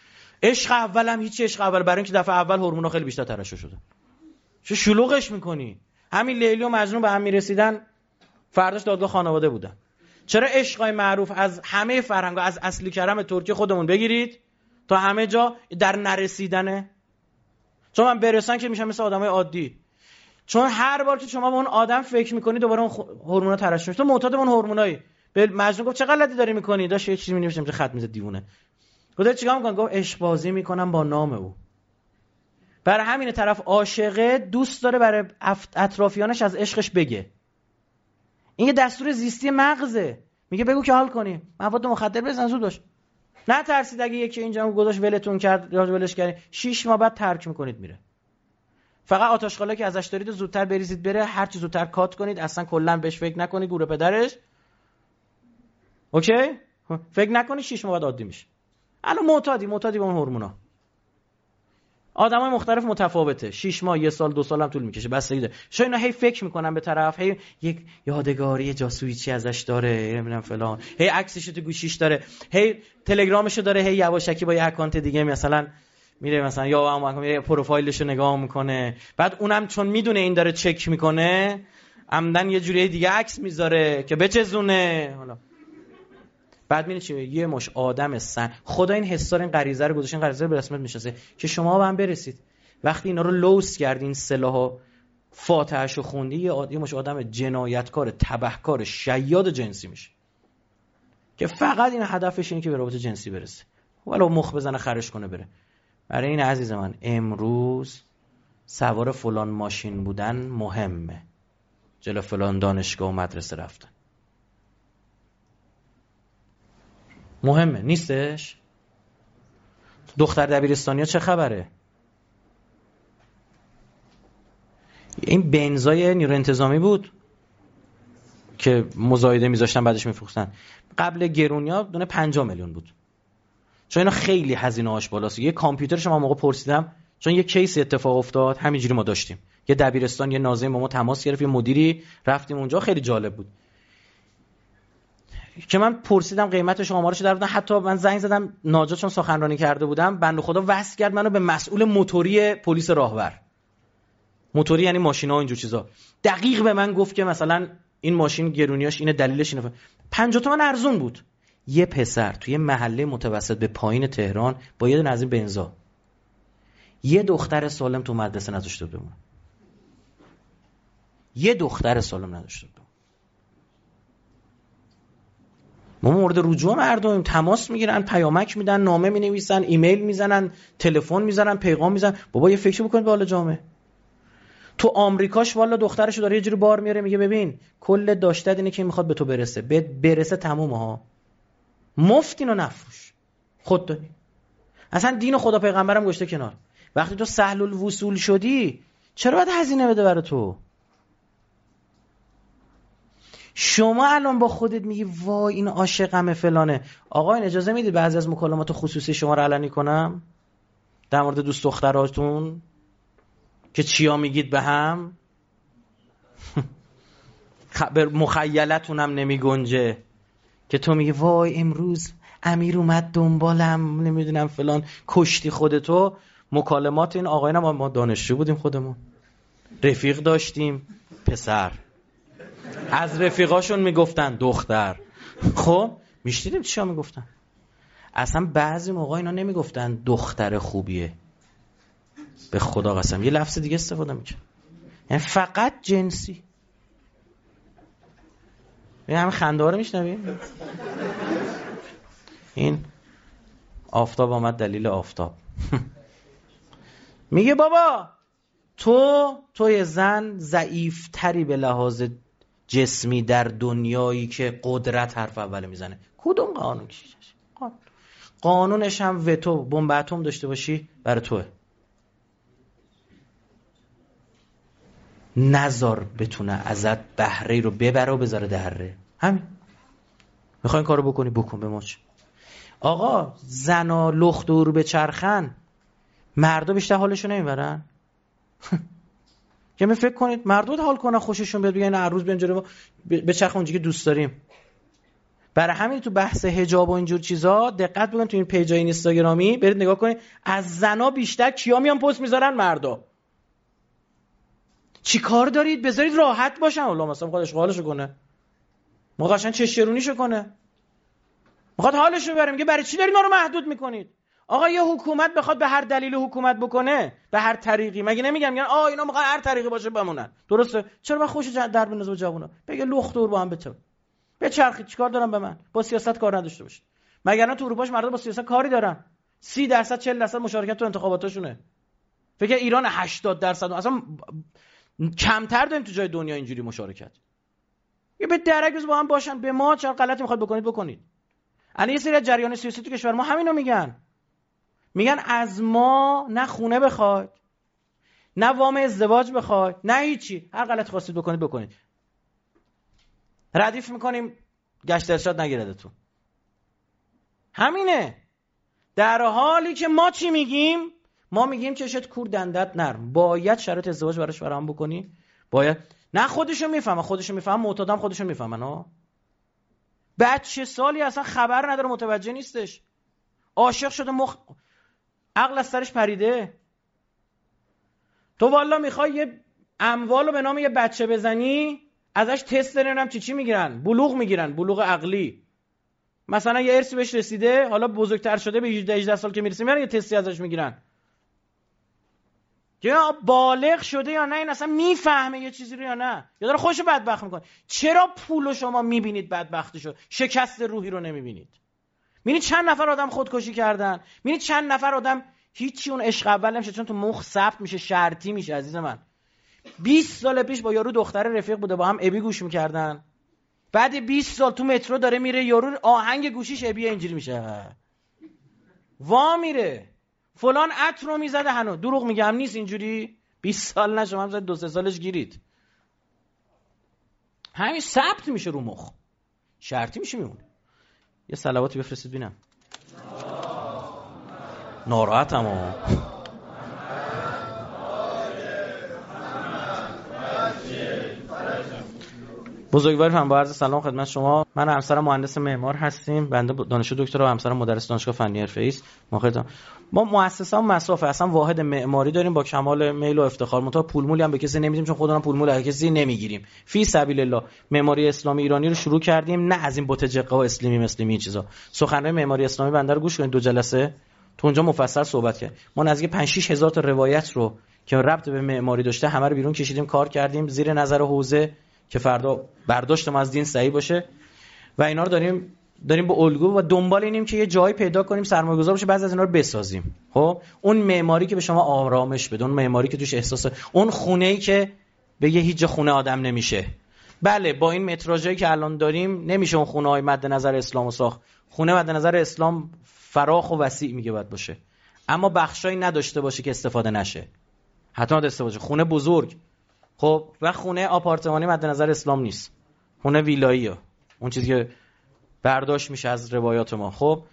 عشق اولم هیچ عشق اول، برای اینکه دفعه اول هورمونا خیلی بیشتر ترشح شده. چه شلوغش میکنی؟ همین لیلی و مجنون به هم میرسیدن، فرداش دادگاه خانواده بودن. چرا عشقای معروف از همه فرهنگ‌ها، از اصلی کرم ترکی خودمون بگیرید تا همه جا در نرسیدنه؟ چون من برسن که میشم مثل آدمای عادی. چون هر بار که شما به اون آدم فکر میکنی دوباره اون هورمونا ترشح میشه. تو معتاد اون هورمونایی. به مجنون گفت چه غلطی داری میکنی؟ داش یه چیزی می‌نوشتم که خط میزه دیوونه. گفت چیکار می‌کنی؟ گفت عشق بازی میکنم با نام او. برای همین طرف عاشقه دوست داره برای اطرافیانش از عشقش بگه. این یه دستور زیستی مغزه. میگه بگو که حال کنی. مواد مخدر بزن زود باش. نه ترسید اگه یکی اینجا گذاشت ولتون کرد یا ولش کردی شش ماه بعد ترک میکنید میره. فقط آتشخاله که ازش دارید زودتر بریزید بره، هر چی زودتر کات کنید، اصلا کلا بهش فکر نکنید، گوره پدرش. اوکی؟ فکر نکنید شش ماه بعد عادی میشه. الان معتادی معتادی با اون هورمونا. آدمای مختلف متفاوته. شش ماه، یه سال، دو سال هم طول میکشه. بس دیگه. شو اینا هی فکر میکنن به طرف، هی یک یادگاری جاسویچی ازش داره، نمیدونم فلان. هی عکسش تو گوشیش داره، هی تلگرامشو داره، هی یواشکی با یه اکانت دیگه مثلا میره مثلا یا هم میره پروفایلشو نگاه میکنه. بعد اونم چون میدونه این داره چک میکنه، عمدن یه جوری دیگه عکس میذاره که بچزونه. حالا بعد میبینی چی؟ یه مش آدم سن. خدا این حسار این غریزه رو گذاشت، این غریزه رو به رسمیت میشناسه که شما به هم برسید. وقتی اینا رو لوس کردین، سلاحو فاتحه‌شو خوندی، یه, آد... یه مش آدم جنایتکار، تبهکار، شیاد جنسی میشه که فقط این هدفش اینه که به رابطه جنسی برسه، ولو مخ بزنه خرش کنه بره. برای این عزیز من امروز سوار فلان ماشین بودن مهمه، جلو فلان دانشگاه و مدرسه رفتن مهمه نیستش؟ دختر دبیرستانیا چه خبره؟ این بنزای نیرو انتظامی بود که مزایده میذاشتن بعدش میفروختن. قبل گرونیا دونه پنجاه میلیون بود، چون اینا خیلی هزینه هاش بالاست. یه کامپیوتر شما موقع پرسیدم، چون یه کیس اتفاق افتاد همینجوری ما داشتیم، یه دبیرستان یه ناظم با ما تماس گرفت، یه مدیری، رفتیم اونجا، خیلی جالب بود که من پرسیدم قیمتش، آمارش در بودن. حتی من زنگ زدم ناجا چون سخنرانی کرده بودم، بنده خدا وصل کرد منو به مسئول موتوری پلیس راهور. موتوری یعنی ماشینا و اینجور چیزا. دقیق به من گفت که مثلا این ماشین گرونیاش اینه، دلیلش اینه. پنجاه تومن ارزون بود. یه پسر توی محله متوسط به پایین تهران با یه دونه از این بنزا، یه دختر سالم تو مدرسه نذاشته بمونه. یه دختر سالم نداشته بمونه. ما مورد رجوع مردم، تماس میگیرن، پیامک میدن، نامه مینویسن، ایمیل میزنن، تلفن میزنن، پیغام میزنن. بابا یه فکر بکنید به حال جامعه. تو آمریکاش والا دخترشو داره یه جوری بار میاره، میگه ببین کل داشتت اینه که میخواد به تو برسه، به برسه تمومه ها، مفت اینو نفروش، خود دانی. اصلا دین و خدا پیغمبرم گذاشته کنار. وقتی تو سهل الوصول شدی چرا باید هزینه بده برای تو؟ شما الان با خودت میگی وای این عاشقمه فلانه. آقا این اجازه میدید بعضی از مکالمات خصوصی شما رو علنی کنم در مورد دوست دختراتون که چیا میگید به هم؟ به مخیلتونم نمی گنجه که تو میگی وای امروز امیر اومد دنبالم، نمیدونم فلان، کشتی خودتو. مکالمات این آقایانم ما دانشجو بودیم، خودمون رفیق داشتیم پسر، از رفیقاشون میگفتن دختر. خب میشنیدیم چیا میگفتن. اصلا بعضی موقع اینا نمیگفتن دختر خوبیه، به خدا قسم یه لفظ دیگه استفاده میکنن، یعنی فقط جنسی. این همه خنده ها رو میشنویم. این آفتاب آمد دلیل آفتاب. میگه بابا تو توی زن ضعیفتری به لحاظ جسمی در دنیایی که قدرت حرف اول میزنه. کدوم قانون کشیش؟ قانونش هم وتو بمب اتم داشته باشی برای توه. نزار بتونه ازت بهره رو ببره و بذاره دره. همین. میخوای این کارو بکنی بکن، به ماچ. آقا زنا لخت دور به چرخن، مردا بیشتر حالشو نمیبرن؟ که می فکر کنید مردود حال کنن خوششون بیاد بگن هر روز بیان جلو به چرخ اونجوری که دوست داریم. برای همین تو بحث حجاب و اینجور چیزا دقت بکنید، تو این پیجای اینستاگرامی برید نگاه کنید از زنا بیشتر کیا میان پست میذارن؟ مردا. چی کار دارید؟ بذارید راحت باشن. والله مثلا میخواد اشغالشو کنه، میخواد قشنگ چشرونیشو کنه، میخواد حالشو ببره، میگه برای چی دارید ما رو محدود میکنید؟ آقا یه حکومت بخواد به هر دلیل حکومت بکنه، به هر طریقی، مگه نمیگم میگن آ اینا میخوان هر طریقی باشه بمونن؟ درسته؟ چرا با خوش در بندازه با جوونا؟ بگه لخت دور با هم بتو بچرخید، چیکار دارم به من؟ با سیاست کار نداشته باشه. مگر نه تو اروپاش مردم با سیاست کاری دارن؟ سی درصد چهل درصد مشارکت تو انتخاباتاشونه. فکر ایران هشتاد درصد اصلا کمتر داریم تو جای دنیا اینجوری مشارکت. یه به درک بز با هم باشن، به ما چه غلطی میخواد بکنید بکنید. الان یه سری از جریان سیاسی تو کشور ما همینو میگن. میگن از ما نه خونه بخواید، نه وام ازدواج بخواید، نه هیچی، هر غلط خواستید بکنید بکنید. ردیف میکنیم گشت ارشاد نگیردتون. همینه. در حالی که ما چی میگیم؟ ما میگیم چشت کور دندت نرم. باید شرط ازدواج براش فراهم بکنی. باید. نه خودشو میفهمه، خودشو میفهمه، معتادم خودشو میفهمن. ها بچه سالی اصلا خبر نداره، متوجه نیستش، عاشق شده، مخ عقل از سرش پریده. تو والا میخوای یه اموالو به نام یه بچه بزنی، ازش تست نمیدونم چی چی میگیرن، بلوغ میگیرن، بلوغ عقلی. مثلا یه ارثی بهش رسیده، حالا بزرگتر شده به هجده هجده سال که میرسه میرن یه تستی ازش میگیرن. یا بالغ شده یا نه، این اصلا میفهمه یه چیزی رو یا نه، یا داره خودشو بدبخت میکنه. چرا پولو شما میبینید بدبختشو، شکست روحی رو نمیبینید؟ میبینید چند نفر آدم خودکشی کردن، میبینید چند نفر آدم هیچی اون عشق اول نمیشه، چون تو مخ ثبت میشه، شرطی میشه. عزیز من بیست سال پیش با یارو دختر رفیق بوده، با هم ابی گوش میکردن، بعد بیست سال تو مترو داره میره، یارو آهنگ گوشیش ابی اینجوری میشه، وا میره فلان عطر رو میزده. هنوز دروغ میگم نیست اینجوری، بیست سال نشه، هم دو سه سالش گیرید، همین ثبت میشه رو مخ، شرطی میشه میمونه. یه صلواتی بفرستید ببینم. ناراحتم ها. بزرگواری هم با عرض سلام خدمت شما. من همسرم مهندس معمار هستیم، بنده دانشجو دکترا و همسرم مدرس دانشگاه فنی حرفه‌ای است. ما ما مؤسسه‌ام مسافه اصلا واحد معماری داریم با کمال میل و افتخار. منتها پول مولی هم به کسی نمیدیم، چون خودمون پول مول از کسی نمیگیریم. فی سبیل الله معماری اسلامی ایرانی رو شروع کردیم، نه از این بت جقه و اسلامی مسلمی چیزا. سخنرانی معماری اسلامی بنده رو گوش کنید، دو جلسه تو اونجا مفصل صحبت کرد. ما نزدیک پنج شش هزار تا روایت رو که ربط به معماری داشته همه رو بیرون کشیدیم، کار کردیم زیر نظر حوزه که فردا برداشت ما از دین صحیح باشه و اینا رو داریم داریم با الگو و دنبال اینیم که یه جایی پیدا کنیم سرمایه‌گذار باشه، بعضی از اینا رو بسازیم. خب اون معماری که به شما آرامش بده، اون معماری که توش احساس، اون خونه‌ای که بگه هیچ خونه آدم نمیشه. بله با این متراژی که الان داریم نمیشه اون خونه‌های مد نظر اسلام ساخت. خونه مد نظر اسلام فراخ و وسیع میگه باید باشه، اما بخشایی نداشته باشه که استفاده نشه. حتما داشته باشه خونه بزرگ. خب و خونه آپارتمانی مد نظر اسلام نیست، خونه ویلاییه، اون چیزی که برداشت میشه از روایات ما. خب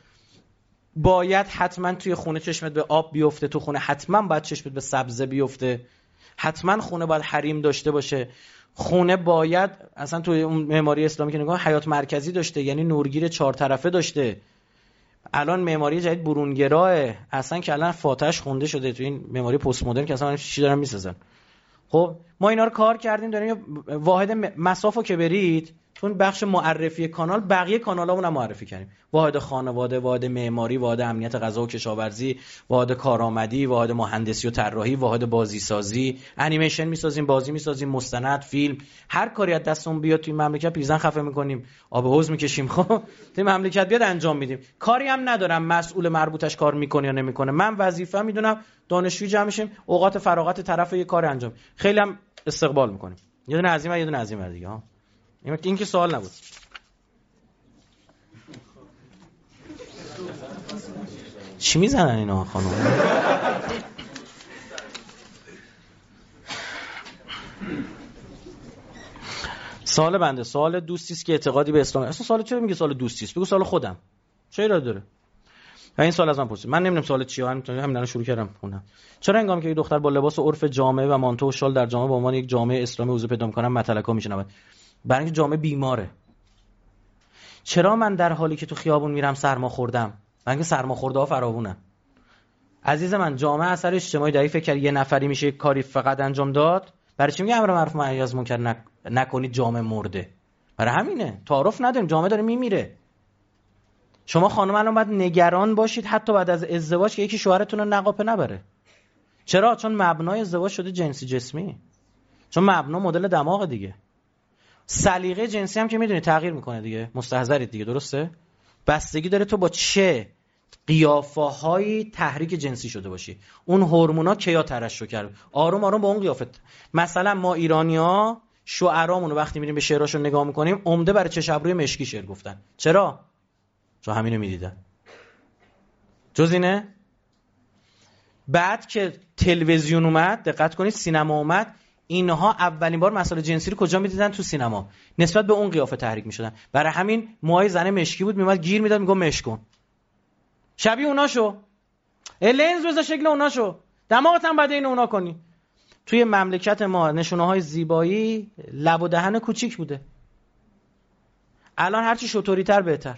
باید حتما توی خونه چشمت به آب بیفته، تو خونه حتما باید چشمت به سبزه بیفته، حتما خونه باید حریم داشته باشه، خونه باید اصلا توی اون معماری اسلامی که نگاه حیات مرکزی داشته، یعنی نورگیر چهار طرفه داشته. الان معماری جدید برونگراه اصلا که الان فاتحش خونده شده تو این معماری پست مدرن که اصلا چی دارن میسازن. خب ما اینا رو کار کردیم، داریم واحد مسافو که برید تو بخش معرفی کانال، بقیه کانالامون هم معرفی کردیم. واحد خانواده، واحد معماری، واحد امنیت غذا و کشاورزی، واحد کارآمدی، واحد مهندسی و طراحی، واحد بازی سازی، انیمیشن میسازیم، بازی میسازیم، مستند، فیلم، هر کاری از دستمون بیاد توی مملکت پیرزن خفه میکنیم، آب حوض میکشیم. خب توی مملکت بیاد انجام میدیم. کاری هم ندارم مسئول مربوطش کار میکنه یا نمیکنه، من وظیفه میدونم دانشجوی جمع میشیم، اوقات فراغت طرف یه کار انجام، خیلی هم استقبال میکنیم. یه دونه از این و یه دونه از این دیگه ها. این که سوال نبود. چی میزنن اینا خانم؟ سوال بنده سوال دوستی است که اعتقادی به اسلام. اصلا سوال چرا میگه سوال دوستی است؟ بگو سوال خودم. چه ایراد داره؟ و این سوال از من پرسید. من نمیدونم سوال چیه، همین الان شروع کردم خوندم. چرا هنگامی که یه دختر با لباس و عرف جامعه و مانتو و شال در جامعه به عنوان یک جامعه اسلامی وضو پیدا می‌کنه مطلقا میشنود؟ برای اینکه جامعه بیماره. چرا من در حالی که تو خیابون میرم سرما خوردم؟ من که سرما خورده ها فراوونه. عزیز من، جامعه اثر اجتماعی داری فکر کرد یه نفری میشه یک کاری فقط انجام داد؟ برای چی میگه امر معروف نهی از منکر نک... نکنید جامعه مرده؟ برای همینه. تعارف نداریم، جامعه داره میمیره. شما خانم الان باید نگران باشید حتی بعد از ازدواج که یکی شوهرتون رو نقاپه نبره. چرا؟ چون مبنای ازدواج شده جنسی جسمی. چون مبنا مدل دماغ دیگه. سلیقه جنسی هم که میدونی تغییر میکنه دیگه. مستحضرید دیگه، درسته؟ بستگی داره تو با چه قیافه‌هایی تحریک جنسی شده باشی. اون هورمونا کیا ترشح کرد؟ آروم آروم با اون قیافت. مثلا ما ایرانی‌ها شعرامون رو وقتی میریم به شعراشون نگاه میکنیم عمده برای چش ابروی مشکی شعر گفتن. چرا؟ چون همینو میدیدن. جز اینه؟ بعد که تلویزیون اومد، دقت کنید، سینما اومد، اینها اولین بار مسائل جنسی رو کجا میدیدن؟ تو سینما. نسبت به اون قیافه تحریک میشدن. برای همین موهای زنه مشکی بود، میومد گیر میداد، میگم مشک کن. شبیه اونا شو. لنز بذار شکل اونا شو. دماغت هم بعد این اونا کنی. توی مملکت ما نشونه‌های زیبایی لب و دهن کوچیک بوده. الان هرچی شطوری‌تر بهتر.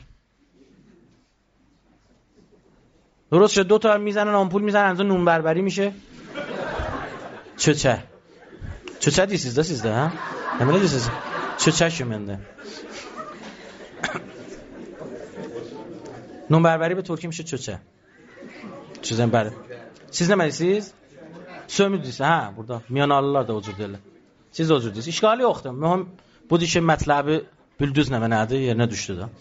درست شد، دو تا میزنن آمپول میزنن انزا نون بربری میشه. چوچه چوچه دی سیزده سیزده ها همینه دی سیزده چوچه شمنده. نون بربری به ترکی میشه چوچه. چیزن بره سیز نمیسیز sömürdüyse ha burada miyanallar da özür dilerler. Siz özür dileriz. İşgali yoktu. Mühim bu dişin mətləbi büldüz nə nədir yerinə düşdü də.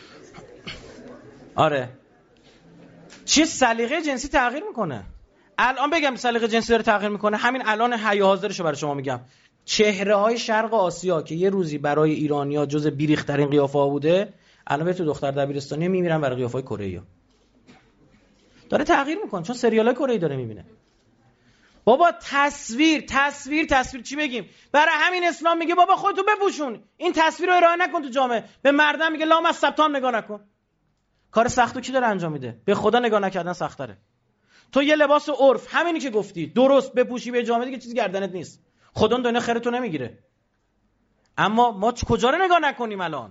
آره. چی سلیقه جنسی تغییر میکنه. الان بگم سلیقه جنسی داره تغییر میکنه. همین الان حی حاضرشو برای شما میگم. چهره های شرق آسیا که یه روزی برای ایرانیا جز بیریخترین قیافه ها بوده، الان به تو دختر دبیرستانی میمیرن برای قیافه های کره ای. داره تغییر میکنه چون سریال های کره ای داره میبینه. بابا تصویر تصویر تصویر چی بگیم؟ برای همین اسلام میگه بابا خودتو بپوشون، این تصویر رو ارائه نکن تو جامعه. به مردم میگه لام از سبتام نگاه نکن. کار سختو کی داره انجام میده؟ به خدا نگاه نکردن سخت‌تره. تو یه لباس عرف همینی که گفتی درست بپوشی به جامعه دیگه چیزی گردنت نیست. خدا دنیا خیرتو نمیگیره. اما ما کجا رو نگاه نکنیم الان؟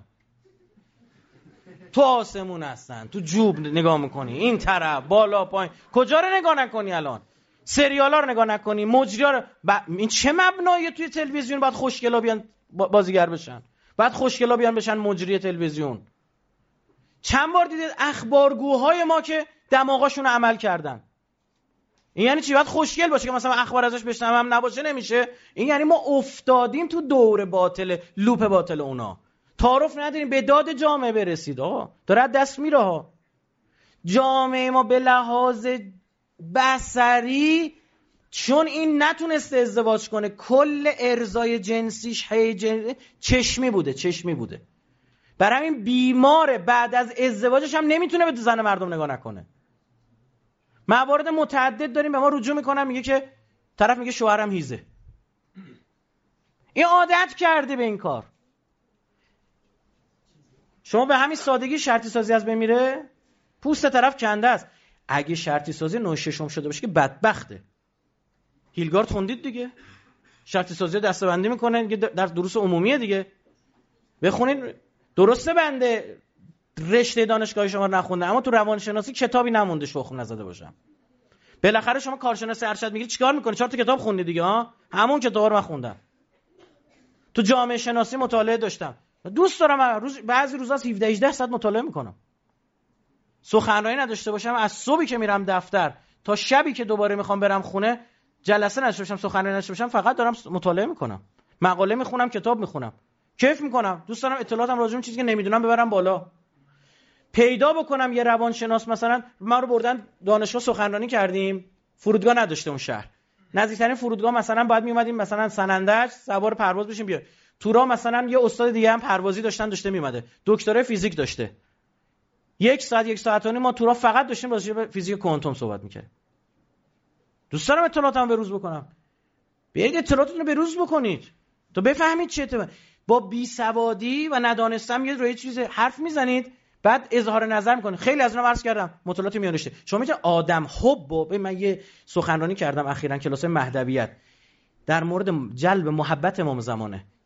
تو آسمون هستن، تو جوب نگاه میکنی، این طرف بالا پایین، کجا رو نگاه نکنی الان؟ سریالا رو نگاه نکنی، مجری‌ها رو ب... این چه مبنایی توی تلویزیون باید خوشگلا بیان بازیگر بشن؟ بعد خوشگلا بیان بشن مجری تلویزیون. چند بار دیدید اخبارگوهای ما که دماغاشون رو عمل کردن؟ این یعنی چی؟ باید خوشگل باشه که مثلا اخبار ازش بشنوم هم نباشه نمیشه. این یعنی ما افتادیم تو دور باطل، لوپ باطل اونا. تعارف نداریم به داد جامعه برسید. آقا داره دست میره ها. جامعه ما به لحاظ بصری چون این نتونسته ازدواج کنه، کل ارضای جنسیش هی جنس... چشمی بوده چشمی بوده. برای همین بیماره، بعد از ازدواجش هم نمیتونه به زن مردم نگاه نکنه. موارد متعدد داریم به ما رجوع میکنن، میگه که طرف میگه شوهرم هیزه. این عادت کرده به این کار. شما به همین سادگی شرطی سازی از بمیره، پوست طرف کنده است. اگه شرطی سازی نوع ششم شده باشه که بدبخته. هیلگارد خوندید دیگه، شرطی سازی دسته‌بندی میکنه در دروس عمومیه دیگه، بخونید. درسته بنده رشته دانشگاهی شما رو نخونده، اما تو روانشناسی کتابی نمونده شخم نزده باشم. بالاخره شما کارشناس ارشد میگیری چیکار میکنی؟ چهار تا کتاب خوندی دیگه ها، همون کتابا رو من خوندم. تو جامعه شناسی مطالعه داشتم. دوست دارم روز بعضی روزا هفده هجده ساعت مطالعه میکنم. سخنرانی نداشته باشم، از صبحی که میرم دفتر تا شبی که دوباره میخوام برم خونه، جلسه نداشته باشم، سخنرانی نداشته باشم، فقط دارم مطالعه میکنم، مقاله میخونم، کتاب میخونم، کیف میکنم. دوست دارم اطلاعاتم راجع به چیزی که نمیدونم ببرم بالا. پیدا بکنم یه روانشناس، مثلا ما رو بردن دانشگاه سخنرانی کردیم، فرودگاه نداشته اون شهر، نزدیکترین فرودگاه مثلا باید میومدیم مثلا سنندج سوار پرواز بشیم بیا. تورا مثلا یه استاد دیگه هم پروازی داشتن داشته میومده، دکترای فیزیک داشته. یک ساعت یک ساعت و نیم ما تورا فقط داشتیم راجع به فیزیک کوانتوم صحبت میکردیم. دوست دارم اطلاعاتم به روز بکنم. بیاید اطلاعاتتون رو به روز بکنید تا بفهمید چه اتفاقی. با بیسوادی و ندانستم میاد روی چیز حرف میزنید، بعد اظهار نظر میکنید. خیلی از اونم عرض کردم مطالعات میانشته. شما میگه آدم حب. من یه سخنرانی کردم اخیراً کلاس مهدویت در مورد جلب محبت امام زمانه.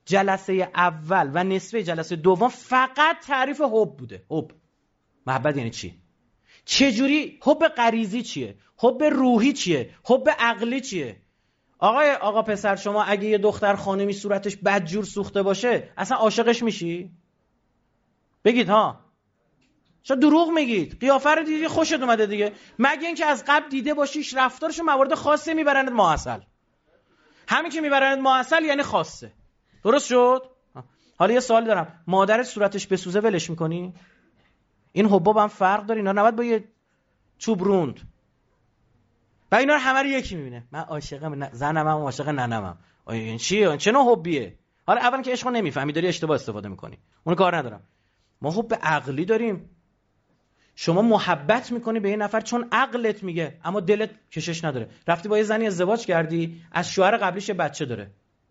جلسه اول و نصف جلسه دوم فقط تعریف حب بوده. حب، محبت یعنی چی؟ چجوری؟ حب غریزی چیه؟ حب روحی چیه؟ حب عقلی چیه؟ آقای آقا پسر، شما اگه یه دختر خانمی صورتش بدجور سوخته باشه اصلا عاشقش میشی؟ بگید ها. شما دروغ میگید. قیافه رو دیدی خوشت اومده دیگه، مگه اینکه از قبل دیده باشیش رفتارشو موارد خاصه میبرند ماعسل. همین که میبرند ماعسل یعنی خاصه. درست شد؟ حالا یه سوالی دارم، مادرت صورتش بسوزه ولش میکنی؟ این حباب هم فرق داره، اینا نباید با یه چوب روند. و اینا رو همه رو یکی میبینه. من عاشق زنمم، عاشق ننمم. این چیه؟ چه نوع حبیه؟ حالا اول که عشقو نمیفهمی، داری اشتباه استفاده میکنی. اون کار ندارم. ما حب عقلی داریم. شما محبت میکنی به یه نفر چون عقلت میگه، اما دلت کشش نداره. رفتی با یه زنی ازدواج کردی، از شوهر قبلیش یه بچه داره.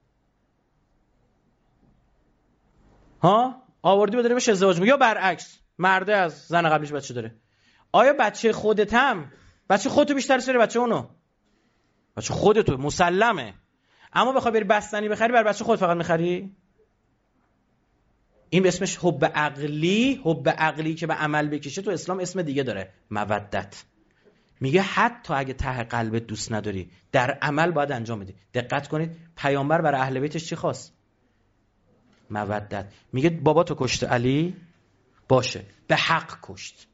ها؟ آوردی بداری بهش ازدواج میگی، یا برعکس، مرده از زن قبلیش بچه داره. آیا بچه خودت هم بچه خودتو بیشتر سری بچه اونو؟ بچه خودتو مسلمه. اما بخوای بری بستنی بخری، بر بچه خود فقط میخری؟ این به اسمش حب عقلی. حب عقلی که به عمل بکشه تو اسلام اسم دیگه داره، مودت. میگه حتی اگه ته قلبت دوست نداری، در عمل باید انجام بدی. دقت کنید پیامبر برای اهل بیتش چی خواست؟ مودت. میگه بابا تو کشت علی، باشه به حق کشت،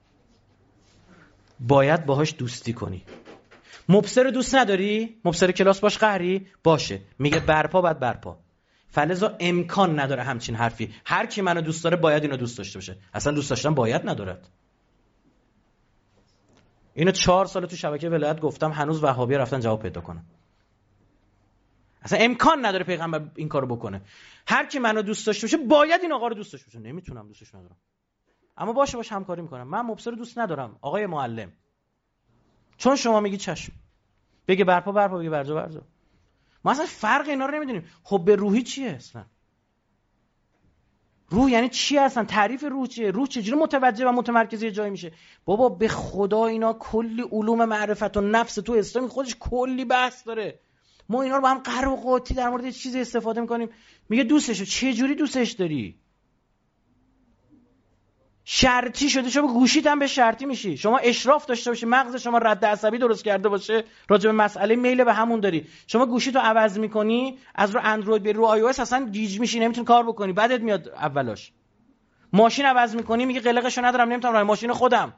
باید باهاش دوستی کنی. مبصر دوست نداری؟ مبصر کلاس باش قهری؟ باشه. میگه برپا بعد برپا. فلذا امکان نداره همچین حرفی. هر کی منو دوست داره باید اینو دوست داشته باشه. اصلا دوست داشتن باید ندارد. اینو چهار سال تو شبکه ولایت گفتم، هنوز وهابی‌ها رفتن جواب پیدا کنن. اصلا امکان نداره پیغمبر این کارو بکنه. هر کی منو دوست داشته باشه باید این آقا رو دوست داشته باشه. نمیتونم دوستش ندارم، اما باشه باش همکاری میکنم. من مبصر دوست ندارم آقای معلم، چون شما میگی چشم، بگه برپا برپا، بگه برجا برجا. ما اصلا فرق اینا رو نمیدونیم. حب روحی چیه اصلا؟ روح یعنی چی اصلا؟ تعریف روح چیه؟ روح چجوری متوجه و متمرکز یه جایی میشه؟ بابا به خدا اینا کلی علوم معرفت و نفس تو اسلام خودش کلی بحث داره. ما اینا رو با هم قهر و قاطی در مورد یه چیزی استفاده میکنیم. میگه دوستشو چه جوری دوستش داری؟ شرطی شده، شما گوشیت هم به شرطی میشی. شما اشراف داشته باشی، مغز شما رد عصبی درست کرده باشه، راجع به مسئله میل به همون داری. شما گوشیتو عوض میکنی، از رو اندروید به رو آی او اس اصلا گیج میشی، نمیتونی کار بکنی، بعدت میاد اولاش. ماشین عوض میکنی، میگه قلقشو ندارم، نمیتونم راه ماشین خودم.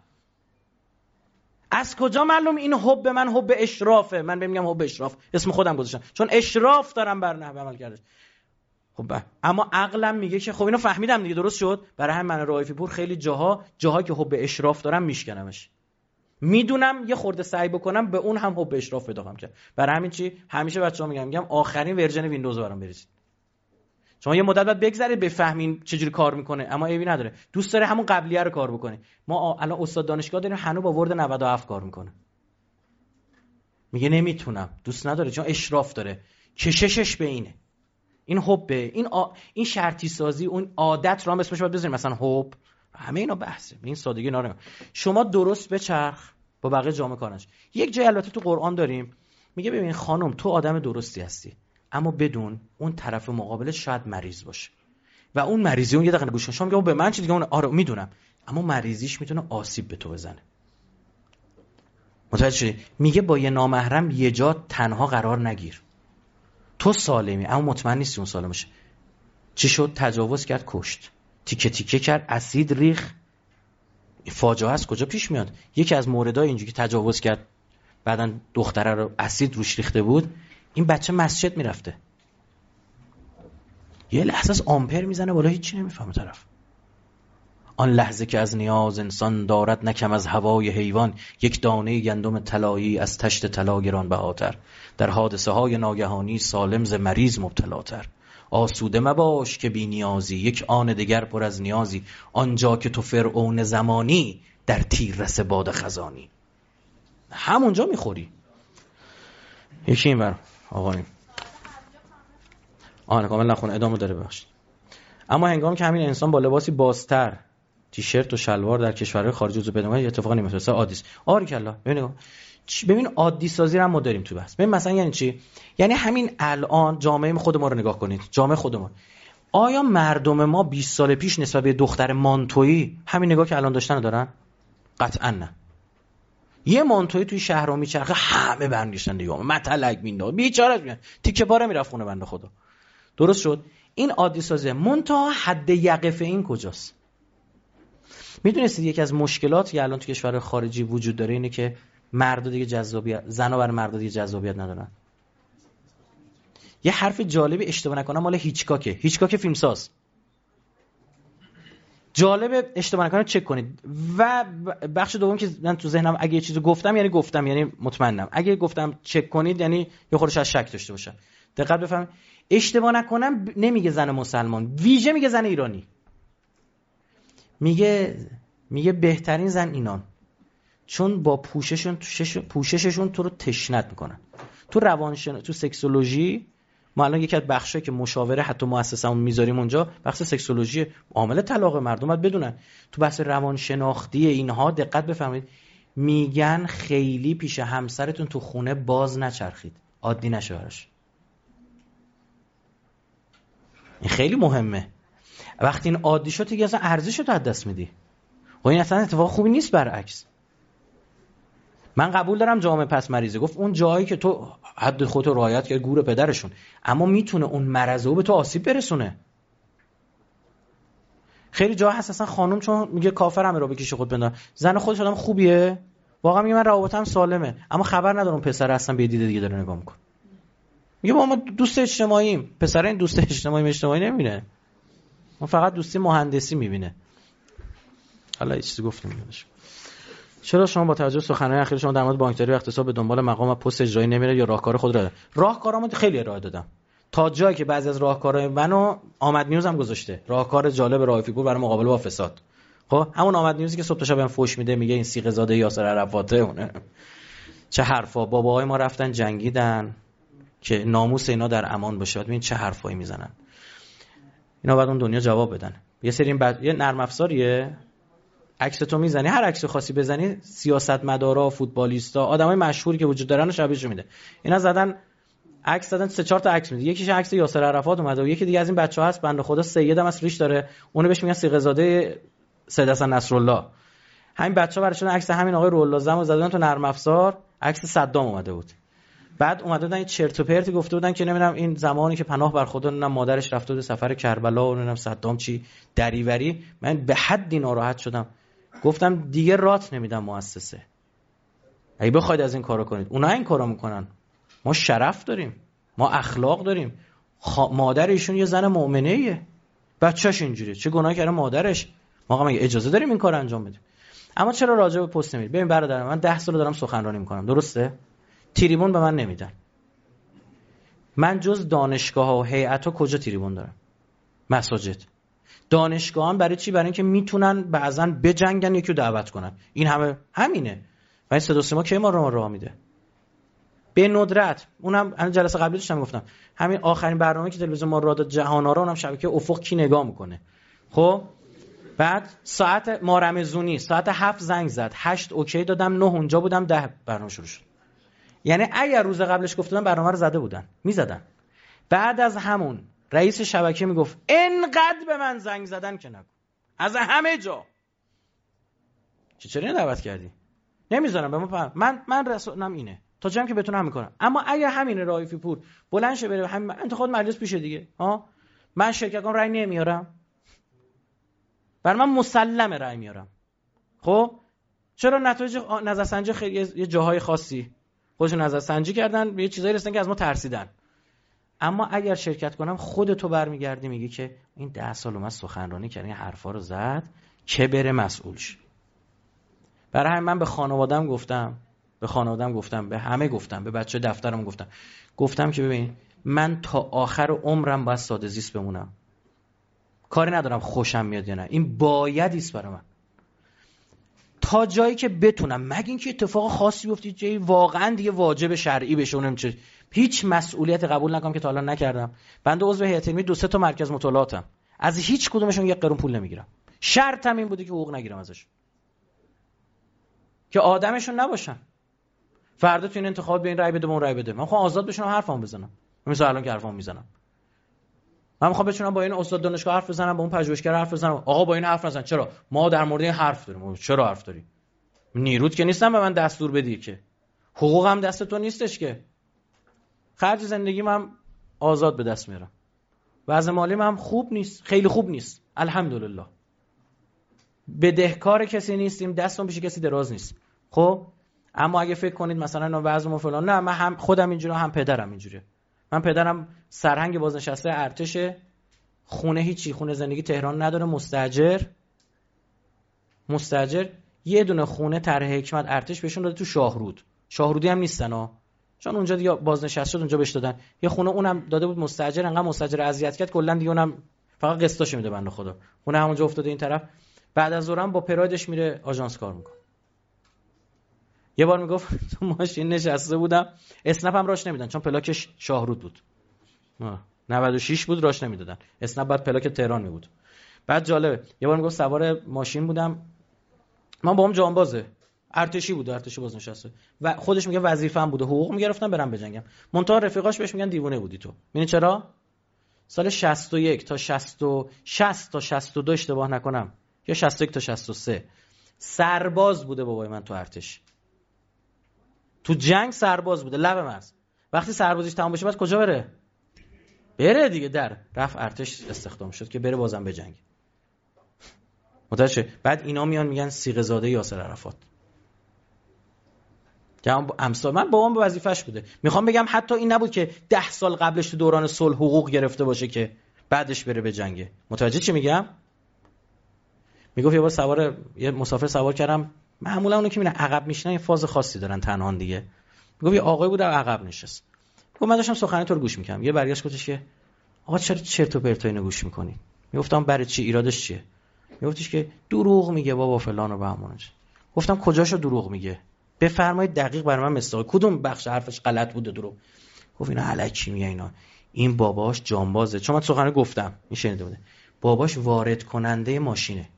از کجا معلوم این حب من حب اشرافه؟ من بهم میگم حب اشراف، اسم خودم گذاشتم چون اشراف دارم بر نحو عمل کردش. خب اما عقلم میگه که خب اینو فهمیدم دیگه، درست شد. برای همین من رائفی پور خیلی جاها جاها که حب اشراف دارم میشکنمش. میدونم یه خورده سعی بکنم به اون هم حب اشراف پیدا کنم که برای همین چی همیشه بچه‌ها میگم میگم آخرین ورژن ویندوز برام بریزید. شما یه مدت بعد بگذرید بفهمین چجوری کار میکنه، اما عیبی نداره. دوست داره همون قبلیه رو کار بکنه. ما الان استاد دانشگاه داریم هنوز با ورد نود و هفت کار میکنه. میگه نمیتونم، دوست نداره چون اشراف داره. کششش به اینه. این حبه، این آ... این شرطی سازی، اون عادت رو هم اسمش باید بذاریم مثلا حب. همه اینا بحثه، این سادگی اینا رو. شما درست بچرخ با بقیه جامعه کارنش. یک جای البته تو قرآن داریم میگه ببین خانم تو آدم درستی هستی، اما بدون اون طرف مقابل شاید مریض باشه و اون مریضی اون یه دقیقه گوش کن. شما میگه به من چی دیگه، اون آره میدونم، اما مریضیش میتونه آسیب به تو بزنه. متوجه شدی؟ میگه با یه نامحرم یه جا تنها قرار نگیر. تو سالمی اما مطمئن نیستی اون سالم باشه. چی شد؟ تجاوز کرد، کشت، تیکه تیکه کرد، اسید ریخ. فاجعه است کجا پیش میاد؟ یکی از موردای اینجوری که تجاوز کرد بعدن دختره رو اسید روش ریخته بود، این بچه مسجد میرفته، یه لحظه از آمپر میزنه بالا، هیچی نمیفهمه طرف. آن لحظه که از نیاز انسان دارد نکم از هوای حیوان، یک دانه گندم طلایی از تشت طلا گرانبهاتر. در حادثه های ناگهانی سالم ز مریض مبتلاتر. آسوده مباش که بی نیازی، یک آن دگر پر از نیازی. آنجا که تو فرعون زمانی، در تیر رس باد خزانی. همونجا میخوری. یکی این بر آقاییم آن کامل نخونه ادامه داره ببخشید. اما هنگام که همین انسان با لباسی بازتر، تیشرت و شلوار در کشورهای خارجی وجود پیدا کنه، اتفاقا نمیفته، عادی است. آری کلا ببینید ببین عادی سازی رو ما داریم تو بحث. ببین مثلا یعنی چی؟ یعنی همین الان جامعه خود ما رو نگاه کنید، جامعه خود ما، آیا مردم ما بیست سال پیش نسبت به دختر مانتویی همین نگاه که الان داشتن دارن؟ قطعا نه. یه مانتویی توی شهرها میچرخه همه برمیگشتن نگاه متلک میندازه، بیچاره میاد تیکه پاره میرفت خونه بنده خدا. درست شد؟ این عادی سازی. منتها حد یقف این کجاست؟ میدونستید یکی از مشکلاتی که الان تو کشور خارجی وجود داره اینه که مردا دیگه جذابیت، زنا برای مردا دیگه جذابیت ندارن. یه حرف جالبی اشتباه نکنم مال هیچکاکه، هیچکاک فیلمساز. جالب، اشتباه نکنم چک کنید. و بخش دوم که من تو ذهنم اگه یه چیزو گفتم یعنی گفتم، یعنی مطمئنم. اگه گفتم چک کنید یعنی یه خورده از شک داشته باشم. دقت بفرمایید. اشتباه نکنم نمیگه زن مسلمان، ویژه میگه زن ایرانی. میگه میگه بهترین زن اینان، چون با پوشششون پوشششون تو رو تشنت میکنن. تو روانشناسی، تو سکسولوژی، ما الان یکی از بخشایی که مشاوره حتی مؤسسمون میذاریم اونجا، بخش سکسولوژی، عامل طلاق مردم باید بدونن. تو بحث روانشناختی اینها دقت بفرمایید، میگن خیلی پیش همسرتون تو خونه باز نچرخید، عادی نشه براش. این خیلی مهمه. وقتی این عادی شد دیگه اصلا ارزشش رو از دست میدی. و این اصلا اتفاق خوبی نیست. برعکس، من قبول دارم جامعه پس مریضه، گفت اون جایی که تو حد خودت رعایت کردی گور پدرشون، اما میتونه اون مرضو به تو آسیب برسونه. خیلی جا هست اصلا خانم چون میگه کافرم رو بکشه خود بندازه، زن خودش آدم خوبیه، واقعا میگه من روابطم سالمه، اما خبر نداره اون پسر اصلا به دید دیگه داره نگاه میکنه. میگه ما دوست اجتماعیم. پسر این دوست اجتماعی اجتماعی نمیبینه، ما فقط دوستی مهندسی میبینه. حالا یه چیزی گفتم میادش. چرا شما با توجه به سخنرانی اخیر شما در مورد بانکداری و اقتصاد به دنبال مقام و پست اجرایی نمیره یا راهکار خود را؟ راهکارامو خیلی ارائه دادم، تا جایی که بعضی از راهکارهای منو آمد نیوز هم گذاشته. راهکار جالب رائفی پور برای مقابله با فساد. خب همون آمد نیوزی که صبح تا شب هم فوش میده، میگه این سیغه زاده یاسر عرفاته اونه. چه حرفا باباهای ما رفتن جنگیدن که ناموس اینا در امان باشه. ببین چه حرفایی میزنن اینا، بعد اون دنیا جواب بدن. یه سری بعد یه نرم افزاریه، عکس تو میزنی، هر عکس خاصی بزنی سیاستمدارا، فوتبالیستا، آدمای مشهوری که وجود دارن شبیهشو میده. اینا زدن عکس زدن سه چهار تا عکس میده، یکیش عکس یاسر عرفات اومده و یکی دیگه از این بچه‌ها هست بنده خدا سید هم از ریش داره، اونو بهش میگن سیغه زاده سید حسن نصرالله. همین بچه‌ها براشون عکس همین آقای روح زمو زدن تو نرم افزار، عکس صدام اومده بود. بعد اومده بودن چرت و پرتی گفته بودن که نمیدونم این زمانی که پناه بر خدا نمیدونم مادرش رفته بود سفر کربلا و نمیدونم صدام چی دریوری. من به حدی ناراحت شدم، گفتم دیگه رات نمیدم مؤسسه اگه بخواید از این کارا کنید. اونا این کارا میکنن. ما شرف داریم، ما اخلاق داریم. خ... مادر ایشون یه زن مؤمنه ایه، بچه‌ش اینجوریه، چه گناهی کرده مادرش؟ ما مگه اجازه داریم این کارو انجام بدیم؟ اما چرا راجع به پست نمیدید؟ ببین برادر من ده سال دارم سخنرانی میکنم، درسته؟ تریبون به من نمیدن. من جز دانشگاه و هیئت ها کجا تریبون دارم؟ مساجد. دانشگاهان برای چی؟ برای اینکه میتونن بعضا بجنگن یکی رو دعوت کنن. این همه همینه. و این صدا سیما کی ما رو راه میده؟ به ندرت. اونم انا جلسه قبلی داشتم گفتم همین آخرین برنامه که تلویزیون ما راه داد جهان‌آرا، اونم شبکه افق کی نگاه میکنه. خب بعد ساعت ما رمزونی ساعت هفت زنگ زد، هشت اوکی دادم، نه اونجا بودم، ده برنامه شروع شد. یعنی اگر روز قبلش گفتم برنامه رو زده بودن میزدن. بعد از همون رئیس شبکه میگفت انقدر به من زنگ زدن که نگو، از همه جا. چه چرا دعوت کردی؟ نمیذارم به ما فهم. من من رسولم اینه تا جایی که بتونم میکنم. اما اگر همین رائفی پور بلند شه بره همین انتخابات مجلس پیش دیگه، ها من شرکت کنم رأی نمیارم، برای من مسلمه رأی میارم. خب چرا نتایج نظرسنجی خیلی یه جاهای خاصی خودشون نظرسنجی کردن به یه چیزایی رسیدن که از ما ترسیدن. اما اگر شرکت کنم خودتو برمیگردی میگی که این ده سال اومد سخنرانی کرد این حرفا رو زد که بره مسئول شه. برای همین من به خانواده‌ام گفتم، به خانواده‌ام گفتم، به همه گفتم، به بچه دفترم گفتم گفتم که ببین من تا آخر عمرم باید ساده زیست بمونم. کاری ندارم خوشم میاد یا نه، این بایدیست برای من. تا جایی که بتونم، مگه اینکه اتفاق خاصی بیفته جایی واقعا دیگه واجب شرعی بشه، اونم چه هیچ مسئولیت قبول نکنم که تا الان نکردم. بنده عضو هیئت علمی دو سه تا مرکز مطالعاتم، از هیچ کدومشون یک قرون پول نمیگیرم. شرطم این بوده که حقوق نگیرم ازش، که آدمشون نباشن. فردا تو این انتخابات به این رأی بده به اون رأی بده. من میخوام آزاد بشم حرفمو بزنم. مثل الان که حرفمو میزنم. من میخوام بتونم با این استاد دانشگاه حرف بزنم، با اون پژوهشگر حرف بزنم. آقا با این حرف نزن. چرا؟ ما در مورد این حرف داریم. چرا حرف داری؟ نیروت که نیستم به من دستور بدی که. حقوقم دست تو نیستش که. خرج زندگیم هم آزاد به دست میارم. وضع مالیم هم خوب نیست، خیلی خوب نیست. الحمدلله. بدهکار کسی نیستیم، دستم پیش کسی دراز نیست. خب اما اگه فکر کنید مثلا وضعم فلان، نه من هم خودم اینجوری هم پدرم اینجوریه. من پدرم سرهنگ بازنشسته ارتش، خونه هیچی، خونه زندگی تهران نداره، مستاجر مستاجر یه دونه خونه طرح حکمت ارتش بهشون داده تو شاهرود. شاهرودی هم نیستن ها، چون اونجا دیگه بازنشسته شد، اونجا بهش دادن یه خونه، اونم داده بود مستاجر. انقدر مستاجر اذیت کرد کلا دیگه اونم فقط قسطاش میده بنده خدا. خونه همونجا افتاده این طرف. بعد از ظهرم با پرایدش میره آژانس کار میکنه. یه بار میگفت تو ماشین نشسته بودم، اسنپ هم راش نمیدن چون پلاکش شاهرود بود. نود و شش بود، راش نمیدادن. اسنپ بعد پلاک تهران می بود. بعد جالبه یه بار میگفت سوار ماشین بودم، من با هم جانبازه، ارتشی بود، ارتشی بازنشسته و خودش میگه وظیفه‌ام بوده، حقوق میگرفتم برم بجنگم. منتها رفیقاش بهش میگن دیوونه بودی تو. میدونی چرا؟ سال شصت و یک تا شصت شصت تا شصت و دو اشتباه نکنم، یا شصت و یک تا شصت و سه سرباز بوده بابای من تو ارتش. تو جنگ سرباز بوده، لب مرز. وقتی سربازیش تمام بشه بعد کجا بره؟ بره دیگه در رفت ارتش استخدام شد که بره بازم به جنگ. متوجه؟ بعد اینا میان میگن صیغه زاده یاسر عرفات. که هم امثال من بابام به وظیفه‌اش بوده. میخوام بگم حتی این نبود که ده سال قبلش تو دوران صلح حقوق گرفته باشه که بعدش بره به جنگ. متوجه چی میگم؟ میگفت یه بار سوار یه مسافر سوار کردم، معمولا اونو که میرن عقب میشنن یه فاز خاصی دارن تنهان دیگه. میگفت یه آقای بود عقب نشست. گفت من داشتم سخنرانی تو رو گوش میکردم. یه برگشت گفتش که آقا چرا چرت و پرت اینو گوش میکنی؟ میگفتم برای چی؟ ایرادش چیه؟ میگفتش که دروغ میگه بابا فلان و بهمانش. گفتم کجاشو دروغ میگه؟ بفرمایید دقیق برای من مستاق کدوم بخش حرفش غلط بوده دروغ؟ گفت اینا الکی میگه اینا. این باباش جانبازه. چون من سخنرانی گفتم میشنیده بوده. باباش وارد کننده ماشینه.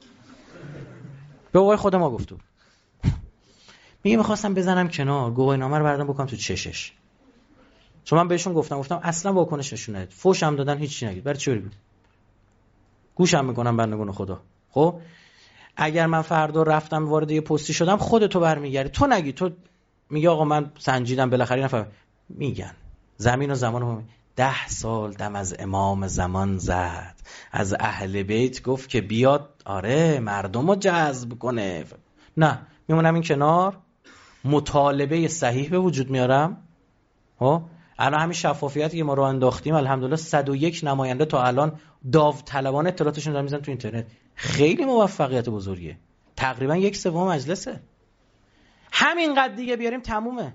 به آقای خود ما گفتم. میگه می‌خواستم بزنم کنار، گواهینامه رو بردم بکنم تو چشش. چون من بهشون گفتم گفتم اصلا واکنش نشون ندید. فوش هم دادن هیچ چی نگید. برای چی بگید؟ گوشم میکنم بندگان خدا. خب اگر من فردا رفتم وارد یه پستی شدم خودتو برمیگردی. تو نگی، تو میگه آقا من سنجیدم بالاخره نفهم. میگن زمین و زمان هم ده سال دم از امام زمان زد، از اهل بیت گفت که بیاد آره مردم رو جذب کنه. نه میمونم این کنار، مطالبه صحیح به وجود میارم. ها الان همین شفافیتی که ما رو انداختیم الحمدلله صد و یک نماینده تا الان داوطلبانه اطلاعاتشون رو میذارن تو اینترنت. خیلی موفقیت بزرگیه. تقریبا یک سوم مجلسه. همینقدر دیگه بیاریم تمومه.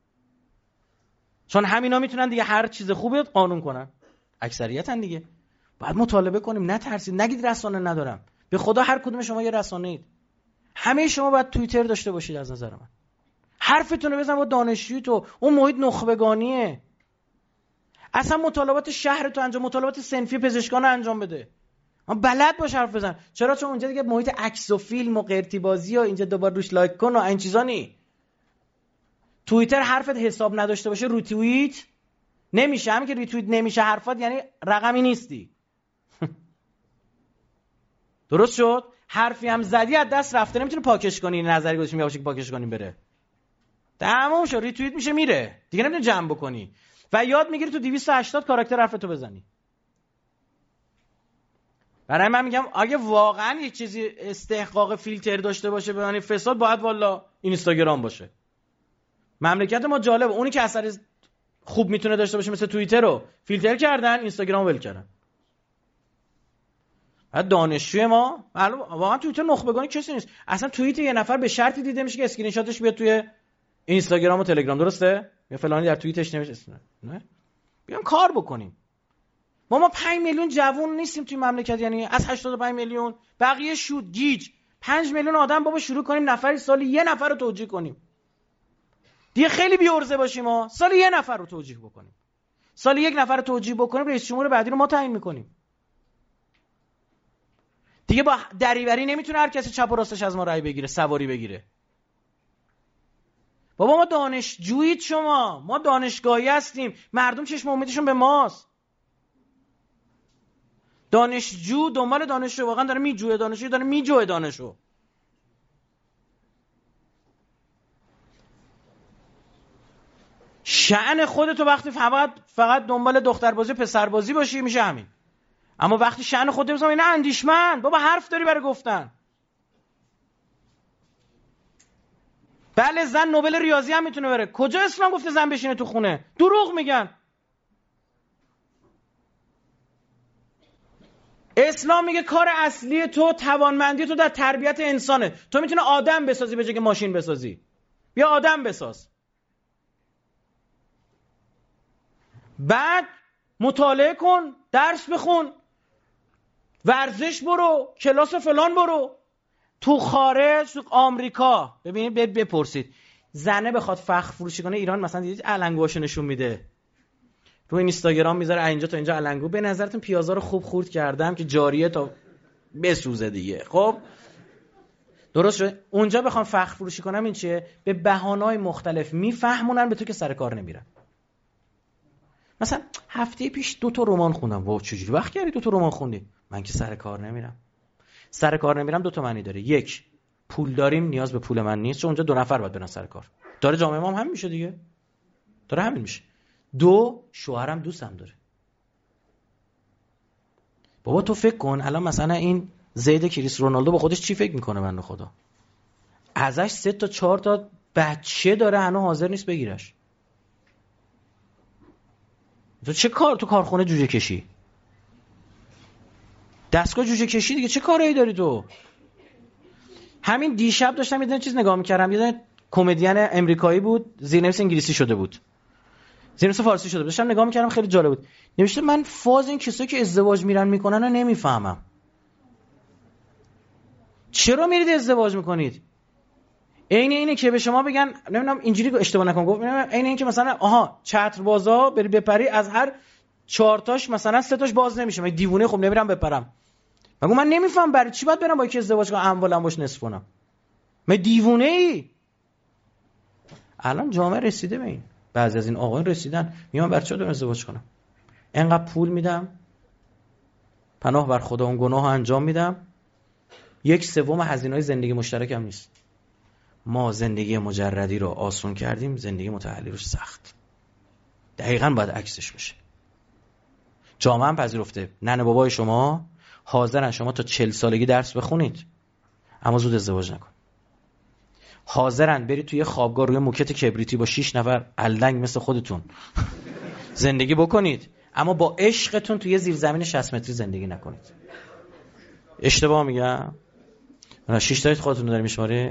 چون همینا میتونن دیگه هر چیز خوبی رو قانون کنن. اکثریتن دیگه. باید مطالبه کنیم، نترسید، نگید رسانه ندارم. به خدا هر کدوم شما یه رسانه اید. همه شما باید توییتر داشته باشید از نظر من. حرفتون رو بزن با دانشجوی تو، اون محیط نخبگانیه. اصلا مطالبات شهر تو انجام، مطالبات صنفی پزشکان انجام بده. اما بلد باش حرف بزن. چرا؟ چون اونجا دیگه محیط عکس و فیلم و قرتی بازی و اینجا دوباره روش لایک کن و این چیزا نی. توییتر حرفت حساب نداشته باشه رو توییت نمیشه. همین که ریتوییت نمیشه حرفات یعنی رقمی نیستی. درست شد؟ حرفی هم زدی از دست رفته، نمیتونه پاکش کنی. نظری گذاشتیم یا باشه که پاکش کنیم بره. تموم شد، ریتوییت میشه میره. دیگه نمیتونی جمع بکنی. و یاد میگیری تو دویست و هشتاد کاراکتر حرفتو بزنی. برای من میگم اگه واقعا یه چیزی استحقاق فیلتر داشته باشه به معنی فساد، باید والا اینستاگرام باشه. مملکت ما جالبه، اونی که اثر خوب میتونه داشته باشه مثل توییتر رو فیلتر کردن، اینستاگرام ول کردن. بعد دانشجوی ما معلوم واقعا توییتر نخبگانی کسی نیست. اصلا توییت یه نفر به شرطی دیده میشه که اسکرین شاتش بیاد توی اینستاگرام و تلگرام. درسته؟ یا فلانی در توییتش نمیشه. نه بیام کار بکنیم. ما ما پنج میلیون جوون نیستیم توی مملکت، یعنی از هشتاد و پنج میلیون بقیه شود گیج. پنج میلیون آدم بابا شروع کنیم نفری سالی یه نفر رو توجیه کنیم. دیگه خیلی بی‌عرضه باشیم ما. سالی یه نفر رو توجیه بکنیم. سالی یک نفر رو توجیه بکنیم، رئیس جمهور بعدی رو ما تعیین میکنیم. دیگه با دریوری نمیتونه هر کسی چپ و راستش از ما رأی بگیره، سواری بگیره. بابا ما دانشجویید، شما ما دانشگاهی هستیم، مردم چشم امیدشون به ماست. دانشجو دنبال دانشجو واقعا داره میجوه، دانشجو داره میجوه دانشجو. شأن خودتو وقتی فقط فقط دنبال دختربازی پسربازی باشی میشه همین. اما وقتی شأن خودت بزنی نه اندیشمند، بابا حرف داری برای گفتن. بله زن نوبل ریاضی هم میتونه بره. کجا اسلام گفته زن بشینه تو خونه؟ دروغ میگن. اسلام میگه کار اصلی تو توانمندی تو در تربیت انسانه. تو میتونه آدم بسازی به جای که ماشین بسازی. بیا آدم بساز. بعد مطالعه کن، درس بخون، ورزش برو، کلاس فلان برو. تو خارج، تو آمریکا ببینید، بپرسید زنه بخواد فخر فروشی کنه ایران مثلا دیدید علنگوهاشو نشون میده، رو اینستاگرام میذاره اینجا تا اینجا علنگو. به نظرتون پیازا رو خوب خورد کردم که جاریه تا بسوزه دیگه. خب درست شد. اونجا بخوام فخر فروشی کنم این چیه؟ به بهانه‌های مختلف میفهمونن به تو که سر کار نمیرن. مثلا هفته پیش دو تا رمان خوندم. واو چجوری وقت کردی دو تا رمان خوندی؟ من که سر کار نمیرم. سر کار نمیرم دو تا معنی داره. یک، پول داریم نیاز به پول من نیست، چون اونجا دو نفر باید برن سر کار. داره جامعه ما هم همین میشه دیگه. داره همین میشه. دو، شوهرم دوستم داره. بابا تو فکر کن الان مثلا این زید کریس رونالدو با خودش چی فکر میکنه بنده خدا؟ ازش سه تا چهار تا بچه داره، هنوز حاضر نیست بگیرش. تو چه کار تو کارخونه جوجه کشی؟ دستگاه جوجه کشی دیگه، چه کاری داری تو؟ همین دیشب داشتم یه دونه چیز نگاه می‌کردم، یه دونه کمدین امریکایی بود، زیرنویس انگلیسی شده بود، زیرنویس فارسی شده بود. داشتم نگاه می‌کردم خیلی جالب بود. نوشته من فاز این کسایی که ازدواج میرن میکنن رو نمیفهمم. چرا میرید ازدواج میکنید؟ عین اینه که به شما بگن نمیدونم اینجوری اشتباه نکنم گفت عین این که مثلا آها چتربازا بری بپری از هر چهار تاش مثلا سه تاش باز نمیشه. من دیوونه خب نمیرم بپرم. مگه من نمیفهم برای چی باید برم با یکی ازدواج کنم اموالم باش نصف کنم؟ من دیوونه ای؟ الان جامعه رسیده به این. بعضی از این آقایون رسیدن میگن برای چی دارم ازدواج کنم؟ اینقدر پول میدم، پناه بر خدا اون گناهو انجام میدم، یک سوم هزینه‌های زندگی مشترکم نیست. ما زندگی مجردی رو آسون کردیم، زندگی متعالی روش سخت. دقیقاً باید عکسش بشه. جامعه هم پذیرفته ننه بابای شما حاضرن شما تا چهل سالگی درس بخونید اما زود ازدواج نکن. حاضرن برید توی خوابگاه روی موکت کبریتی با شش نفر الدنگ مثل خودتون زندگی بکنید اما با عشقتون توی زیرزمین شصت متری زندگی نکنید. اشتباه میگم؟ من شش تایید خودتون دارید میشماری؟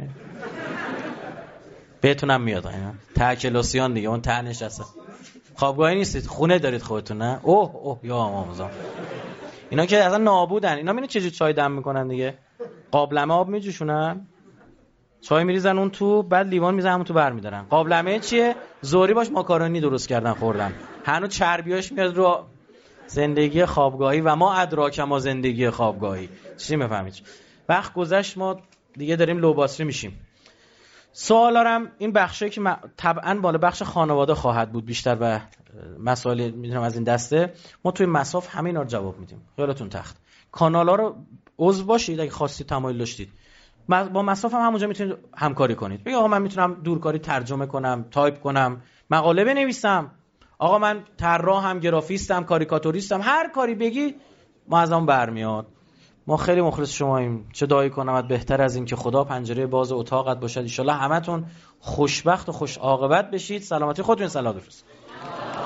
بهتونم میاد اینا تاکلاسیان دیگه، اون ته نشسته. خوابگاهی نیستید، خونه دارید خودتون. نه اوه اوه یا امام. اینا که اصلا نابودن. اینا میبینید چجوری چای دم میکنن دیگه. قابلمه آب میجوشونن، چای میریزن اون تو، بعد لیوان میزنن اون تو برمیدارن. قابلمه چیه؟ زوری باش ماکارونی درست کردن خوردن. هنوز چربیاش میاد رو زندگی خوابگاهی. و ما ادراک ما زندگی خوابگاهی. چی میفهمید؟ وقت گذشت، ما دیگه داریم لوباسری میشیم. سوالارم این بخشی که طبعا بالا بخش خانواده خواهد بود بیشتر و مسائل میدونم از این دسته. ما توی مساف همه اینا رو جواب میدیم. خیالتون تخت. کانالا رو عضو باشید اگه خواستید، تمایل داشتید. با مساف هم همونجا میتونید همکاری کنید. بگید آقا من میتونم دورکاری ترجمه کنم، تایپ کنم، مقاله بنویسم. آقا من طراحم، گرافیستم، کاریکاتوریستم. هر کاری بگی ما از اون برمیاد. ما خیلی مخلص شماییم. چه دعایی کنم بهتر از این که خدا پنجره باز اتاقت باشد. ان شاء الله همتون خوشبخت و خوش عاقبت بشید. سلامتی خودتون. سلام بفرستید.